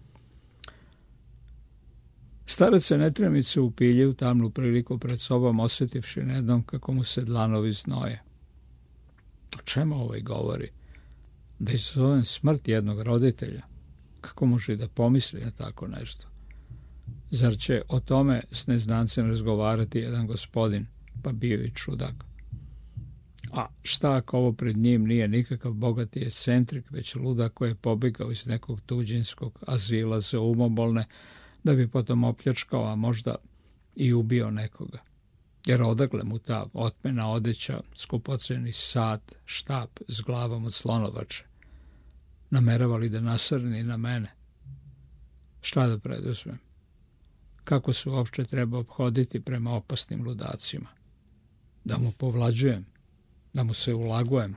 Starac se netremice upilje u tamnu priliku pred sobom, osjetivši nedom kako mu se dlanovi znoje. O čemu ovaj govori? Da izazovem smrt jednog roditelja? Kako može da pomisli na tako nešto? Zar će o tome s neznancem razgovarati jedan gospodin, pa bio i čudak? A šta ako ovo pred njim nije nikakav bogati ekscentrik, već ludak koji je pobegao iz nekog tuđinskog azila za umobolne, da bi potom opljačkao, a možda i ubio nekoga? Jer odakle mu ta otmena odeća, skupoceni sat, štap s glavom od slonovače? Namerava li da nasrni na mene? Šta da preduzmem? Kako se uopšte treba ophoditi prema opasnim ludacima? Da mu povlađujem? Da mu se ulagujem?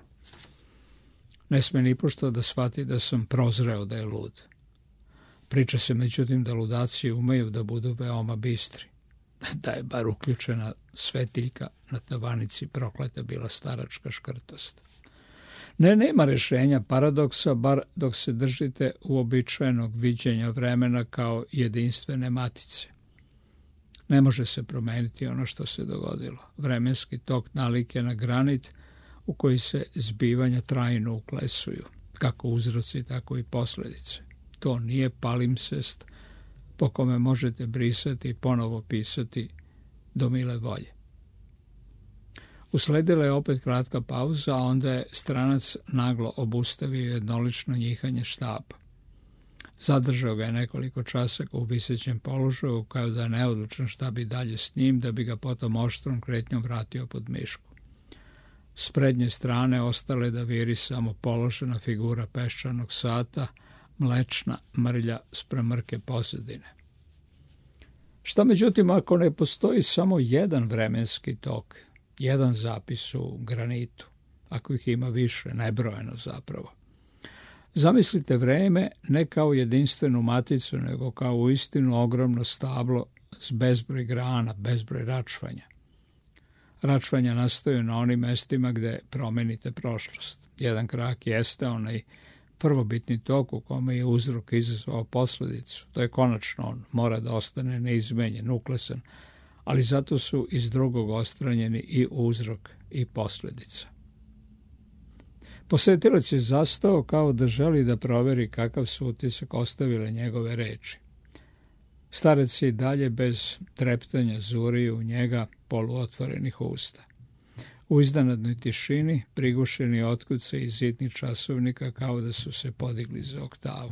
Ne sme nipošto da shvati da sam prozreo da je lud. Priča se međutim da ludaci umeju da budu veoma bistri. Da je bar uključena svetiljka na tavanici prokleta bila staračka škrtost. Nema rešenja paradoksa, bar dok se držite uobičajenog viđenja vremena kao jedinstvene matice. Ne može se promeniti ono što se dogodilo. Vremenski tok nalike na granit u koji se zbivanja trajno uklesuju, kako uzroci, tako i posljedice. To nije palimpsest po kome možete brisati i ponovo pisati do mile volje. Usledila je opet kratka pauza, a onda je stranac naglo obustavio jednolično njihanje štapa. Zadržao ga je nekoliko časaka u visećem položaju, kao da je neodlučan šta bi dalje s njim, da bi ga potom oštrom kretnjom vratio pod mišku. S prednje strane ostale da viri samo položena figura peščanog sata, mlečna mrlja sprem mrke pozadine. Šta međutim ako ne postoji samo jedan vremenski tok, jedan zapis u granitu, ako ih ima više, nebrojeno zapravo? Zamislite vreme ne kao jedinstvenu maticu, nego kao uistinu ogromno stablo s bezbroj grana, bezbroj račvanja. Račvanja nastaju na onim mestima gde promenite prošlost. Jedan krak jeste onaj prvobitni tok u kome je uzrok izazvao posledicu. To je konačno on, mora da ostane neizmenjen, uklesan, ali zato su iz drugog ostranjeni i uzrok i posljedica. Posetilac je zastao kao da želi da proveri kakav su utisak ostavile njegove reči. Starac je i dalje bez treptanja zuri u njega poluotvorenih usta. U iznenadnoj tišini prigušeni otkucaj iz zidnih časovnika kao da su se podigli za oktavu.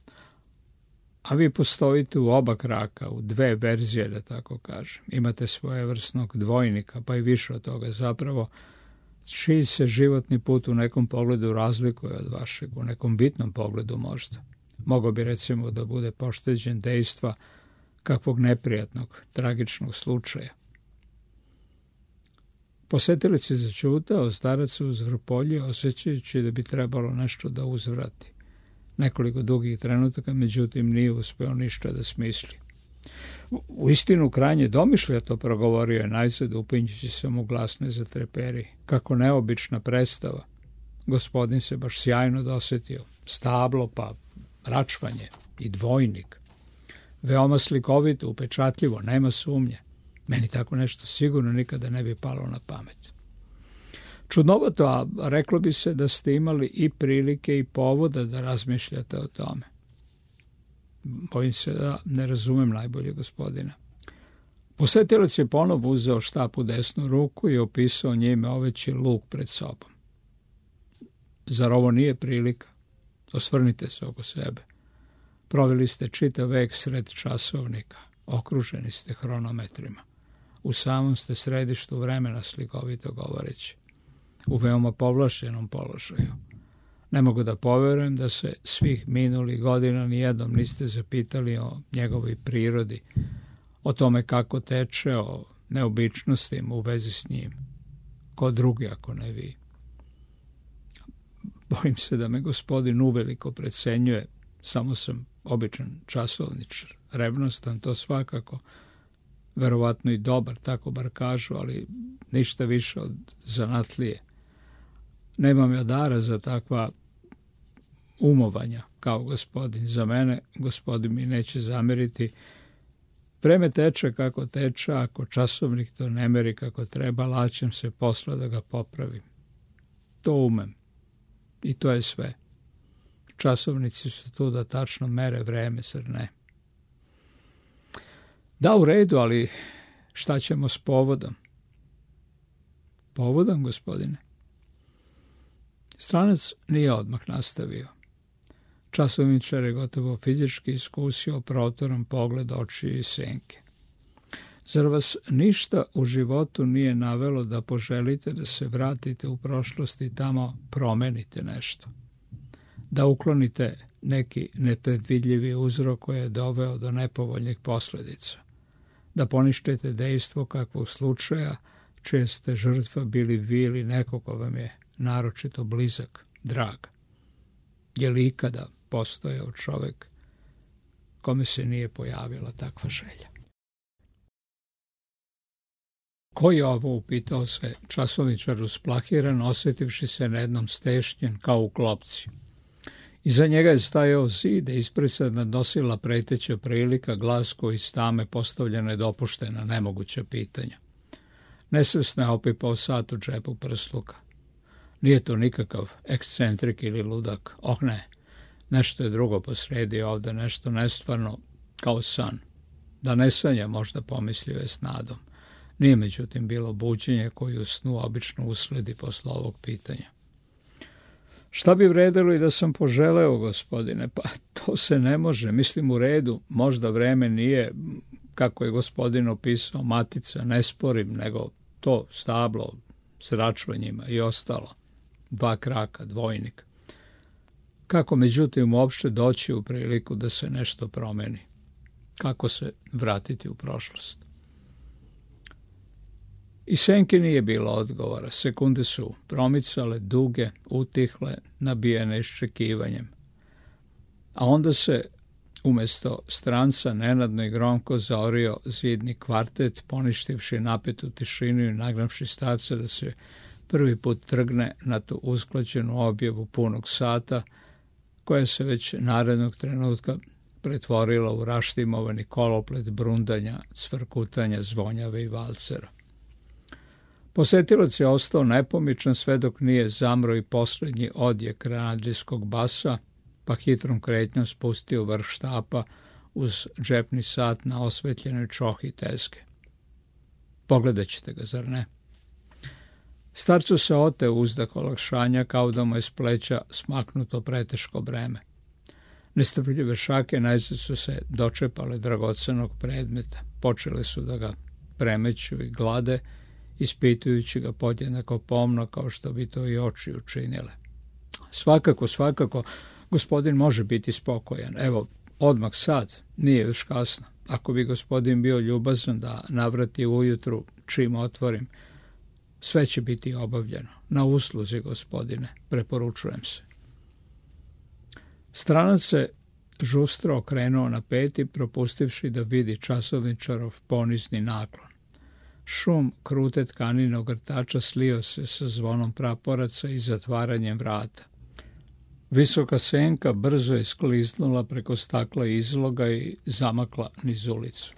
A vi postojite u oba kraka, u dve verzije, da tako kažem. Imate svojevrsnog dvojnika, pa i više od toga zapravo, čiji se životni put u nekom pogledu razlikuje od vašeg, u nekom bitnom pogledu možda. Mogao bi recimo da bude pošteđen dejstva kakvog neprijatnog, tragičnog slučaja. Posetilac je začutao, starac se uzvrpoljio, osjećajući da bi trebalo nešto da uzvrati. Nekoliko dugih trenutaka, međutim, nije uspeo ništa da smisli. U istinu krajnje domišljato progovorio je najzad, upinjući se mu glasne zatreperi. Kako neobična predstava. Gospodin se baš sjajno dosetio. Stablo, pa račvanje i dvojnik. Veoma slikovito, upečatljivo, nema sumnje. Meni tako nešto sigurno nikada ne bi palo na pamet. Čudnovato, a reklo bi se da ste imali i prilike i povoda da razmišljate o tome. Bojim se da ne razumem najbolje gospodina. Posetilac je ponovo uzeo štap u desnu ruku i opisao njime oveći luk pred sobom. Zar ovo nije prilika? Osvrnite se oko sebe. Proveli ste čitav vek sred časovnika, okruženi ste hronometrima. U samom ste središtu vremena, slikovito govoreći. U veoma povlašćenom položaju. Ne mogu da poverujem da se svih minulih godina nijednom niste zapitali o njegovoj prirodi, o tome kako teče, o neobičnostima u vezi s njim. Ko drugi ako ne vi? Bojim se da me gospodin uveliko precenjuje, samo sam običan časovničar, revnostan, to svakako, verovatno i dobar, tako bar kažu, ali ništa više od zanatlije. Nemam ja dara za takva umovanja kao gospodin. Za mene gospodin mi neće zameriti. Vreme teče kako teče, ako časovnik to ne meri kako treba, laćem se posla da ga popravim. To umem. I to je sve. Časovnici su tu da tačno mere vreme, zar ne? Da, u redu, ali šta ćemo s povodom? Povodom, gospodine? Stranac nije odmah nastavio. Časovničar je gotovo fizički iskusio protoran pogled očiju i senke. Zar vas ništa u životu nije navelo da poželite da se vratite u prošlost i tamo promenite nešto? Da uklonite neki nepredvidljivi uzrok koji je doveo do nepovoljnih posljedica? Da poništite dejstvo kakvog slučaja čije ste žrtva bili vi ili neko ko vam je naročito blizak, drag? Je li ikada postojao čovjek kome se nije pojavila takva želja? Ko je ovo, upitao se časovničar usplahiran, osjetivši se na jednom stešnjen kao u klopci. Iza njega je stajao zid, ispred se nadnosila preteća prilika, glas koji iz tame postavljena je dopuštena nemoguća pitanja. Nesvesno je opipao sat u džepu prsluka. Nije to nikakav ekscentrik ili ludak. Oh ne, nešto je drugo posredi ovdje, nešto nestvarno, kao san. Da ne sanja, možda pomislio je s nadom. Nije međutim bilo buđenje koji u snu obično usledi posle ovog pitanja. Šta bi vredilo i da sam poželeo, gospodine? Pa to se ne može, mislim u redu, možda vreme nije, kako je gospodin opisao, matica, ne sporim, nego to stablo s račvanjima i ostalo. 2 kraka, dvojnik. Kako međutim uopšte doći u priliku da se nešto promeni? Kako se vratiti u prošlost? I senki nije bilo odgovora. Sekunde su promicale, duge, utihle, nabijene iščekivanjem. A onda se, umjesto stranca, nenadno i gromko zaorio zidni kvartet, poništivši napetu tišinu i nagnavši starca da se prvi put trgne na tu usklađenu objavu punog sata, koja se već narednog trenutka pretvorila u raštimovani koloplet brundanja, cvrkutanja, zvonjave i valcera. Posetilac je ostao nepomičan sve dok nije zamro i posljednji odjek ranadžijskog basa, pa hitrom kretnjom spustio vrh štapa uz džepni sat na osvetljenoj čohi teske. Pogledat ćete ga, zar ne? Starcu se oteo uzdah olakšanja kao da mu je s pleća smaknuto preteško breme. Nestrpljive šake najzad su se dočepale dragocenog predmeta. Počele su da ga premeću i glade, ispitujući ga podjednako pomno kao što bi to i oči učinile. Svakako, gospodin može biti spokojan. Evo, odmah sad, nije još kasno. Ako bi gospodin bio ljubazan da navrati ujutru čim otvorim, sve će biti obavljeno. Na usluzi, gospodine, preporučujem se. Stranac se žustro okrenuo na peti, propustivši da vidi časovničarov ponizni naklon. Šum krute tkanine ogrtača slio se sa zvonom praporaca i zatvaranjem vrata. Visoka senka brzo je skliznula preko stakla izloga i zamakla niz ulicu.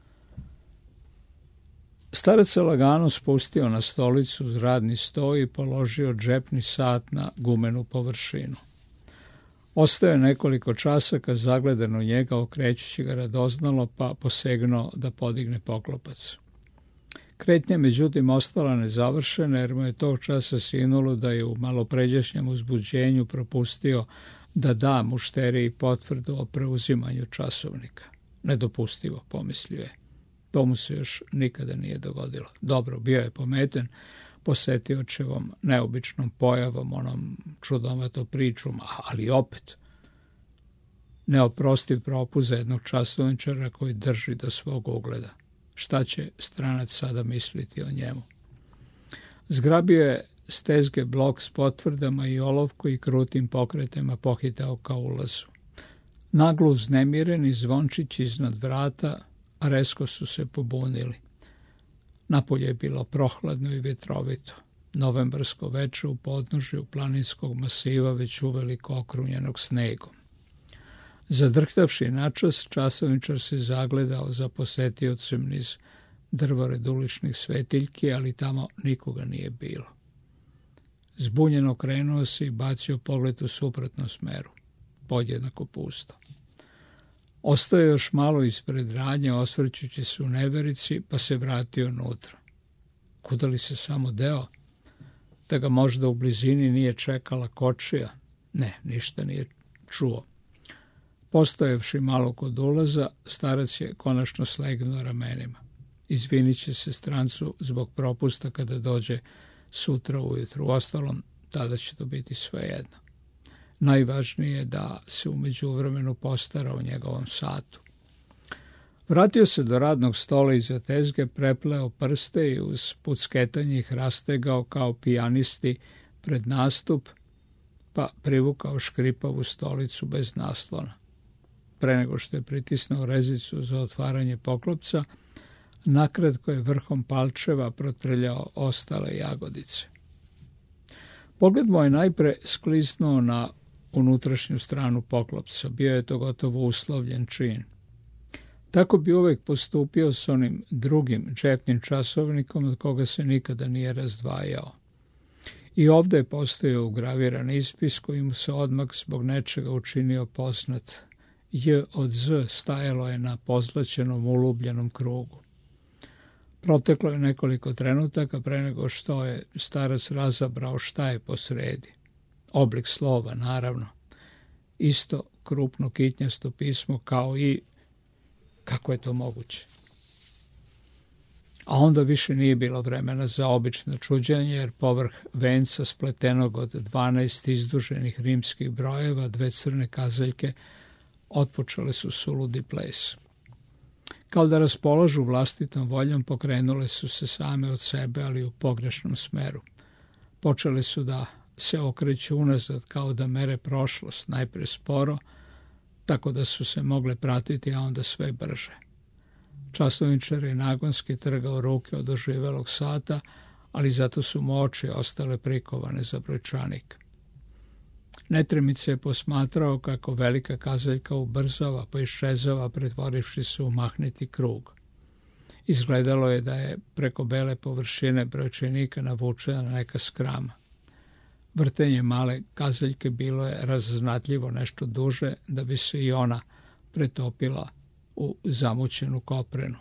Starac se lagano spustio na stolicu uz radni sto i položio džepni sat na gumenu površinu. Ostao je nekoliko časaka zagledan u njega, okrećući ga radoznalo, pa posegnuo da podigne poklopac. Kretnja međutim ostala nezavršena, jer mu je tog časa sinulo da je u malopređašnjem uzbuđenju propustio da da mušteriji potvrdu o preuzimanju časovnika. Nedopustivo, pomislio je. To mu se još nikada nije dogodilo. Dobro, bio je pometen, posetiočevom neobičnom pojavom, onom čudovato pričom, ali opet neoprostiv propust za jednog časovničara koji drži do svog ugleda. Šta će stranac sada misliti o njemu? Zgrabio je s tezge blok s potvrdama i olovku i krutim pokretima pohitao ka ulazu. Naglo uznemireni zvončići iznad vrata resko su se pobunili. Napolje je bilo prohladno i vjetrovito. Novembarsko veče u podnožju planinskog masiva već uveliko okrunjenog snegom. Zadrhtavši načas, časovničar se zagledao za posetiocem niz drvored uličnih svetiljki, ali tamo nikoga nije bilo. Zbunjeno krenuo se i bacio pogled u suprotnom smeru. Podjednako pusto. Ostao je još malo ispred radnja, osvrćući se u neverici, pa se vratio unutra. Kuda li se samo deo? Da ga možda u blizini nije čekala kočija? Ne, ništa nije čuo. Postojevši malo kod ulaza, starac je konačno slegnuo ramenima. Izvinit će se strancu zbog propusta kada dođe sutra ujutru. Uostalom, tada će to biti svejedno. Najvažnije je da se u međuvremenu postara o njegovom satu. Vratio se do radnog stola iza tezge, prepleo prste i uz pucketanje ih rastegao kao pijanisti pred nastup, pa privukao škripavu stolicu bez naslona. Pre nego što je pritisnuo rezicu za otvaranje poklopca, nakratko je vrhom palčeva protrljao ostale jagodice. Pogled mu je najpre skliznuo na unutrašnju stranu poklopca. Bio je to gotovo uslovljen čin. Tako bi uvek postupio s onim drugim džepnim časovnikom od koga se nikada nije razdvajao. I ovdje je postojao ugraviran ispis koji mu se odmah zbog nečega učinio poznat. J od Z stajalo je na pozlaćenom ulubljenom krugu. Proteklo je nekoliko trenutaka pre nego što je starac razabrao šta je posredi. Oblik slova, naravno. Isto krupno kitnjasto pismo kao i kako je to moguće. A onda više nije bilo vremena za obično čuđenje, jer povrh venca spletenog od 12 izduženih rimskih brojeva, 2 crne kazaljke otpočele su suludi ples. Kao da raspolažu vlastitom voljom, pokrenule su se same od sebe, ali u pogrešnom smeru. Počele su da se okreću unazad, kao da mere prošlost, najpre sporo, tako da su se mogle pratiti, a onda sve brže. Časovničar je nagonski trgao ruke od oživelog sata, ali zato su mu oči ostale prikovane za brojčanik. Netremice je posmatrao kako velika kazaljka ubrzava pa iščezava, pretvorivši se u mahniti krug. Izgledalo je da je preko bele površine brojčanika navučena neka skrama. Vrtenje male kazaljke bilo je raznatljivo nešto duže, da bi se i ona pretopila u zamućenu koprenu.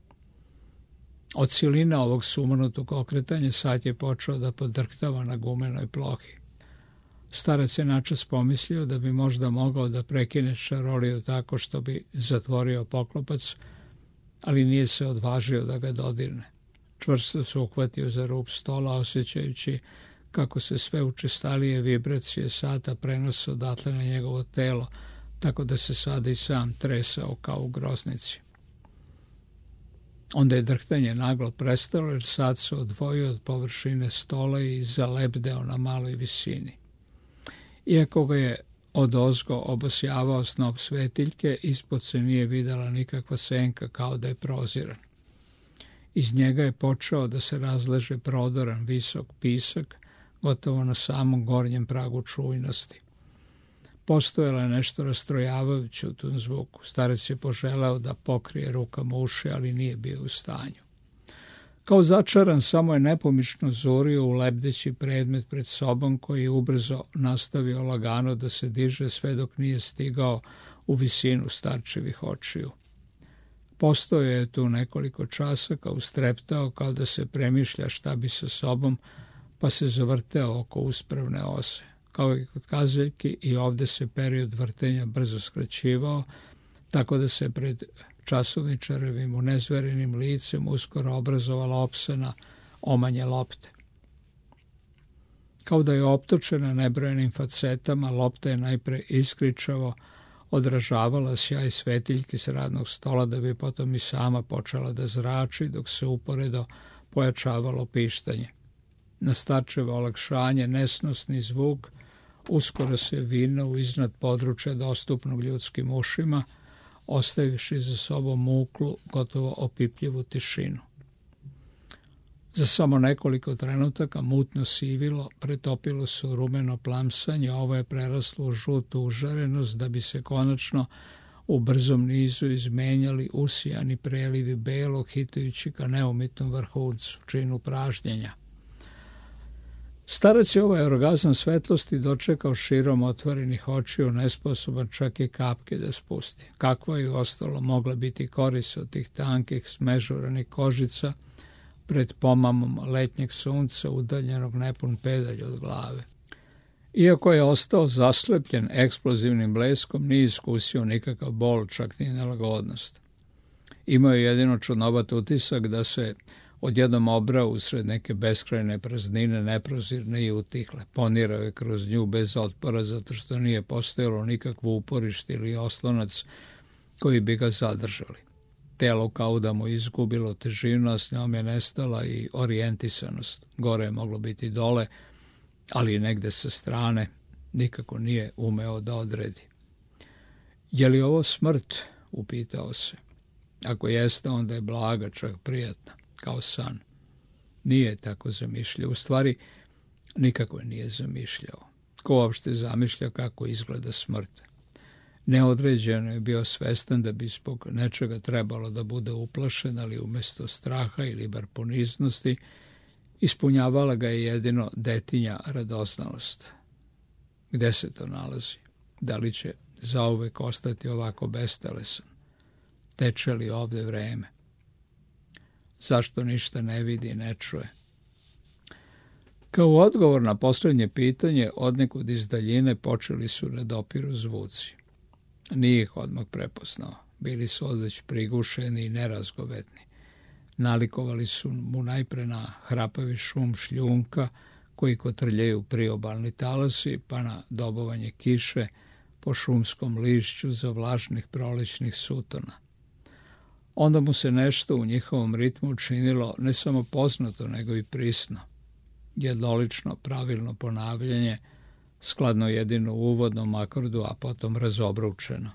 Od siline ovog sumanutog okretanja sat je počeo da podrhtava na gumenoj plohi. Starac je načas pomislio da bi možda mogao da prekine čaroliju tako što bi zatvorio poklopac, ali nije se odvažio da ga dodirne. Čvrsto se uhvatio za rub stola, osjećajući kako se sve učestalije vibracije sata prenose odatle na njegovo telo, tako da se sada i sam tresao kao u groznici. Onda je drhtanje naglo prestalo, jer sat se odvojio od površine stola i zalebdeo na maloj visini. Iako ga je odozgo obasjavao snop svetiljke, ispod se nije videla nikakva senka, kao da je proziran. Iz njega je počeo da se razleže prodoran visok pisak, gotovo na samom gornjem pragu čujnosti. Postojalo je nešto rastrojavajuće u tom zvuku. Starac je poželeo da pokrije rukama uši, ali nije bio u stanju. Kao začaran, samo je nepomično zurio u lebdeći predmet pred sobom, koji je ubrzo nastavio lagano da se diže sve dok nije stigao u visinu starčevih očiju. Postojao je tu nekoliko časaka, ustreptao kao da se premišlja šta bi sa sobom, pa se zavrteo oko uspravne ose. Kao i kod kazaljki, i ovdje se period vrtenja brzo skraćivao, tako da se pred časovničarevim unezverenim licem uskoro obrazovala opsena omanje lopte. Kao da je optočena nebrojenim facetama, lopta je najpre iskričavo odražavala sjaj svetiljki s radnog stola, da bi potom i sama počela da zrači, dok se uporedo pojačavalo pištanje. Na starčevo olakšanje nesnosni zvuk uskoro se vinuo iznad područja dostupnog ljudskim ušima, ostavivši za sobom muklu, gotovo opipljivu tišinu. Za samo nekoliko trenutaka mutno sivilo pretopilo se u rumeno plamsanje, a ovo je preraslo u žutu užarenost, da bi se konačno u brzom nizu izmenjali usijani prelivi belog, hitajući ka neumitnom vrhuncu, činu pražnjenja. Starac je ovaj orgazam svetlosti dočekao širom otvorenih očiju, nesposoban čak i kapke da spusti. Kakva je ostalo mogla biti korist od tih tankih smežuranih kožica pred pomamom letnjeg sunca, udaljenog nepun pedalj od glave. Iako je ostao zaslepljen eksplozivnim bleskom, nije iskusio nikakav bol, čak ni nelagodnost. Imao je jedino čudnovat utisak da se odjednom obrao usred neke beskrajne praznine, neprozirne i utihle. Ponirao je kroz nju bez otpora, zato što nije postojalo nikakvo uporište ili oslonac koji bi ga zadržali. Telo kao da mu izgubilo težinu, a s njom je nestala i orijentisanost. Gore je moglo biti dole, ali i negde sa strane nikako nije umeo da odredi. Je li ovo smrt? Upitao se. Ako jeste, onda je blaga, čak prijatna, kao san. Nije tako zamišljao. U stvari, nikako nije zamišljao. Ko uopšte zamišlja kako izgleda smrt? Neodređeno je bio svestan da bi zbog nečega trebalo da bude uplašen, ali umjesto straha ili bar poniznosti ispunjavala ga je jedino detinja radoznalost. Gde se to nalazi? Da li će zauvek ostati ovako bestelesan? Teče li ovde vreme? Zašto ništa ne vidi i ne čuje? Kao odgovor na posljednje pitanje, odnekud iz daljine počeli su da dopiru zvuci. Nije ih odmah prepoznao. Bili su odveć prigušeni i nerazgovetni. Nalikovali su mu najpre na hrapavi šum šljunka koji kotrljaju priobalni talasi, pa na dobovanje kiše po šumskom lišću za vlažnih prolećnih sutona. Onda mu se nešto u njihovom ritmu učinilo ne samo poznato, nego i prisno. Jednolično, pravilno ponavljanje, skladno jedino u uvodnom akordu, a potom razobručeno.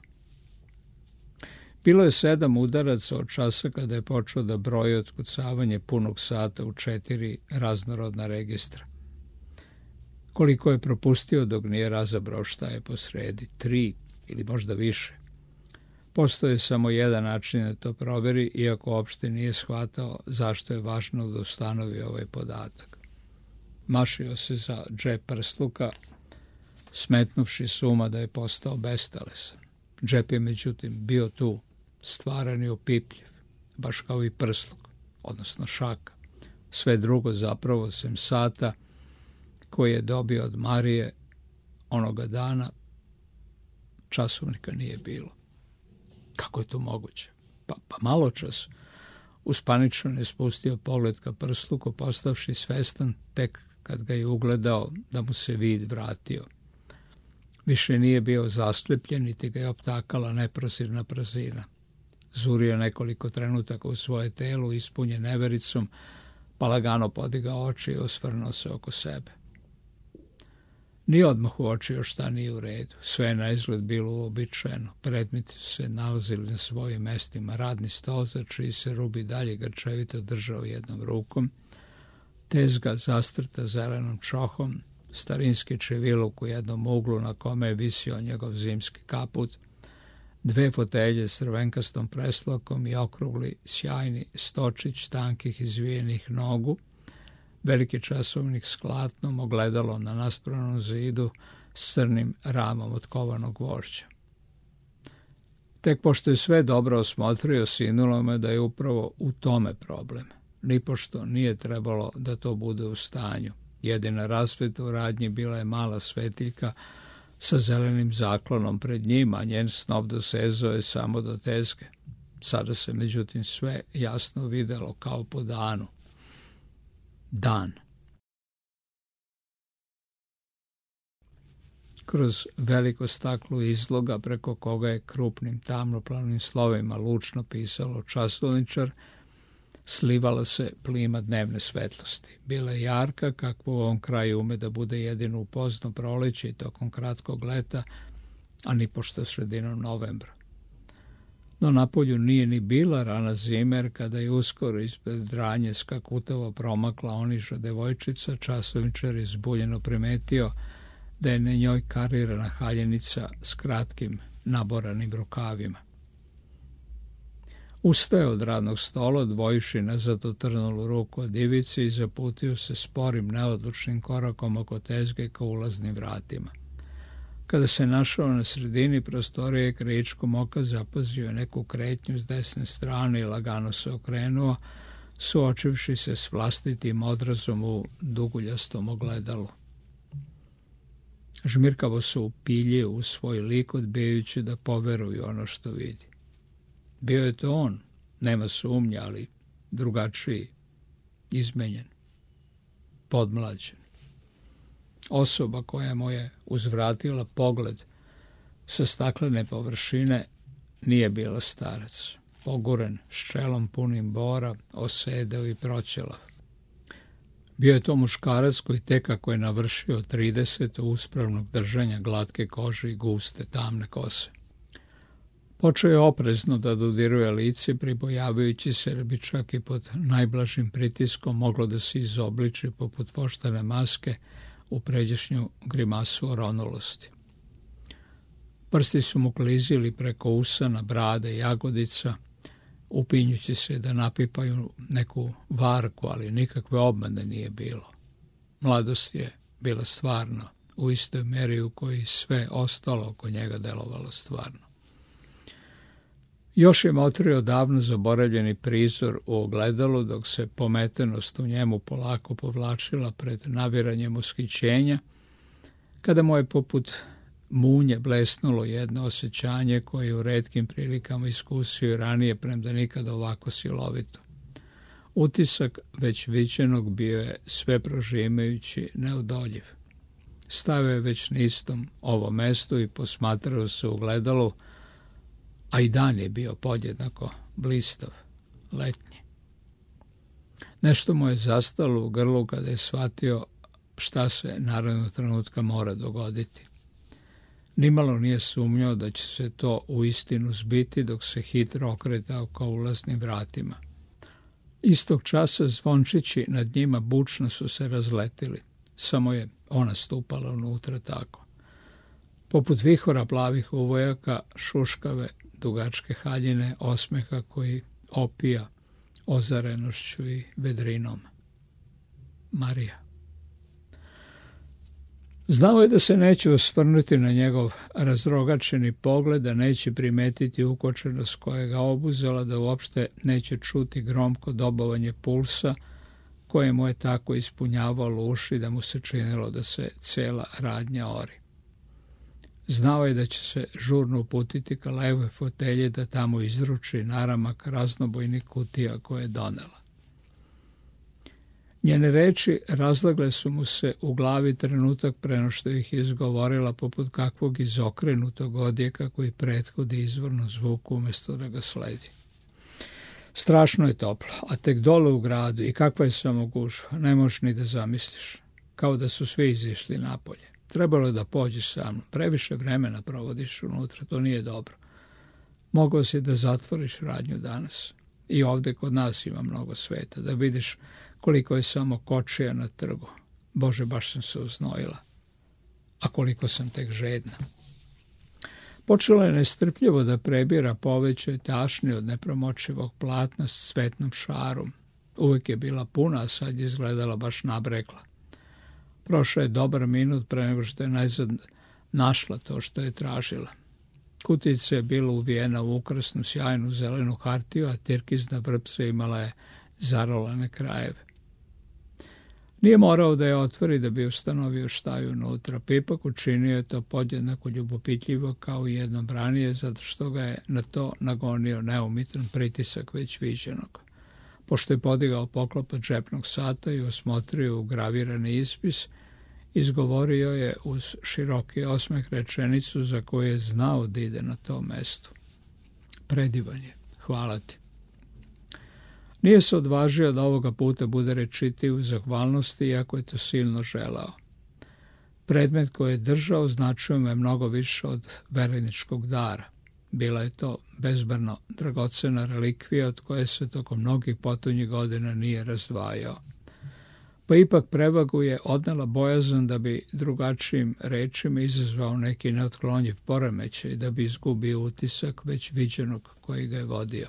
Bilo je 7 udaraca od časa kada je počeo da broji otkucavanje punog sata u 4 raznorodna registra. Koliko je propustio dok nije razabrao šta je posredi? 3 ili možda više. Postoje samo jedan način da to proveri, iako uopšte nije shvatao zašto je važno da ustanovi ovaj podatak. Mašio se za džep prsluka, smetnuvši suma da je postao bestelesan. Džep je međutim bio tu, stvaran i opipljiv, baš kao i prsluk, odnosno šaka. Sve drugo zapravo sem sata koji je dobio od Marije onoga dana, časovnika nije bilo. Kako je to moguće? Pa malo čas. Uspaničan je spustio pogled ka prsluku, postavši svestan tek kad ga je ugledao da mu se vid vratio. Više nije bio zaslepljen, niti ga je optakala neprozirna praznina. Zurio nekoliko trenutaka u svoje telo, ispunjen nevericom, pa lagano podigao oči i osvrnuo se oko sebe. Nije odmah uočio šta nije u redu. Sve je na izgled bilo uobičajeno. Predmeti su se nalazili na svojim mestima. Radni sto, za čiji se rubi dalje grčevito držao jednom rukom, tezga zastrta zelenom čohom, starinski čeviluk u jednom uglu na kome je visio njegov zimski kaput, 2 fotelje s crvenkastom preslokom i okrugli sjajni stočić tankih izvijenih nogu, veliki časovnik s klatnom, ogledalo na naspravnom zidu s crnim ramom od kovanog gvožđa. Tek pošto je sve dobro osmotrio, sinulo me da je upravo u tome problem. Nipošto nije trebalo da to bude u stanju. Jedina rasveta u radnji bila je mala svetiljka sa zelenim zaklonom pred njima, a njen snop dosezao je samo do tezge. Sada se međutim sve jasno videlo kao po danu. Dan. Kroz veliko staklo izloga preko koga je krupnim tamnoplavnim slovima lučno pisalo časovničar, slivala se plima dnevne svetlosti. Bila je jarka, kakva u ovom kraju ume da bude jedino u pozno proleće i tokom kratkog leta, a ni pošto sredinom novembra. No napolju nije ni bila rana zimer, kada je uskoro ispred dranje skakutavo promakla oniža devojčica, časovničar je zbuljeno primetio da je na njoj karirana haljenica s kratkim naboranim rukavima. Ustaje od radnog stola, odvojivši nazad otrnulu ruku od ivice i zaputio se sporim, neodlučnim korakom oko tezge ka ulaznim vratima. Kada se našao na sredini prostorije, krajičkom oka zapazio neku kretnju s desne strane i lagano se okrenuo, suočivši se s vlastitim odrazom u duguljastom ogledalu. Žmirkavo se upiljio u svoj lik, odbijajući da poveruje ono što vidi. Bio je to on, nema sumnje, ali drugačiji, izmenjen, podmlađen. Osoba koja mu je uzvratila pogled sa staklene površine nije bila starac, poguren, s čelom punim bora, osedeo i proćelav. Bio je to muškarac koji tek kako je navršio 30 uspravnog držanja glatke kože i guste tamne kose. Počeo je oprezno da dodiruje lice, pribojavajući se da bi čak i pod najblažim pritiskom moglo da se izobliči poput voštane maske u pređašnju grimasu oronulosti. Prsti su mu klizili preko usana, brade, jagodica, upinjući se da napipaju neku varku, ali nikakve obmane nije bilo. Mladost je bila stvarno, u istoj meri u kojoj sve ostalo oko njega delovalo stvarno. Još je motrio davno zaboravljeni prizor u ogledalu, dok se pometenost u njemu polako povlačila pred naviranjem ushićenja, kada mu je poput munje blesnulo jedno osjećanje koje je u retkim prilikama iskusio i ranije, premda nikada ovako silovito. Utisak već viđenog bio je sve prožimajući, neodoljiv. Stavio je već na istom ovom mestu i posmatrao se u ogledalu, a i dan je bio podjednako blistav, letnji. Nešto mu je zastalo u grlu kada je shvatio šta se narednog trenutka mora dogoditi. Nimalo nije sumnjao da će se to uistinu zbiti dok se hitro okretao ka ulaznim vratima. Istog časa zvončići nad njima bučno su se razletili, samo je ona stupala unutra tako. Poput vihora plavih uvojaka, šuškave, dugačke haljine, osmeha koji opija ozarenošću i vedrinom. Marija. Znao je da se neće osvrnuti na njegov razrogačeni pogled, da neće primetiti ukočenost koja ga obuzela, da uopšte neće čuti gromko dobavanje pulsa koje mu je tako ispunjavalo uši da mu se činilo da se cela radnja ori. Znao je da će se žurno uputiti ka levoj fotelji da tamo izruči naramak raznobojnih kutija koje je donela. Njene reči razlagle su mu se u glavi trenutak preno što ih izgovorila, poput kakvog izokrenutog odjeka koji prethodi izvorno zvuku umjesto da ga sledi. Strašno je toplo, a tek dole u gradu i kakva je samo gužva, ne možeš ni da zamisliš, kao da su svi izišli napolje. Trebalo je da pođeš sa mnom, previše vremena provodiš unutra, to nije dobro. Mogao si da zatvoriš radnju danas. I ovde kod nas ima mnogo sveta, da vidiš koliko je samo kočija na trgu. Bože, baš sam se uznojila. A koliko sam tek žedna. Počela je nestrpljivo da prebira povećaj tašni od nepromočivog platna s cvetnom šarom. Uvijek je bila puna, a sad je izgledala baš nabrekla. Prošao je dobar minut pre nego što je najzad našla to što je tražila. Kutica je bila uvijena u ukrasnu sjajnu zelenu hartiju, a tirkizna vrpca imala je zarolane krajeve. Nije morao da je otvori da bi ustanovio šta je unutra, pa ipak učinio je to podjednako ljubopitljivo kao i jednom ranije, zato što ga je na to nagonio neumitan pritisak već viđenog. Pošto je podigao poklop od džepnog sata i osmotrio ugravirani ispis, Izgovorio je uz široki osmeh rečenicu za koju je znao da ide na to mesto. Predivan je, hvala ti. Nije se odvažio da ovoga puta bude rečitiv u zahvalnosti, iako je to silno želao. Predmet koji je držao značio mu je mnogo više od vereničkog dara. Bila je to bezbrno dragocena relikvija od koje se tokom mnogih potonjih godina nije razdvajao. Pa ipak prevagu je odnela bojazan da bi drugačijim rečima izazvao neki neotklonjiv poremećaj, da bi izgubio utisak već viđenog koji ga je vodio.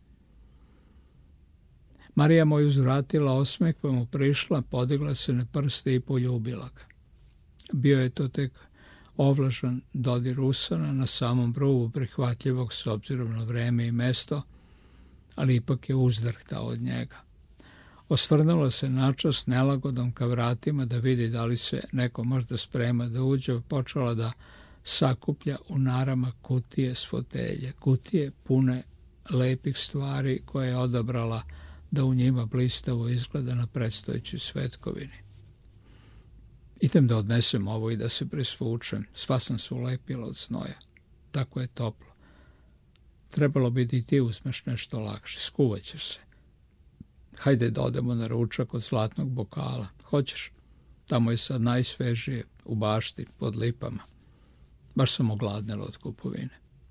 Marija mu je uzvratila osmeh, pa mu prišla, podigla se na prste i poljubila ga. Bio je to tek ovlažan dodir usana na samom rubu prihvatljivog s obzirom na vreme i mesto, ali ipak je uzdrhtao od njega. Osvrnula se načas nelagodom ka vratima da vidi da li se neko možda sprema da uđe, počela da sakuplja u narama kutije s fotelje, kutije pune lepih stvari koje je odabrala da u njima blistavo izgleda na predstojećoj svetkovini. Idem da odnesem ovo i da se presvučem, sva sam se ulepila od znoja. Tako je toplo. Trebalo bi da i ti uzmeš nešto lakše, skuvaćeš se. Hajde da odemo na ručak od Zlatnog bokala. Hoćeš? Tamo je sad najsvežije, u bašti, pod lipama. Baš sam ogladnela od kupovine.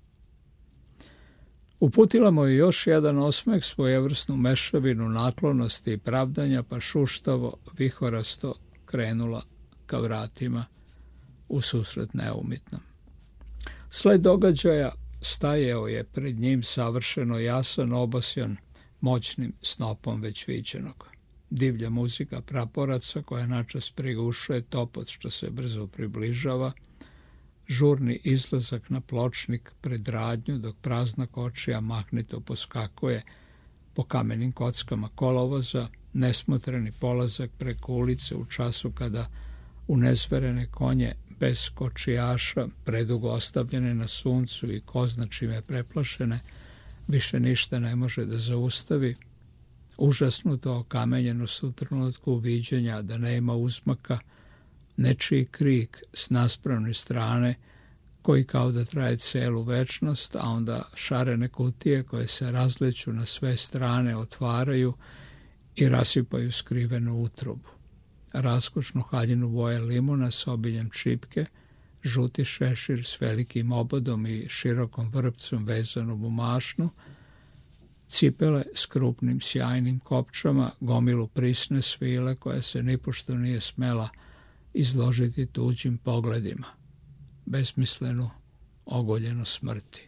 Uputila mu je još jedan osmeh, svojevrsnu mešavinu naklonosti i pravdanja, pa šuštavo, vihorasto krenula ka vratima u susret neumitnom. Sled događaja stajao je pred njim savršeno jasan, obasjan moćnim snopom već viđenog. Divlja muzika praporaca koja načas prigušuje topot što se brzo približava, žurni izlazak na pločnik pred radnju dok prazna kočija mahnito poskakuje po kamenim kockama kolovoza, nesmotreni polazak preko ulice u času kada unezverene konje bez kočijaša, predugo ostavljene na suncu i ko zna čime preplašene, više ništa ne može da zaustavi, užasnuto okamenjenost u trenutku uviđenja da nema uzmaka, nečiji krik s naspravne strane koji kao da traje celu večnost, a onda šarene kutije koje se razleću na sve strane otvaraju i rasipaju skrivenu utrobu. Raskošnu haljinu boje limuna s obiljem čipke, žuti šešir s velikim obodom i širokom vrpcom vezanom u mašnu, cipele s krupnim sjajnim kopčama, gomilu prisne svile koja se nipošto nije smela izložiti tuđim pogledima, besmislenu ogoljenu smrti.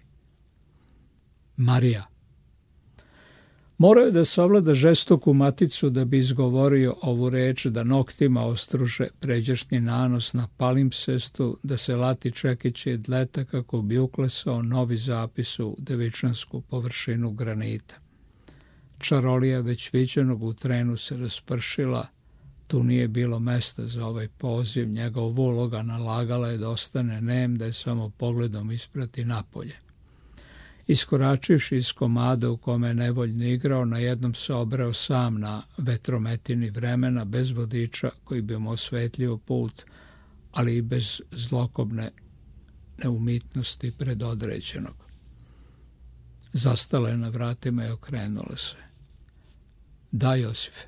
Marija. Morao je da savlada žestoku maticu da bi izgovorio ovu reč, da noktima ostruže pređašnji nanos na palimpsestu, da se lati čekići i dleta kako bi uklesao novi zapis u devičansku površinu granita. Čarolija već viđenog u trenu se raspršila, tu nije bilo mesta za ovaj poziv, njegov uloga nalagala je da ostane nem, da je samo pogledom isprati napolje. Iskoračivši iz komada u kome je nevoljno igrao, na jednom se obreo sam na vetrometini vremena, bez vodiča koji bi mu osvetlio put, ali i bez zlokobne neumitnosti predodređenog. Zastala je na vratima i okrenula se. Da, Josife.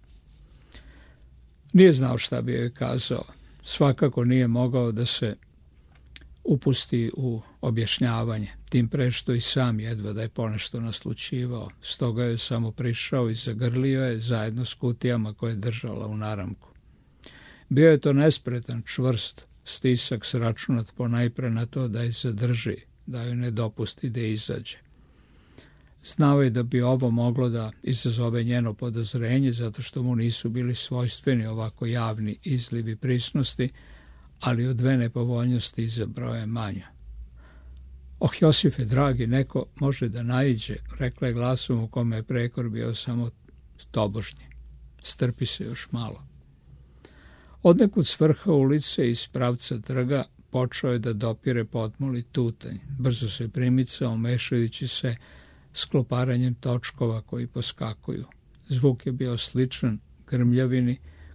Nije znao šta bi joj kazao. Svakako nije mogao da se upusti u objašnjavanje, tim pre što i sam jedva da je ponešto naslućivao. Stoga je samo prišao i zagrlio je zajedno s kutijama koje je držala u naramku. Bio je to nespretan, čvrst stisak sračunat ponajpre na to da je zadrži, da joj ne dopusti da izađe. Znao je da bi ovo moglo da izazove njeno podozrenje, zato što mu nisu bili svojstveni ovako javni izlivi prisnosti, ali od dve nepovoljnosti izabrao je manja. Oh, Josife, dragi, neko može da naiđe, rekla je glasom u kome je prekor bio samo tobožnji. Strpi se još malo. Odnekud s vrha ulice iz pravca trga počeo je da dopire potmuli tutanj. Brzo se primicao, mešajući se s kloparanjem točkova koji poskakuju. Zvuk je bio sličan grmljavini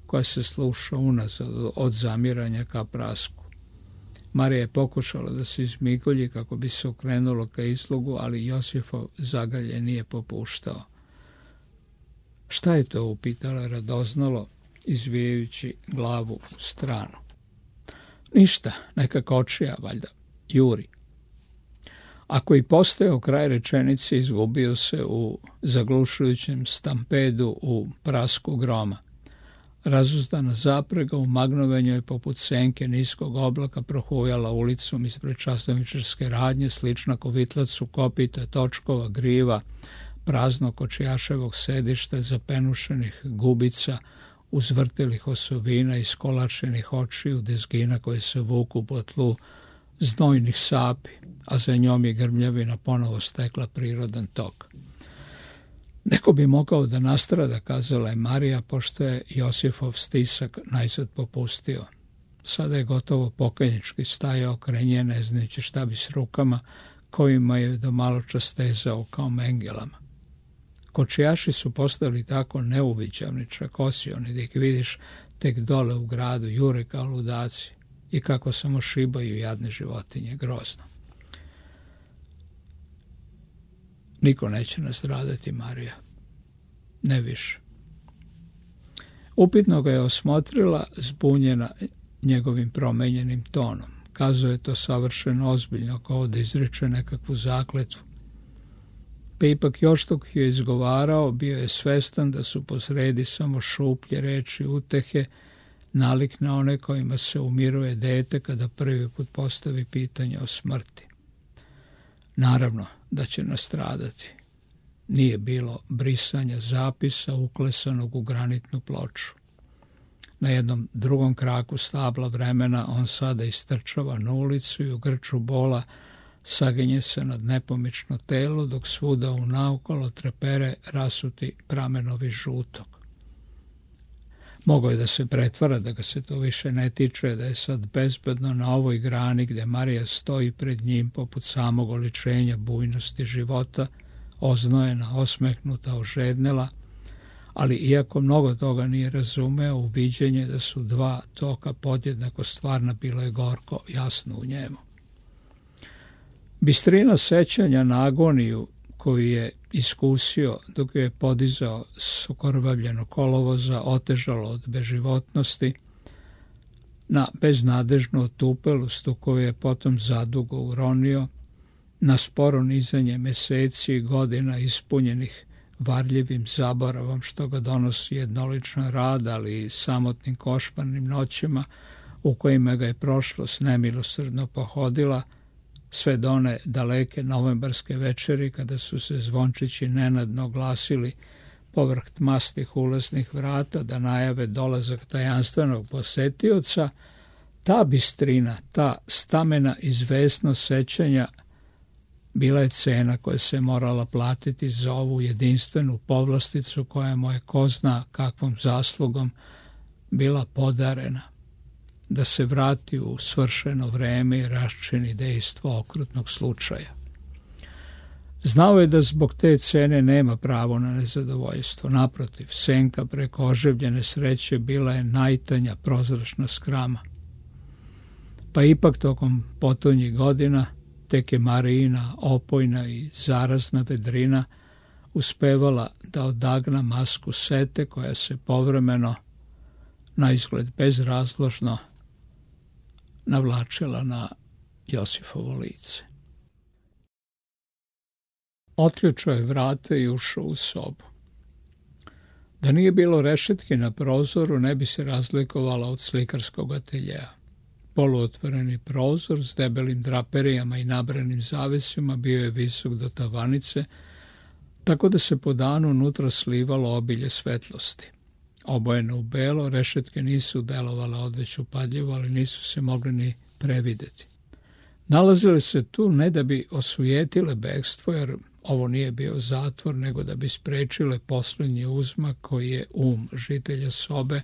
koja se sluša unazad od zamiranja ka prasku. Marija je pokušala da se izmigolji kako bi se okrenulo ka izlogu, ali Josifov zagalje nije popuštao. Šta je to, upitala radoznalo, izvijajući glavu u stranu. Ništa, neka kočija, valjda, juri. Ako i postojao kraj rečenice, izgubio se u zaglušujućem stampedu u prasku groma. Razuzdana zaprega u magnovenju je poput senke niskog oblaka prohujala ulicom ispred častovničarske radnje, slična kovitlacu kopita, točkova, griva, praznog kočijaševog sedišta, zapenušenih gubica, uzvrtelih osovina i skolačenih očiju, dezgina koje se vuku po tlu, znojnih sapi, a za njom je grmljavina ponovo stekla prirodan tok. Neko bi mogao da nastrada, kazala je Marija, pošto je Josifov stisak najzad popustio. Sada je gotovo pokajnički stajao kraj nje, ne znajući šta bi s rukama, kojima je do maločas stezao kao mengelama. Kočijaši su postali tako neuviđavni, čak osioni, da ih vidiš tek dole u gradu, jure kao ludaci, i kako samo šibaju jadne životinje, grozno. Niko neće nastradati, Marija. Ne više. Upitno ga je osmotrila, zbunjena njegovim promenjenim tonom. Kazao je to savršeno ozbiljno, kao da izreče nekakvu zakletvu. Pa ipak još dok je izgovarao, bio je svestan da su posredi samo šuplje reči, utehe, nalik na one kojima se umiruje dete kada prvi put postavi pitanje o smrti. Naravno da će nastradati. Nije bilo brisanja zapisa uklesanog u granitnu ploču. Na jednom drugom kraku stabla vremena on sada istrčava na ulicu i u grču bola saginje se nad nepomično telo, dok svuda unaokolo trepere rasuti pramenovi žutog. Mogao je da se pretvara da ga se to više ne tiče, da je sad bezbedno na ovoj grani gde Marija stoji pred njim poput samog oličenja bujnosti života, oznojena, osmehnuta, ožednela, ali iako mnogo toga nije razumeo, uviđenje da su dva toka podjednako stvarna bilo je gorko jasno u njemu. Bistrina sećanja na agoniju koju je iskusio dok je podizao s okrvavljenog kolovoza, otežalo od beživotnosti, na beznadežnu otupelost u koju je potom zadugo uronio, na sporo nizanje meseci i godina ispunjenih varljivim zaboravom što ga donosi jednoličan rad, ali i samotnim košmarnim noćima u kojima ga je prošlost nemilosrdno pohodila, sve do one daleke novembarske večeri kada su se zvončići nenadno glasili povrh tmastih ulaznih vrata da najave dolazak tajanstvenog posetioca, ta bistrina, ta stamena izvesnost sećanja bila je cena koja se morala platiti za ovu jedinstvenu povlasticu koja mu je ko zna kakvom zaslugom bila podarena, da se vrati u svršeno vreme i raščini dejstvo okrutnog slučaja. Znao je da zbog te cene nema pravo na nezadovoljstvo. Naprotiv, senka preko oživljene sreće bila je najtanja prozračna skrama. Pa ipak tokom potonjih godina tek je Marijina opojna i zarazna vedrina uspevala da odagna masku sete koja se povremeno, na izgled bezrazložno, navlačila na Josifovo lice. Otključao je vrata i ušao u sobu. Da nije bilo rešetke na prozoru, ne bi se razlikovala od slikarskog ateljeja. Poluotvoreni prozor s debelim draperijama i nabranim zavesima bio je visok do tavanice, tako da se po danu unutra slivalo obilje svetlosti. Obojene u belo, rešetke nisu delovale odveć upadljivo, ali nisu se mogli ni prevideti. Nalazile se tu ne da bi osujetile bekstvo, jer ovo nije bio zatvor, nego da bi sprečile poslednji uzmak koji je žitelja sobe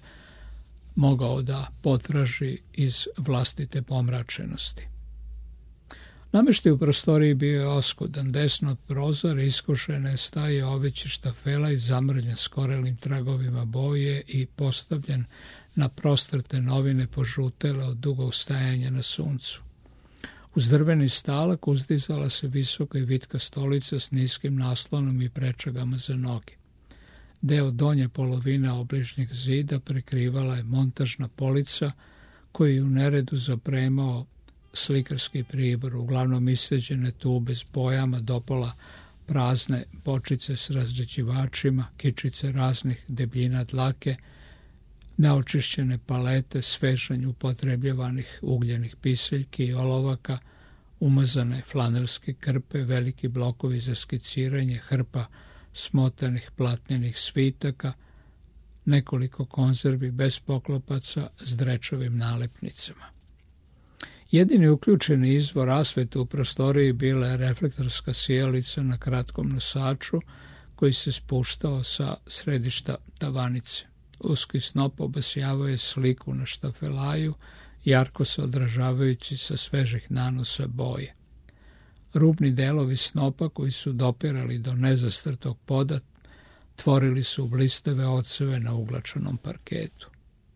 mogao da potraži iz vlastite pomračenosti. Namještaj u prostoriji bio je oskudan. Desno od prozora iskušene je staje ovećih štafela i zamrljen skorelim tragovima boje i postavljen na prostrte novine požutele od dugog stajanja na suncu. Uz drveni stalak uzdizala se visoka i vitka stolica s niskim naslonom i prečagama za noge. Deo donje polovine obližnjeg zida prekrivala je montažna polica koju je u neredu zapremao slikarski pribor, uglavnom isceđene tube s bojama, dopola prazne bočice s razređivačima, kičice raznih debljina dlake, neočišćene palete, svežanj upotrebljivanih ugljenih piseljki i olovaka, umazane flanerske krpe, veliki blokovi za skiciranje, hrpa smotanih platnjenih svitaka, nekoliko konzervi bez poklopaca s drečovim nalepnicama. Jedini uključeni izvor rasvete u prostoriji bila je reflektorska sijalica na kratkom nosaču koji se spuštao sa središta tavanice. Uski snop obasjavao je sliku na štafelaju, jarko se odražavajući sa svežih nanosa boje. Rubni delovi snopa koji su dopirali do nezastrtog poda tvorili su blistave oceve na uglačenom parketu.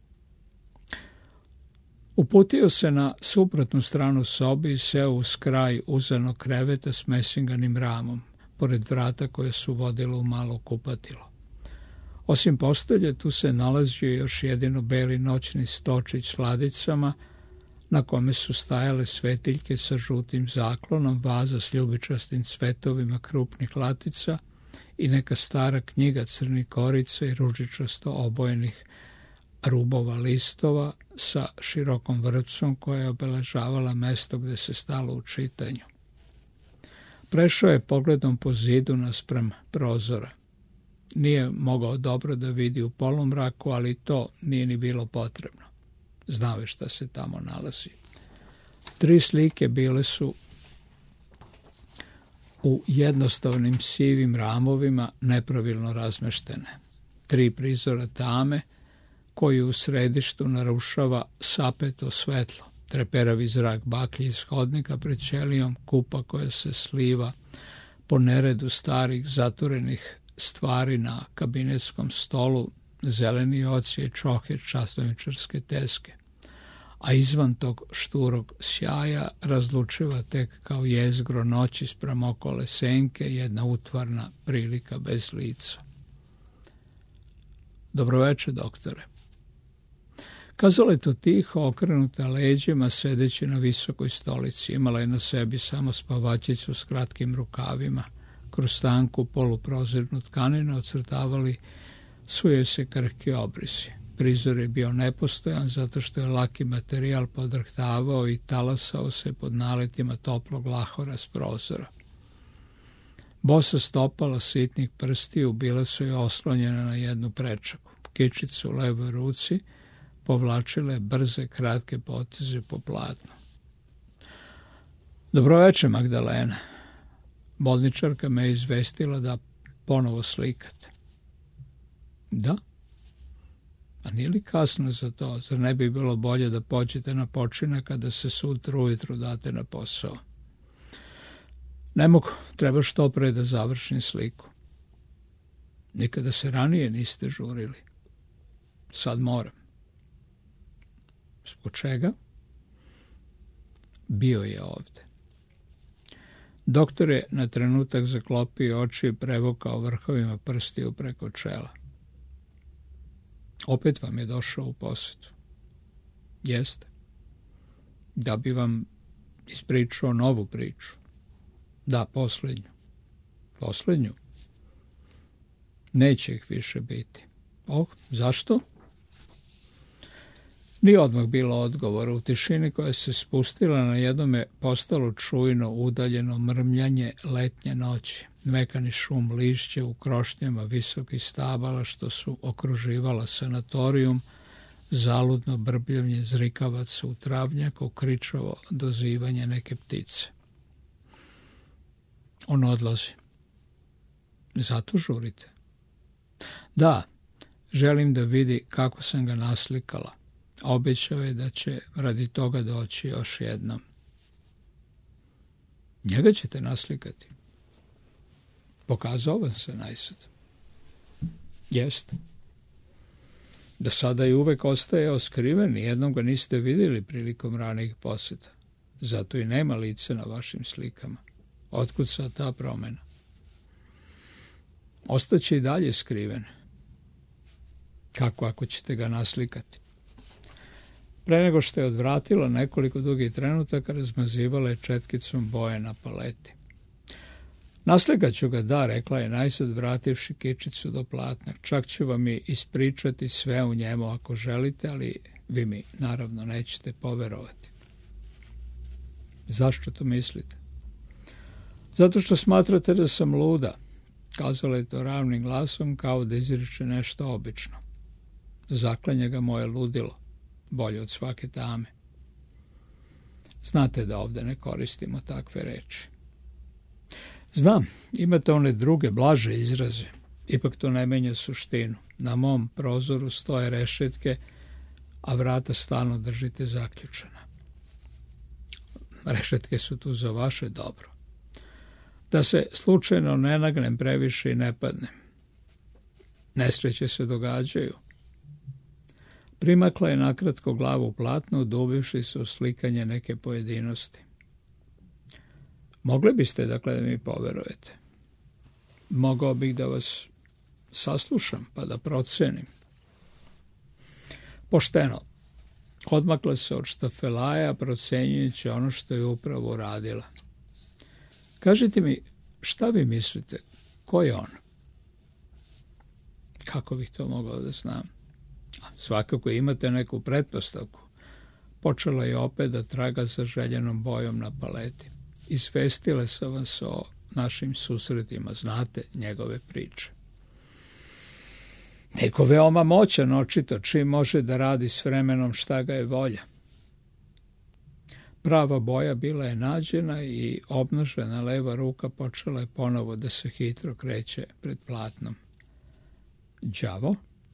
Uputio se na suprotnu stranu sobi i seo uz kraj uzanog kreveta s mesinganim ramom, pored vrata koje su vodilo u malo kupatilo. Osim postelje, tu se nalazio još jedino beli noćni stočić s ladicama, na kome su stajale svetiljke sa žutim zaklonom, vaza s ljubičastim cvetovima krupnih latica i neka stara knjiga crnih korica i ružičasto obojenih rubova listova sa širokom vrpcom koja je obeležavala mesto gde se stalo u čitanju. Prešao je pogledom po zidu naspram prozora. Nije mogao dobro da vidi u polumraku, ali to nije ni bilo potrebno. Znao je šta se tamo nalazi. 3 slike bile su u jednostavnim sivim ramovima nepravilno razmeštene. 3 prizora tame koju u središtu narušava sapeto svetlo, treperavi zrak baklji iz hodnika pred ćelijom, kupa koja se sliva po neredu starih zatvorenih stvari na kabinetskom stolu, zeleni ocije, čohe, častovničarske teske, a izvan tog šturog sjaja razlučiva tek kao jezgro noći spram okole senke jedna utvarna prilika bez lica. Dobroveče, doktore. Kazala je to tiho, okrenuta leđima, sedeći na visokoj stolici. Imala je na sebi samo spavačicu s kratkim rukavima. Kroz tanku poluprozirnu tkaninu ocrtavali su joj se krhki obrisi. Prizor je bio nepostojan zato što je laki materijal podrhtavao i talasao se pod naletima toplog lahora s prozora. Bosa stopala sitnih prstiju bila su joj oslonjena na jednu prečaku. Kičice u levoj ruci povlačile brze, kratke poteze po platnu. Dobroveče, Magdalena. Bolničarka me je izvestila da ponovo slikate. Da? A nije li kasno za to? Zar ne bi bilo bolje da pođete na počinak kada se sutra ujutru date na posao? Ne mogu, treba što pre da završim sliku. Nikada se ranije niste žurili. Sad moram. Zbog čega? Bio je ovde. Doktor je na trenutak zaklopio oči i prevukao vrhovima prstiju preko čela. Opet vam je došao u posetu. Jeste. Da bi vam ispričao novu priču. Da, poslednju. Poslednju? Neće ih više biti. Zašto? Nije odmah bilo odgovora. U tišini koja se spustila na jednome postalo čujno udaljeno mrmljanje letnje noći. Mekani šum lišća u krošnjama visokih stabala što su okruživala sanatorijum, zaludno brbljanje zrikavaca u travnjaku, kričavo dozivanje neke ptice. On odlazi. Zato žurite? Da, želim da vidi kako sam ga naslikala. Obećao je da će radi toga doći još jednom. Njega ćete naslikati. Pokazao vam se najsad. Jeste. Do sada i uvek ostajao skriven, nijednom ga niste vidjeli prilikom ranijih posjeta. Zato i nema lice na vašim slikama. Otkud sad ta promjena? Ostaće i dalje skriven. Kako ako ćete ga naslikati? Pre nego što je odvratila, nekoliko dugih trenutaka razmazivala je četkicom boje na paleti. Naslikat ću ga, da, rekla je najsad vrativši kičicu do platna. Čak ću vam i ispričati sve u njemu ako želite, ali vi mi naravno nećete poverovati. Zašto to mislite? Zato što smatrate da sam luda. Kazala je to ravnim glasom kao da izriče nešto obično. Zaklanja ga moje ludilo, bolje od svake tame. Znate da ovdje ne koristimo takve reči. Znam, imate one druge, blaže izraze. Ipak to ne menja suštinu. Na mom prozoru stoje rešetke, a vrata stalno držite zaključana. Rešetke su tu za vaše dobro. Da se slučajno ne nagnem previše i ne padnem. Nesreće se događaju. Primakla je nakratko glavu platnu, udubivši se u slikanje neke pojedinosti. Mogli biste, dakle, da mi poverujete? Mogao bih da vas saslušam, pa da procenim. Pošteno. Odmakla se od štafelaja, procenjujući ono što je upravo uradila. Kažite mi, šta vi mislite? Ko je on? Kako bih to mogao da znam? Svakako imate neku pretpostavku. Počela je opet da traga za željenom bojom na paleti. Izvestile sam vas o našim susretima, znate njegove priče. Neko veoma moćan, očito, čim može da radi s vremenom šta ga je volja. Prava boja bila je nađena i obnažena leva ruka počela je ponovo da se hitro kreće pred platnom. Đavo?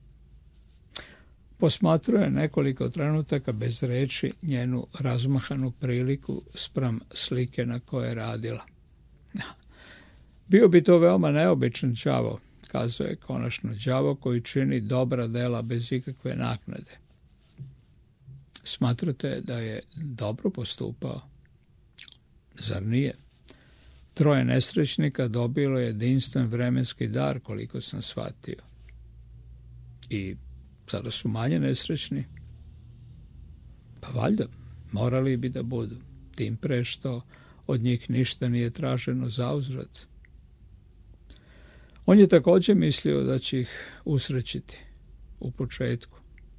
Posmatrao je nekoliko trenutaka bez reči njenu razmahanu priliku spram slike na koje je radila. Bio bi to veoma neobičan đavo, kazao je konačno, đavo koji čini dobra dela bez ikakve naknade. Smatrate da je dobro postupao? Zar nije? 3 nesrećnika dobilo je jedinstven vremenski dar, koliko sam shvatio. I sada su manje nesrećni? Pa valjda, morali bi da budu, tim pre što od njih ništa nije traženo zauzvrat. On je također mislio da će ih usrećiti u početku.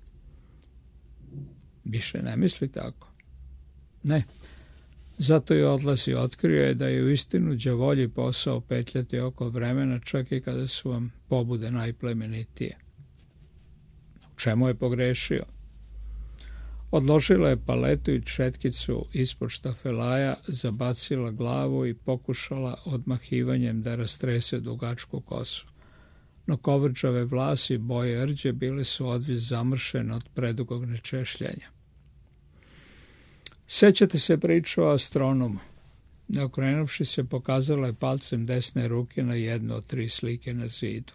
Više ne misli tako. Ne, zato je odlaz i otkrio je da je uistinu đavolji posao petljati oko vremena, čak i kada su vam pobude najplemenitije. U čemu je pogrešio? Odložila je paletu i četkicu ispod štafelaja, zabacila glavu i pokušala odmahivanjem da rastrese dugačku kosu. No kovrđave vlasi boje rđe bile su odvis zamršene od predugog nečešljanja. Sećate se priče o astronomu. Neokrenuvši se, pokazala je palcem desne ruke na jednu od 3 slike na zidu.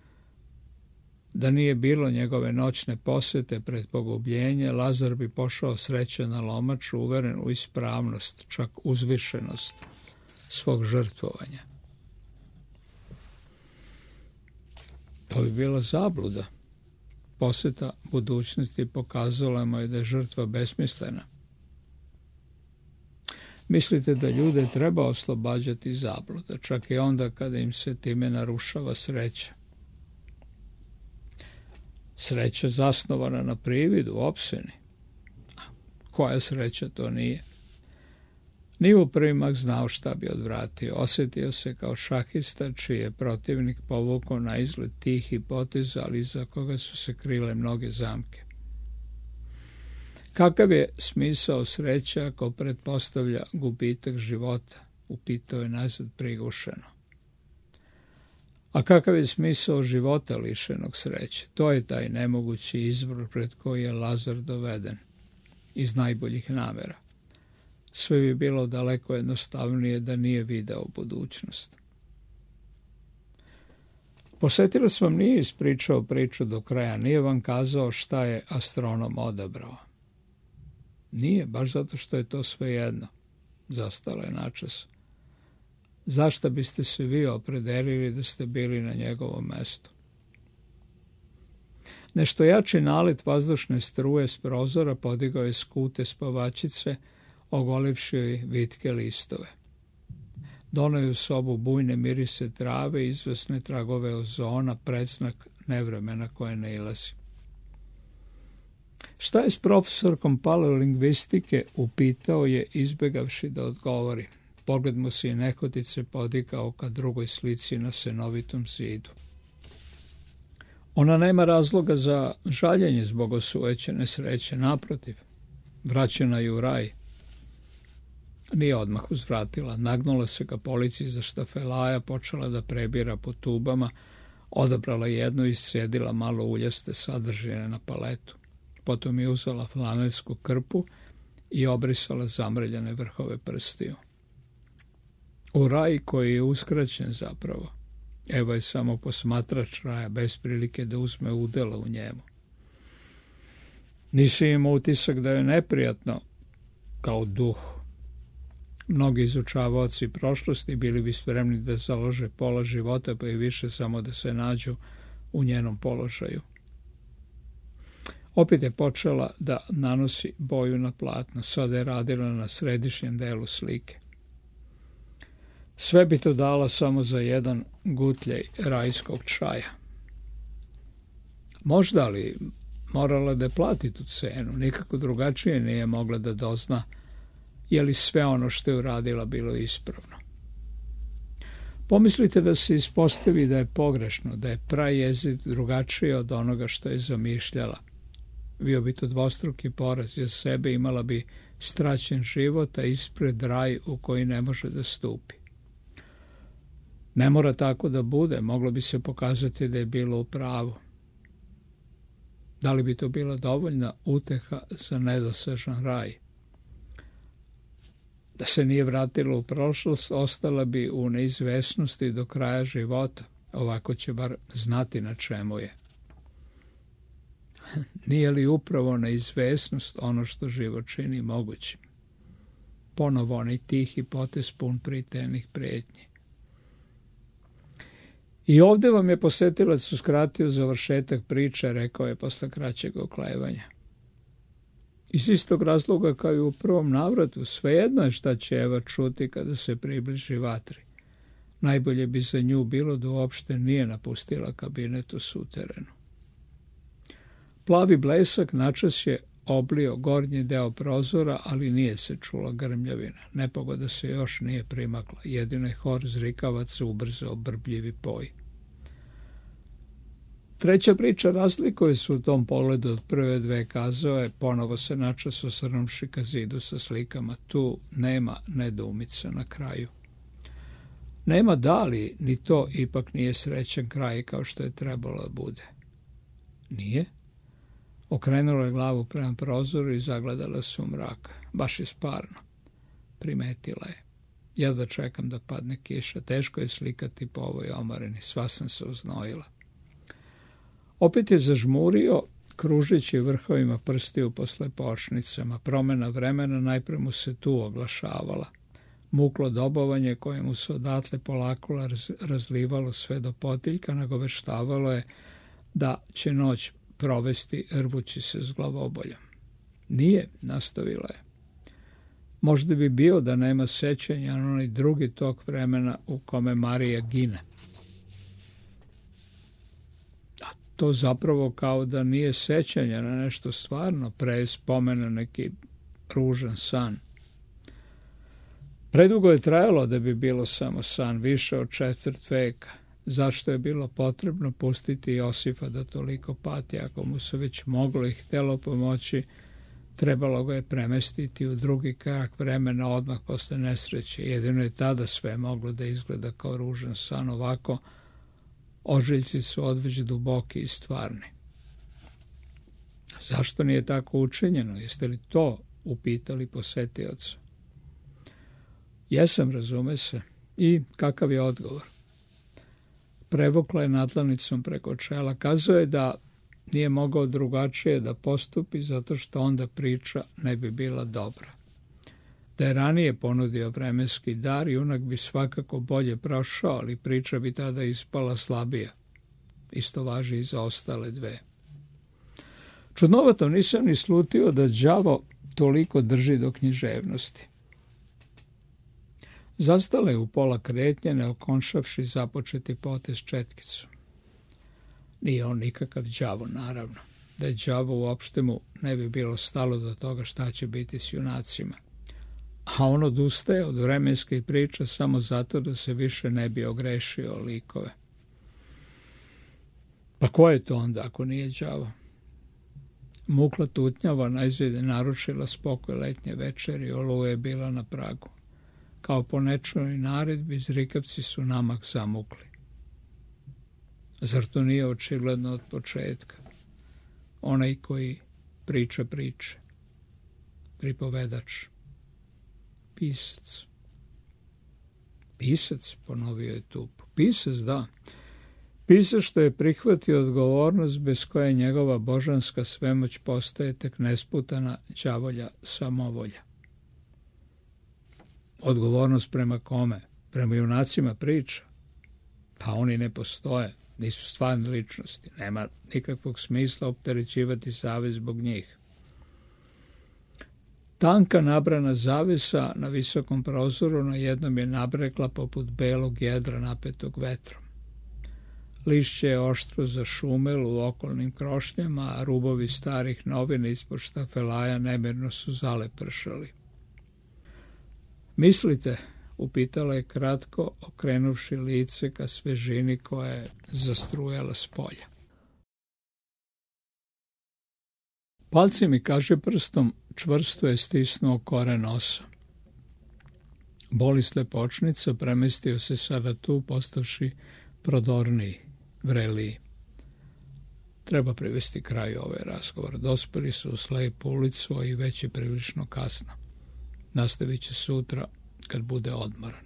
Da nije bilo njegove noćne posete pred pogubljenje, Lazar bi pošao srećan na lomaču, uveren u ispravnost, čak uzvišenost svog žrtvovanja. To bi bila zabluda. Poseta budućnosti pokazala mu je da je žrtva besmislena. Mislite da ljude treba oslobađati zabluda, čak i onda kada im se time narušava sreća. Sreća zasnovana na prividu, opseni. Koja sreća to nije? Nije u prvi mah znao šta bi odvratio. Osjetio se kao šahista čiji je protivnik povukao na izgled tihi potez, ali iza koga su se krile mnoge zamke. Kakav je smisao sreća ako pretpostavlja gubitak života? Upitao je nazad prigušeno. A kakav je smisao života lišenog sreće? To je taj nemogući izbor pred koji je Lazar doveden iz najboljih namera. Sve bi bilo daleko jednostavnije da nije video budućnost. Posetilac vam nije ispričao priču do kraja, nije vam kazao šta je astronom odabrao. Nije, baš zato što je to svejedno. Zastala je načas. Zašto biste se vi opredelili da ste bili na njegovom mestu? Nešto jači nalet vazdušne struje s prozora podigao je skute spavačice, ogolivši joj vitke listove. Doneo je u sobu bujne mirise trave, izvesne tragove ozona, predznak nevremena koje ne ilazi. Šta je s profesorkom paleolingvistike, upitao je, izbegavši da odgovori. Pogled mu se i nehotice podigao ka drugoj slici na senovitom zidu. Ona nema razloga za žaljenje zbog osujećene sreće, naprotiv. Vraćena je u raj. Nije odmah uzvratila, nagnula se ka polici za štafelaja, počela da prebira po tubama, odabrala jednu i iscedila malo uljaste sadržine na paletu. Potom je uzela flanelsku krpu i obrisala zamrljane vrhove prstiju. U raj koji je uskraćen zapravo. Eva je samo posmatrač raja, bez prilike da uzme udjela u njemu. Nisi imao utisak da je neprijatno kao duh. Mnogi izučavaoci prošlosti bili bi spremni da založe pola života, pa i više samo da se nađu u njenom položaju. Opet je počela da nanosi boju na platno, sada je radila na središnjem delu slike. Sve bi to dala samo za jedan gutljaj rajskog čaja. Možda li morala da plati tu cenu, nikako drugačije nije mogla da dozna je li sve ono što je uradila bilo ispravno. Pomislite da se ispostavi da je pogrešno, da je prajezik drugačije od onoga što je zamišljala. Bio bi to dvostruki poraz, jer sebe imala bi straćen život, a ispred raj u koji ne može da stupi. Ne mora tako da bude, moglo bi se pokazati da je bilo u pravu. Da li bi to bila dovoljna uteha za nedosežan raj? Da se nije vratila u prošlost, ostala bi u neizvesnosti do kraja života. Ovako će bar znati na čemu je. Nije li upravo neizvesnost ono što život čini mogućim? Ponovo onaj tihi potez pun pritenih prijetnji. I ovdje vam je posetilac uskratio završetak priče, rekao je posle kraćeg oklevanja. Iz istog razloga kao i u prvom navratu, svejedno je šta će Eva čuti kada se približi vatri. Najbolje bi za nju bilo da uopšte nije napustila kabinet u suterenu. Plavi blesak načas je oblio gornji deo prozora, ali nije se čula grmljavina. Nepogoda se još nije primakla, jedino je hor zrikavaca ubrzao brbljivi poj. Treća priča razlikuje se u tom pogledu od prve dve, kazao je, ponovo se načas osrnuvši ka zidu sa slikama. Tu nema nedoumica na kraju. Nema da li, ni to ipak nije srećan kraj kao što je trebalo da bude. Nije? Okrenula je glavu prema prozoru i zagledala se u mrak. Baš je sparno. Primetila je. Jedva čekam da padne kiša. Teško je slikati po ovoj omareni. Sva sam se uznojila. Opet je zažmurio, kružeći vrhovima prstiju po slepočnicama. Promena vremena najpre mu se tu oglašavala. Muklo dobovanje koje mu se odatle polako razlivalo sve do potiljka, nagoveštavalo je da će noć provesti rvući se s glavoboljom. Nije, nastavila je. Možda bi bio da nema sećanja na onaj drugi tok vremena u kome Marija gine. A to zapravo kao da nije sećanja na nešto stvarno, pre spomena neki ružan san. Predugo je trajalo da bi bilo samo san, više od 4 veka. Zašto je bilo potrebno pustiti Josifa da toliko pati? Ako mu se već moglo i htjelo pomoći, trebalo ga je premestiti u drugi krak vremena odmah posle nesreće. Jedino je tada sve moglo da izgleda kao ružan san. Ovako, ožiljci su odveć duboki i stvarni. Zašto nije tako učinjeno? Jeste li to upitali posetioca? Jesam, razume se. I kakav je odgovor? Prevukla je nadlanicom preko čela. Kazao je da nije mogao drugačije da postupi zato što onda priča ne bi bila dobra. Da je ranije ponudio vremenski dar, junak bi svakako bolje prošao, ali priča bi tada ispala slabija. Isto važi i za ostale dve. Čudnovato, nisam ni slutio da đavo toliko drži do književnosti. Zastala je u pola kretnje, ne okončavši započeti potez četkicu. Nije on nikakav đavo, naravno. Da je đavo uopšte mu ne bi bilo stalo do toga šta će biti s junacima. A on odustaje od vremenskih priča samo zato da se više ne bi ogrešio o likove. Pa ko je to onda ako nije đavo? Mukla tutnjava najzad je naručila spokoj letnje večeri, oluja je bila na pragu. Kao po nečujnoj naredbi, zrikavci su namak zamukli. Zar to nije očigledno od početka? Onaj koji priča priče. Pripovedač. Pisac. Pisac, ponovio je Tup. Pisac, da. Pisac što je prihvatio odgovornost bez koje njegova božanska svemoć postaje tek nesputana đavolja samovolja. Odgovornost prema kome? Prema junacima priča? Pa oni ne postoje, nisu stvarne ličnosti. Nema nikakvog smisla opterećivati savez zbog njih. Tanka nabrana zavesa na visokom prozoru na jednom je nabrekla poput belog jedra napetog vetrom. Lišće je oštro zašumelo u okolnim krošnjama, a rubovi starih novina ispod štafelaja nemirno su zalepršali. Mislite, upitala je kratko, okrenuvši lice ka svežini koja je zastrujala s polja. Palci mi, kaže prstom, čvrsto je stisnuo kore nosa. Boli slepočnica, premestio se sada tu, postavši prodorniji, vreliji. Treba privesti kraju ovaj razgovor. Dospeli su u slepu ulicu, a i već je prilično kasno. Nastavit će sutra, kad bude odmoran.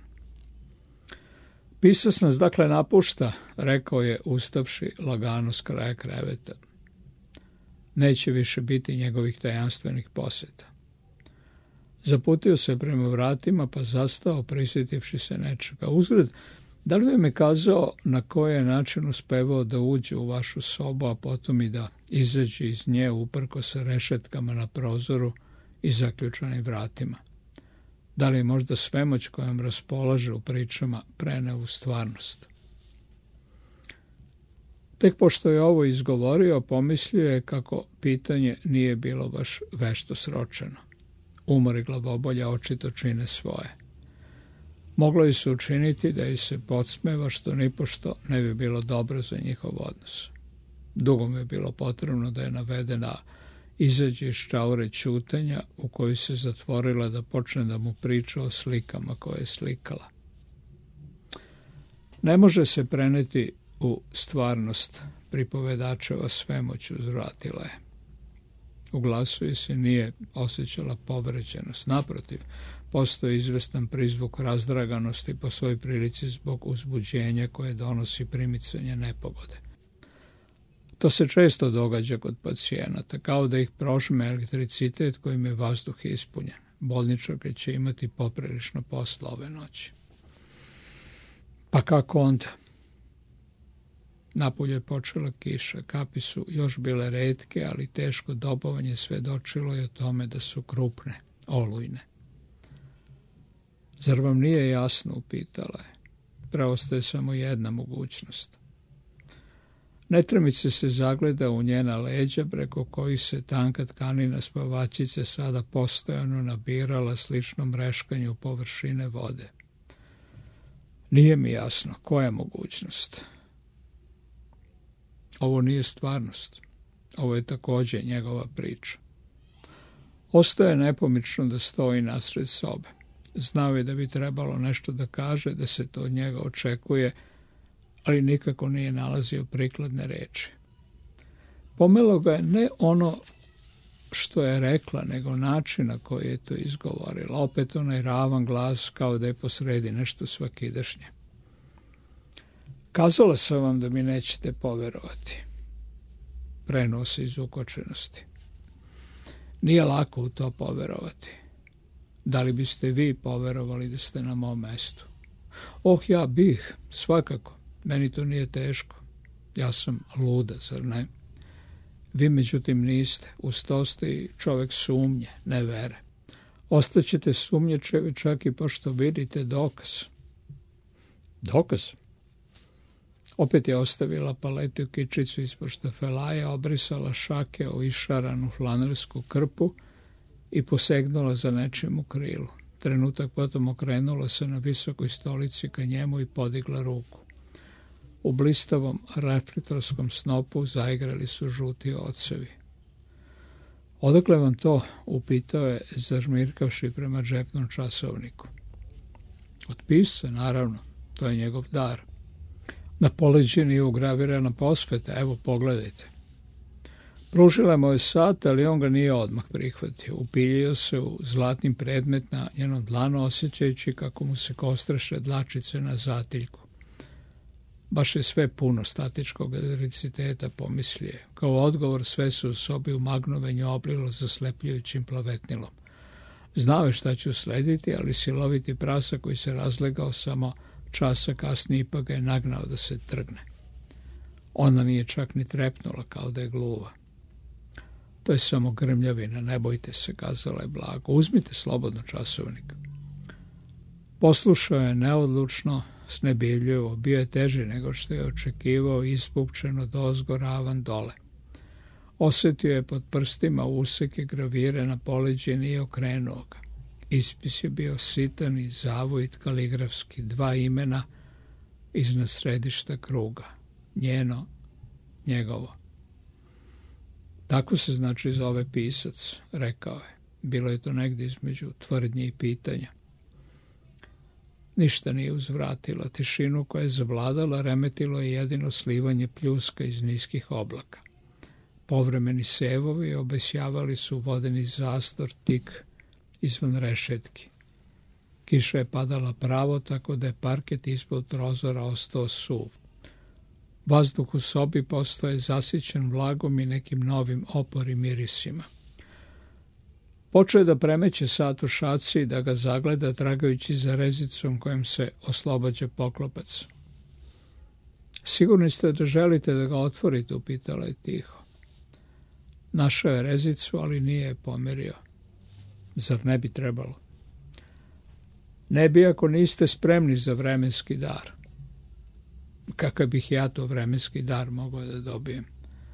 Pisac nas dakle napušta, rekao je, ustavši lagano s kraja kreveta. Neće više biti njegovih tajanstvenih posjeta. Zaputio se prema vratima, pa zastao, prisjetivši se nečega. Uzgled, da li bi me kazao na koji je način uspevao da uđe u vašu sobu, a potom i da izađe iz nje uprko sa rešetkama na prozoru i zaključanim vratima? Da li je možda svemoć kojom raspolaže u pričama preneo u stvarnost? Tek pošto je ovo izgovorio, pomislio je kako pitanje nije bilo baš vešto sročeno. Umor i glavobolja očito čine svoje. Moglo je se učiniti da joj se podsmeva, što nipošto ne bi bilo dobro za njihov odnos. Dugo mi je bilo potrebno da je navedena izađe iz čaure ćutanja u koju se zatvorila da počne da mu priča o slikama koje je slikala. Ne može se preneti u stvarnost, pripovedačeva svemoć, uzvratila je. U glasu je se nije osjećala povređenost. Naprotiv, postoji izvestan prizvuk razdraganosti po svoj prilici zbog uzbuđenja koje donosi primicanje nepogode. To se često događa kod pacijenata, kao da ih prožme elektricitet kojim je vazduh ispunjen. Bolničarka će imati poprilično posla ove noći. Pa kako onda? Napolju je počela kiša, kapi su još bile retke, ali teško dobovanje svedočilo je o tome da su krupne, olujne. Zar vam nije jasno, upitala je. Preostaje samo jedna mogućnost. Netremice se zagleda u njena leđa, preko kojih se tanka tkanina spavačice sada postojano nabirala sličnom reškanju površine vode. Nije mi jasno, koja mogućnost? Ovo nije stvarnost. Ovo je također njegova priča. Ostaje nepomično da stoji nasred sobe. Znao je da bi trebalo nešto da kaže, da se to od njega očekuje, ali nikako nije nalazio prikladne reči. Pomelo ga je ne ono što je rekla, nego način na koji je to izgovorila. Opet onaj ravan glas kao da je posredi nešto svakidašnje. Kazala sam vam da mi nećete poverovati. Prenuo se iz ukočenosti. Nije lako u to poverovati. Da li biste vi poverovali da ste na mom mestu? Ja bih, svakako. Meni to nije teško. Ja sam luda, zar ne? Vi, međutim, niste. Uz to ste i čovek sumnje, ne vere. Ostaćete sumnjičevi čak i pošto vidite dokaz. Dokaz? Opet je ostavila paletu i kičicu ispod štafelaja, obrisala šake o išaranu flanelsku krpu i posegnula za nečim u krilu. Trenutak potom okrenula se na visokoj stolici ka njemu i podigla ruku. U blistavom reflektorskom snopu zaigrali su žuti ocevi. Odakle vam to? Upitao je, zažmirkavši prema džepnom časovniku. Od pisca, naravno. To je njegov dar. Na poleđini je ugravirana posveta. Evo, pogledajte. Pružila mu je sat, ali on ga nije odmah prihvatio. Upiljio se u zlatni predmet na njenom dlanu, osjećajući kako mu se kostreše dlačice na zatiljku. Baš je sve puno statičkog elektriciteta, pomislio je. Kao odgovor sve se u sobi u magnovenju oblilo zaslepljujućim plavetnilom. Znao je šta će uslediti, ali siloviti prasak koji se razlegao samo časa kasnije ipak ga je nagnao da se trgne. Ona nije čak ni trepnula kao da je gluva. To je samo grmljavina, ne bojte se, kazala je blago. Uzmite slobodno časovnik. Poslušao je neodlučno, snebivljivo, bio je teži nego što je očekivao, ispupčeno dozgo, ravan dole. Osjetio je pod prstima useke gravire na poleđini i okrenuo ga. Ispis je bio sitan i zavojit kaligrafski, 2 imena iznad središta kruga. Njeno, njegovo. Tako se znači zove pisac, rekao je. Bilo je to negdje između tvrdnje i pitanja. Ništa nije uzvratilo. Tišinu koja je zavladala remetilo je jedino slivanje pljuska iz niskih oblaka. Povremeni sevovi obesjavali su vodeni zastor tik izvan rešetki. Kiša je padala pravo, tako da je parket ispod prozora ostao suv. Vazduh u sobi postao je zasićen vlagom i nekim novim oporim mirisima. Počeo je da premeće sat u šaci i da ga zagleda tragajući za rezicom kojom se oslobađa poklopac. Sigurni ste da želite da ga otvorite, upitala je tiho. Našao je rezicu, ali nije je pomerio. Zar ne bi trebalo? Ne bi ako niste spremni za vremenski dar. Kakav bih ja to vremenski dar mogao da dobijem?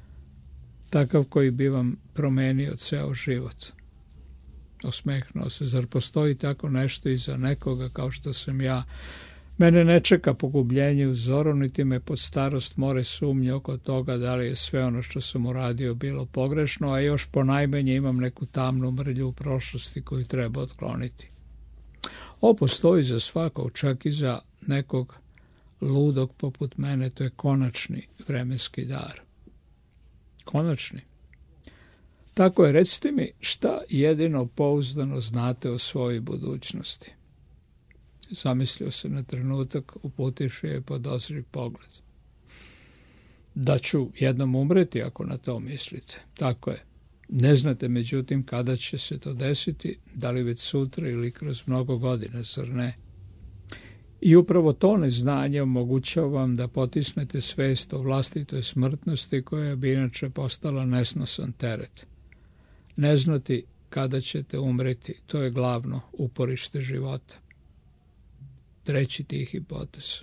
Takav koji bi vam promenio ceo život. Osmehnuo se. Zar postoji tako nešto i za nekoga kao što sam ja? Mene ne čeka pogubljenje u zoru, niti me pod starost more sumnje oko toga da li je sve ono što sam uradio bilo pogrešno, a još ponajmanje imam neku tamnu mrlju u prošlosti koju treba otkloniti. Ovo postoji za svakog, čak i za nekog ludog poput mene, to je konačni vremenski dar. Konačni. Tako je, recite mi šta jedino pouzdano znate o svojoj budućnosti. Zamislio se na trenutak, uputivši je podozriv pogled. Da ću jednom umreti ako na to mislite. Tako je. Ne znate međutim kada će se to desiti, da li već sutra ili kroz mnogo godina, zar ne? I upravo to neznanje omogućava vam da potisnete svest o vlastitoj smrtnosti koja bi inače postala nesnosan teret. Ne znati kada ćete umreti, to je glavno uporište života. Treći tihi potez.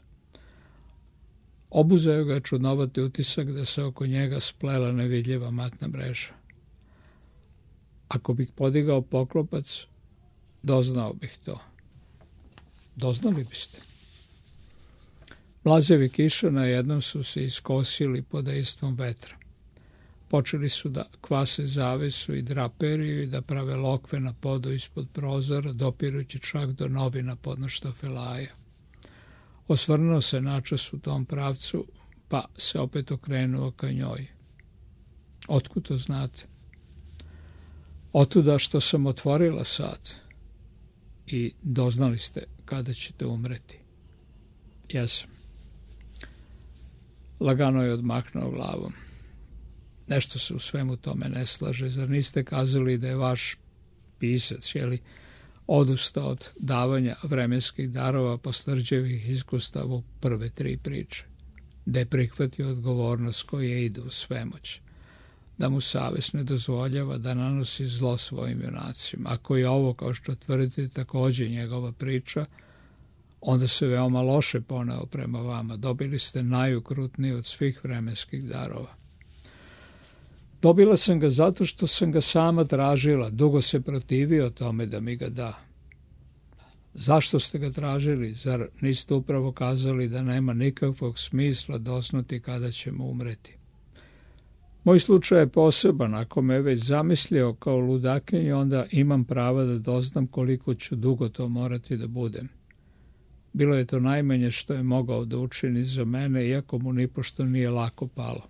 Obuzeo ga čudnovati utisak da se oko njega splela nevidljiva matna mreža. Ako bih podigao poklopac, doznao bih to. Doznali biste. Mlazevi kiša jednom su se iskosili pod dejstvom vetra. Počeli su da kvase zavesu i draperiju i da prave lokve na podu ispod prozora, dopirujući čak do novina podno štafelaja. Osvrnuo se načas u tom pravcu, pa se opet okrenuo ka njoj. Otkud to znate? Otuda što sam otvorila sat i doznali ste kada ćete umreti. Jesam. Lagano je odmahnuo glavom. Nešto se u svemu tome ne slaže. Zar niste kazali da je vaš pisac, odustao od davanja vremenskih darova posle rđevih iskustava u prve 3 priče? Da je prihvatio odgovornost koja ide u svemoć? Da mu savest ne dozvoljava da nanosi zlo svojim junacima? Ako je ovo, kao što tvrdite, također njegova priča, onda se veoma loše poneo prema vama. Dobili ste najukrutniji od svih vremenskih darova. Dobila sam ga zato što sam ga sama tražila. Dugo se protivio tome da mi ga da. Zašto ste ga tražili? Zar niste upravo kazali da nema nikakvog smisla doznati kada ćemo umreti? Moj slučaj je poseban. Ako me već zamislio kao ludakinju, onda imam prava da doznam koliko ću dugo to morati da budem. Bilo je to najmanje što je mogao da učini za mene, iako mu nipošto nije lako palo.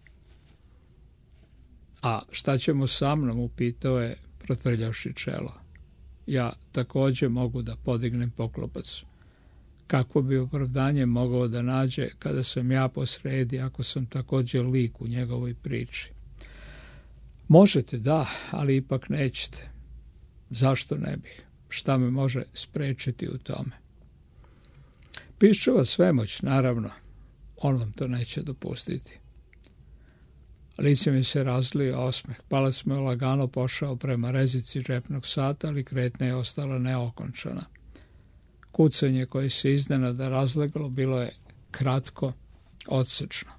A šta ćemo sa mnom, upitao je, protrljavši čelo. Ja također mogu da podignem poklopac. Kakvo bi opravdanje mogao da nađe kada sam ja posredi, ako sam također lik u njegovoj priči? Možete, da, ali ipak nećete. Zašto ne bih? Šta me može sprečiti u tome? Piščeva svemoć, naravno, on vam to neće dopustiti. Lice mi se razlio osmeh. Palac me lagano pošao prema rezici džepnog sata, ali kretnja je ostala neokončana. Kucanje koje se iznenada razleglo bilo je kratko, odsečno.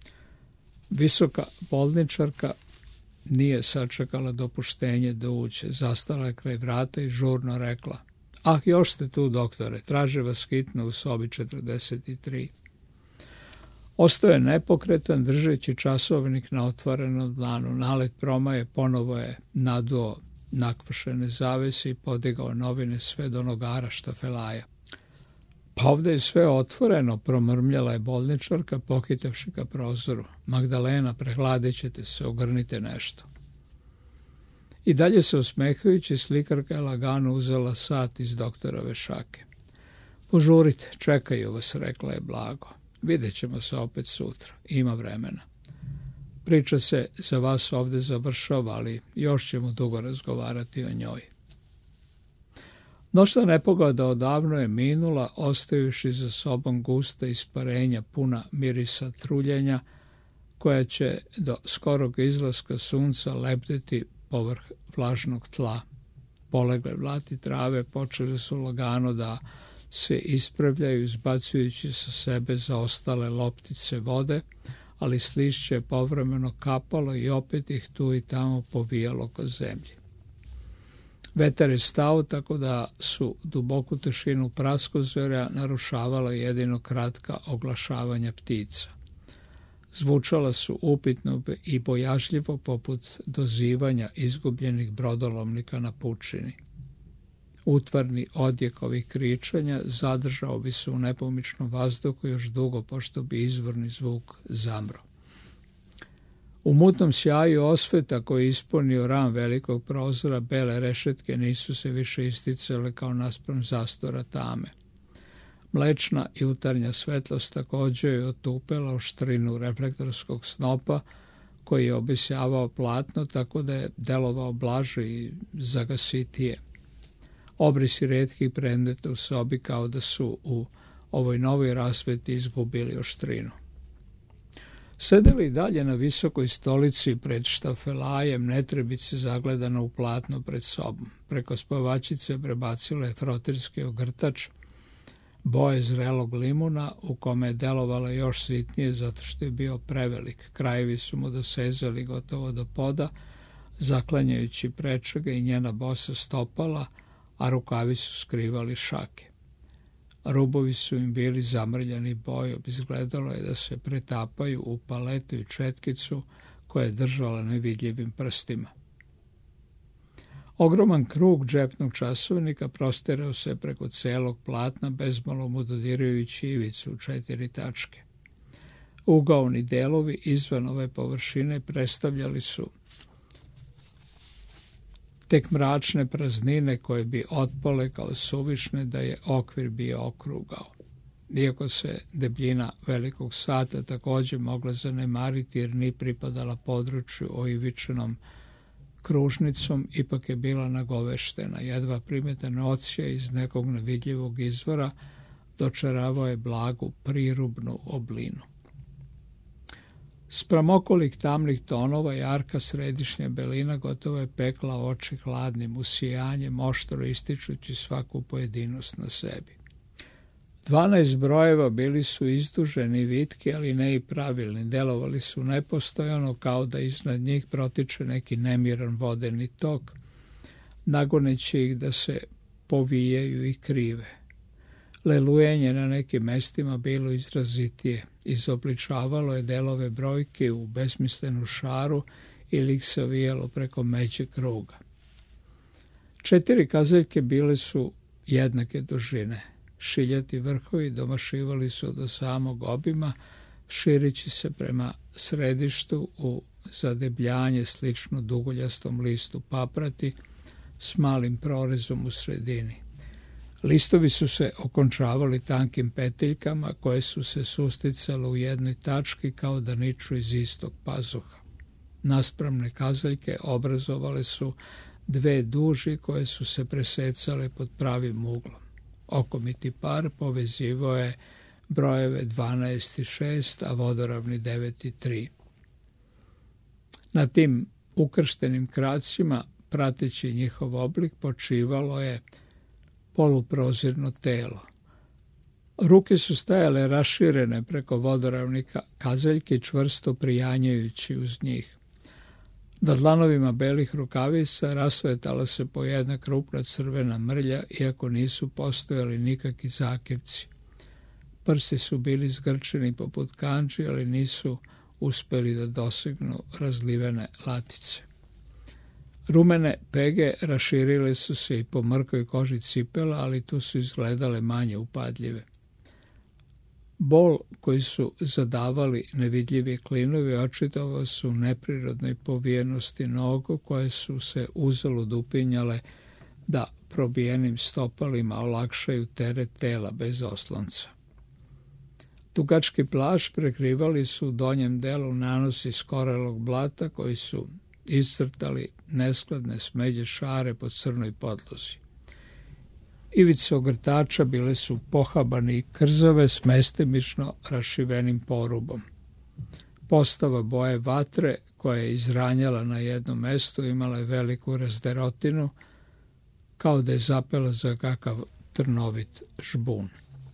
Visoka bolničarka nije sačekala dopuštenje da uđe. Zastala je kraj vrata i žurno rekla: "Ah, još ste tu, doktore, traže vas hitno u sobi 43. Ostao je nepokretan, držeći časovnik na otvorenom dlanu. Nalet promaje, ponovo je naduo nakvršene zavese i podigao novine sve do nogara štafelaja. Pa ovdje je sve otvoreno, promrmljala je bolničarka, pohitavši ka prozoru. Magdalena, prehladit ćete se, ogrnite nešto. I dalje se usmehajući, slikarka je lagano uzela sat iz doktorove šake. Požurite, čekaju vas, rekla je blago. Vidjet ćemo se opet sutra, ima vremena. Priča se za vas ovdje završava, ali još ćemo dugo razgovarati o njoj. Noćna nepogoda odavno je minula, ostavivši za sobom gusta isparenja puna mirisa truljenja, koja će do skorog izlaska sunca lebdeti povrh vlažnog tla. Polegle vlati trave počele su lagano da se ispravljaju, izbacujući sa sebe zaostale loptice vode, ali s lišća je povremeno kapalo i opet ih tu i tamo povijalo ka zemlji. Vetar je stao, tako da su duboku tišinu praskozorja narušavala jedino kratka oglašavanja ptica. Zvučala su upitno i bojažljivo poput dozivanja izgubljenih brodolomnika na pučini. Utvarni odjek ovih kričanja zadržao bi se u nepomičnom vazduhu još dugo, pošto bi izvorni zvuk zamro. U mutnom sjaju osveta koji je ispunio ram velikog prozora, bele rešetke nisu se više isticale kao naspram zastora tame. Mlečna jutarnja svetlost također je otupela oštrinu reflektorskog snopa koji je obesjavao platno, tako da je delovao blaže i zagasitije. Obrisi retkih predmeta u sobi kao da su u ovoj novoj rasveti izgubili oštrinu. Sedeli dalje na visokoj stolici pred štafelajem, netrebice zagledano u platno pred sobom. Preko spavačice prebacila je frotirski ogrtač boje zrelog limuna, u kome je delovala još sitnije zato što je bio prevelik. Krajevi su mu dosezali gotovo do poda, zaklanjajući prečega i njena bosa stopala, a rukavi su skrivali šake. Rubovi su im bili zamrljani bojom, izgledalo je da se pretapaju u paletu i četkicu koja je držala nevidljivim prstima. Ogroman krug džepnog časovnika prostirao se preko celog platna, bezmalo mu dodirujući ivicu u 4 tačke. Ugaoni delovi izvan ove površine predstavljali su tek mračne praznine koje bi otpale kao suvišne da je okvir bio okrugao. Iako se debljina velikog sata također mogla zanemariti jer ni pripadala području oivičenom kružnicom, ipak je bila nagoveštena. Jedva primetan odsjaj iz nekog nevidljivog izvora dočaravao je blagu prirubnu oblinu. Spram okolih tamnih tonova jarka središnja belina gotovo je pekla oči hladnim usijanjem, oštro ističući svaku pojedinost na sebi. 12 brojeva bili su izduženi, vitki, ali ne i pravilni. Delovali su nepostojano, kao da iznad njih protiče neki nemiran vodeni tok, nagoneći ih da se povijaju i krive. Lelujenje na nekim mestima bilo izrazitije. Izobličavalo je delove brojke u besmislenu šaru ili ih se vijalo preko međe kruga. 4 kazaljke bile su jednake dužine. Šiljati vrhovi domašivali su do samog obima, širići se prema središtu u zadebljanje slično dugoljastom listu paprati s malim prorezom u sredini. Listovi su se okončavali tankim petiljkama koje su se susticale u jednoj tački kao da niču iz istog pazuha. Naspramne kazaljke obrazovale su 2 duži koje su se presecale pod pravim uglom. Okomiti par povezivao je brojeve 12 i 6, a vodoravni 9 i 3. Na tim ukrštenim kracima, prateći njihov oblik, počivalo je poluprozirno telo. Ruke su stajale raširene preko vodoravnih kazaljki, čvrsto prijanjajući uz njih. Na dlanovima belih rukavica rasvetala se po jedna krupna crvena mrlja, iako nisu postojali nikakvi zakevci. Prsti su bili zgrčeni poput kandži, ali nisu uspeli da dosegnu razlivene latice. Rumene pege raširile su se i po mrkoj koži cipela, ali tu su izgledale manje upadljive. Bol koji su zadavali nevidljivi klinovi očitovao su u neprirodnoj povijenosti nogu koje su se uzalud upinjale da probijenim stopalima olakšaju teret tela bez oslonca. Dugački plašt prekrivali su u donjem delu nanosi skorelog blata koji su iscrtali neskladne smeđe šare po crnoj podlozi. Ivice ogrtača bile su pohabani i krzave s mestimično rašivenim porubom. Postava boje vatre, koja je izranjala na jednom mestu, imala je veliku razderotinu, kao da je zapela za kakav trnovit žbun.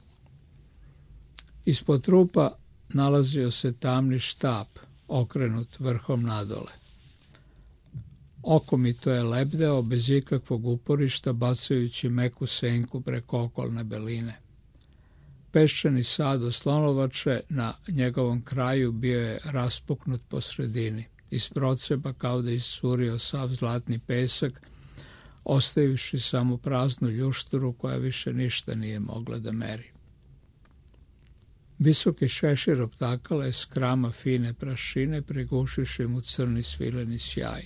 Ispod trupa nalazio se tamni štap, okrenut vrhom nadole. Okomito je lebdeo bez ikakvog uporišta, bacajući meku senku preko okolne beline. Peščani sad oslonovače na njegovom kraju bio je raspuknut po sredini. Iz proceba kao da iscurio sav zlatni pesak, ostavivši samo praznu ljušturu koja više ništa nije mogla da meri. Visoki šešir optakala je skrama fine prašine, prigušivši mu crni svileni sjaj.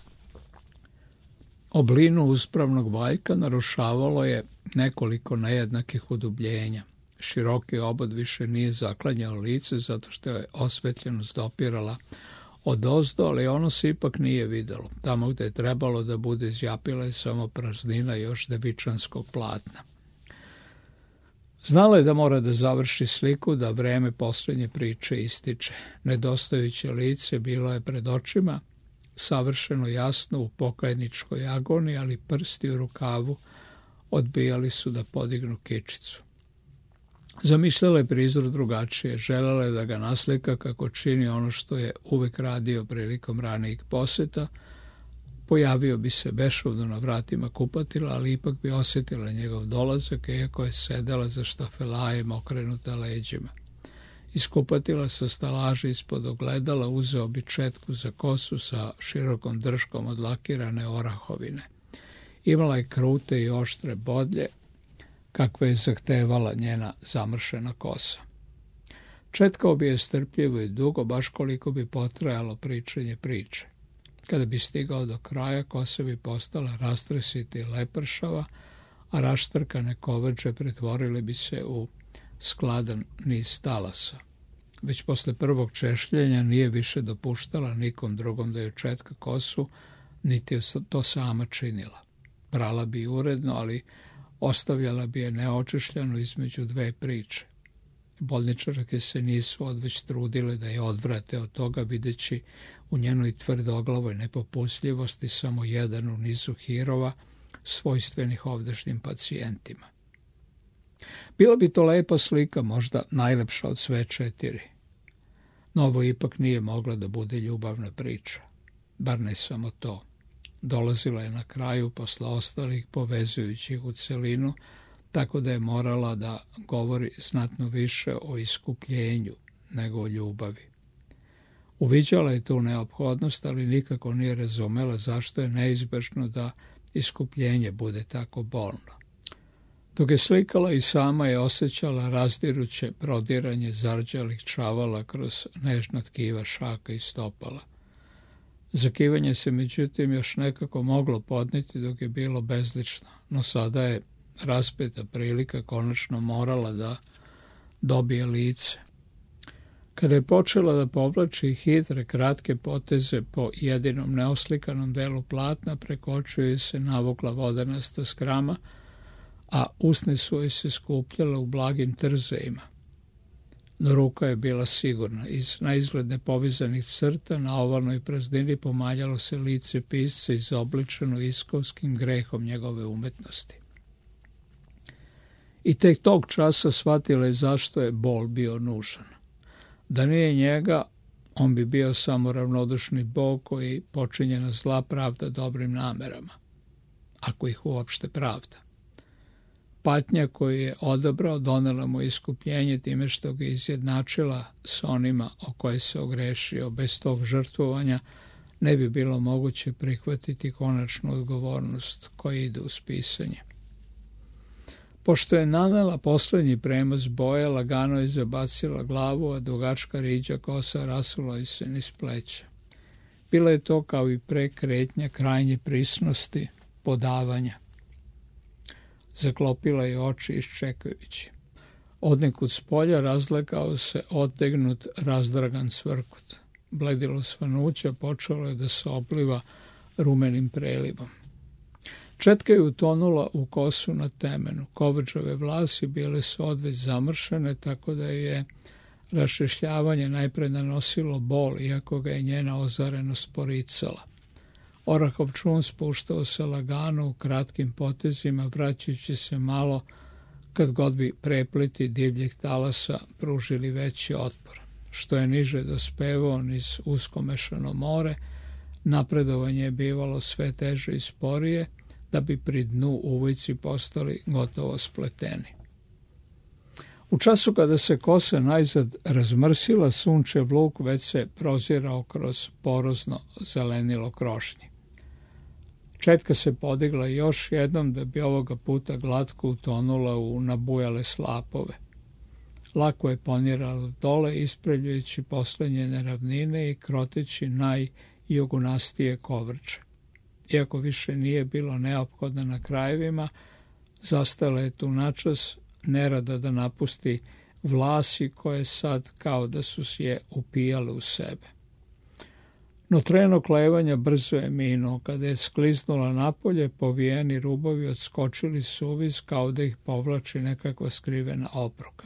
Oblinu uspravnog valjka narušavalo je nekoliko nejednakih udubljenja. Široki obod više nije zaklanjao lice zato što je osvetljenost dopirala odozdo, ali ono se ipak nije videlo. Tamo gde je trebalo da bude zjapila je samo praznina još devičanskog platna. Znala je da mora da završi sliku, da vreme posljednje priče ističe. Nedostajuće lice bilo je pred očima, savršeno jasno u pokajničkoj agoni, ali prsti u rukavu odbijali su da podignu kičicu. Zamišljala je prizor drugačije, želela je da ga naslika kako čini ono što je uvek radio prilikom ranijih poseta. Pojavio bi se bešovno na vratima kupatila, ali ipak bi osjetila njegov dolazak, iako je sedela za štafelajem okrenuta leđima. Iz kupatila sa stalaže ispod ogledala uzeo bi četku za kosu sa širokom drškom od lakirane orahovine. Imala je krute i oštre bodlje, kakve je zahtevala njena zamršena kosa. Četkao bi je strpljivo i dugo, baš koliko bi potrajalo pričanje priče. Kada bi stigao do kraja, kosa bi postala rastresita i lepršava, a raštrkane kovrđe pretvorile bi se u skladan niz talasa. Već posle prvog češljenja nije više dopuštala nikom drugom da joj četka kosu, niti je to sama činila. Prala bi uredno, ali ostavljala bi je neočišljanu između dve priče. Bolničarke se nisu odveć trudile da je odvrate od toga, videći u njenoj tvrdoglavoj nepopustljivosti samo jedan u nizu hirova svojstvenih ovdašnjim pacijentima. Bila bi to lepa slika, možda najlepša od sve četiri. No ovo ipak nije mogla da bude ljubavna priča. Bar ne samo to. Dolazila je na kraju posle ostalih povezujućih u celinu, tako da je morala da govori znatno više o iskupljenju nego o ljubavi. Uviđala je tu neophodnost, ali nikako nije razumela zašto je neizbežno da iskupljenje bude tako bolno. Dok je slikala i sama je osjećala razdiruće prodiranje zarđalih čavala kroz nežna tkiva šaka i stopala. Zakivanje se međutim još nekako moglo podneti dok je bilo bezlično, no sada je raspeta prilika konačno morala da dobije lice. Kada je počela da povlači hitre, kratke poteze po jedinom neoslikanom delu platna, preko očiju je se navukla vodanasta skrama, a usne su joj se skupljale u blagim trzajima. No ruka je bila sigurna. Iz naizgled nepovezanih crta na ovalnoj praznini pomaljalo se lice pisca izobličeno iskovskim grehom njegove umetnosti. I tek tog časa shvatila je zašto je bol bio nužan. Da nije njega, on bi bio samo ravnodušni Bog koji počinjena zla pravda dobrim namerama, ako ih uopšte pravda. Patnja koju je odabrao donela mu iskupljenje time što ga izjednačila s onima o koje se ogrešio. Bez tog žrtvovanja ne bi bilo moguće prihvatiti konačnu odgovornost koja ide uz pisanje. Pošto je nanela poslednji premaz boje, lagano je zabacila glavu, a dugačka riđa kosa rasula joj se niz pleća. Bila je to kao i pre kretnja krajnje prisnosti, podavanja. Zaklopila je oči iščekujući. Odnekud s polja razlegao se otegnut, razdragan cvrkut. Bledilo svanuća počelo je da se obliva rumenim prelivom. Četka je utonula u kosu na temenu. Kovrđave vlasi bile su odveć zamršene, tako da je rašešljavanje najpre nanosilo bol, iako ga je njena ozarenost poricala. Orahov čun spuštao se lagano u kratkim potezima, vraćajući se malo kad god bi prepleti divljih talasa pružili veći otpor. Što je niže dospevao niz uskomešano more, napredovanje je bivalo sve teže i sporije, da bi pri dnu uvojci postali gotovo spleteni. U času kada se kosa najzad razmrsila, sunčev luk već se prozirao kroz porozno zelenilo krošnji. Četka se podigla još jednom da bi ovoga puta glatko utonula u nabujale slapove. Lako je ponirala dole, ispravljajući poslednje neravnine i kroteći najjugunastije kovrče. Iako više nije bilo neophodno na krajevima, zastala je tu načas, nerada da napusti vlasi koje sad kao da su je upijale u sebe. No treno klevanja brzo je minuo. Kada je skliznula napolje, povijeni rubovi odskočili suviz kao da ih povlači nekakva skrivena opruka.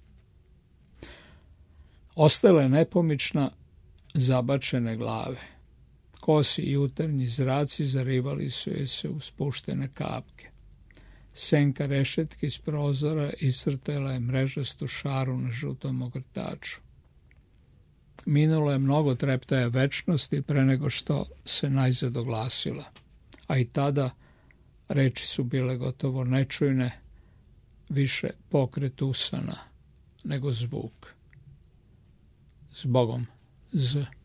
Ostale nepomična zabačene glave. Kosi i jutarnji zraci zarivali su joj se u spuštene kapke. Senka rešetke iz prozora iscrtala je mrežastu šaru na žutom ogrtaču. Minulo je mnogo treptaja večnosti pre nego što se najzad oglasila, a i tada reči su bile gotovo nečujne, više pokret usana nego zvuk. S Bogom, Z.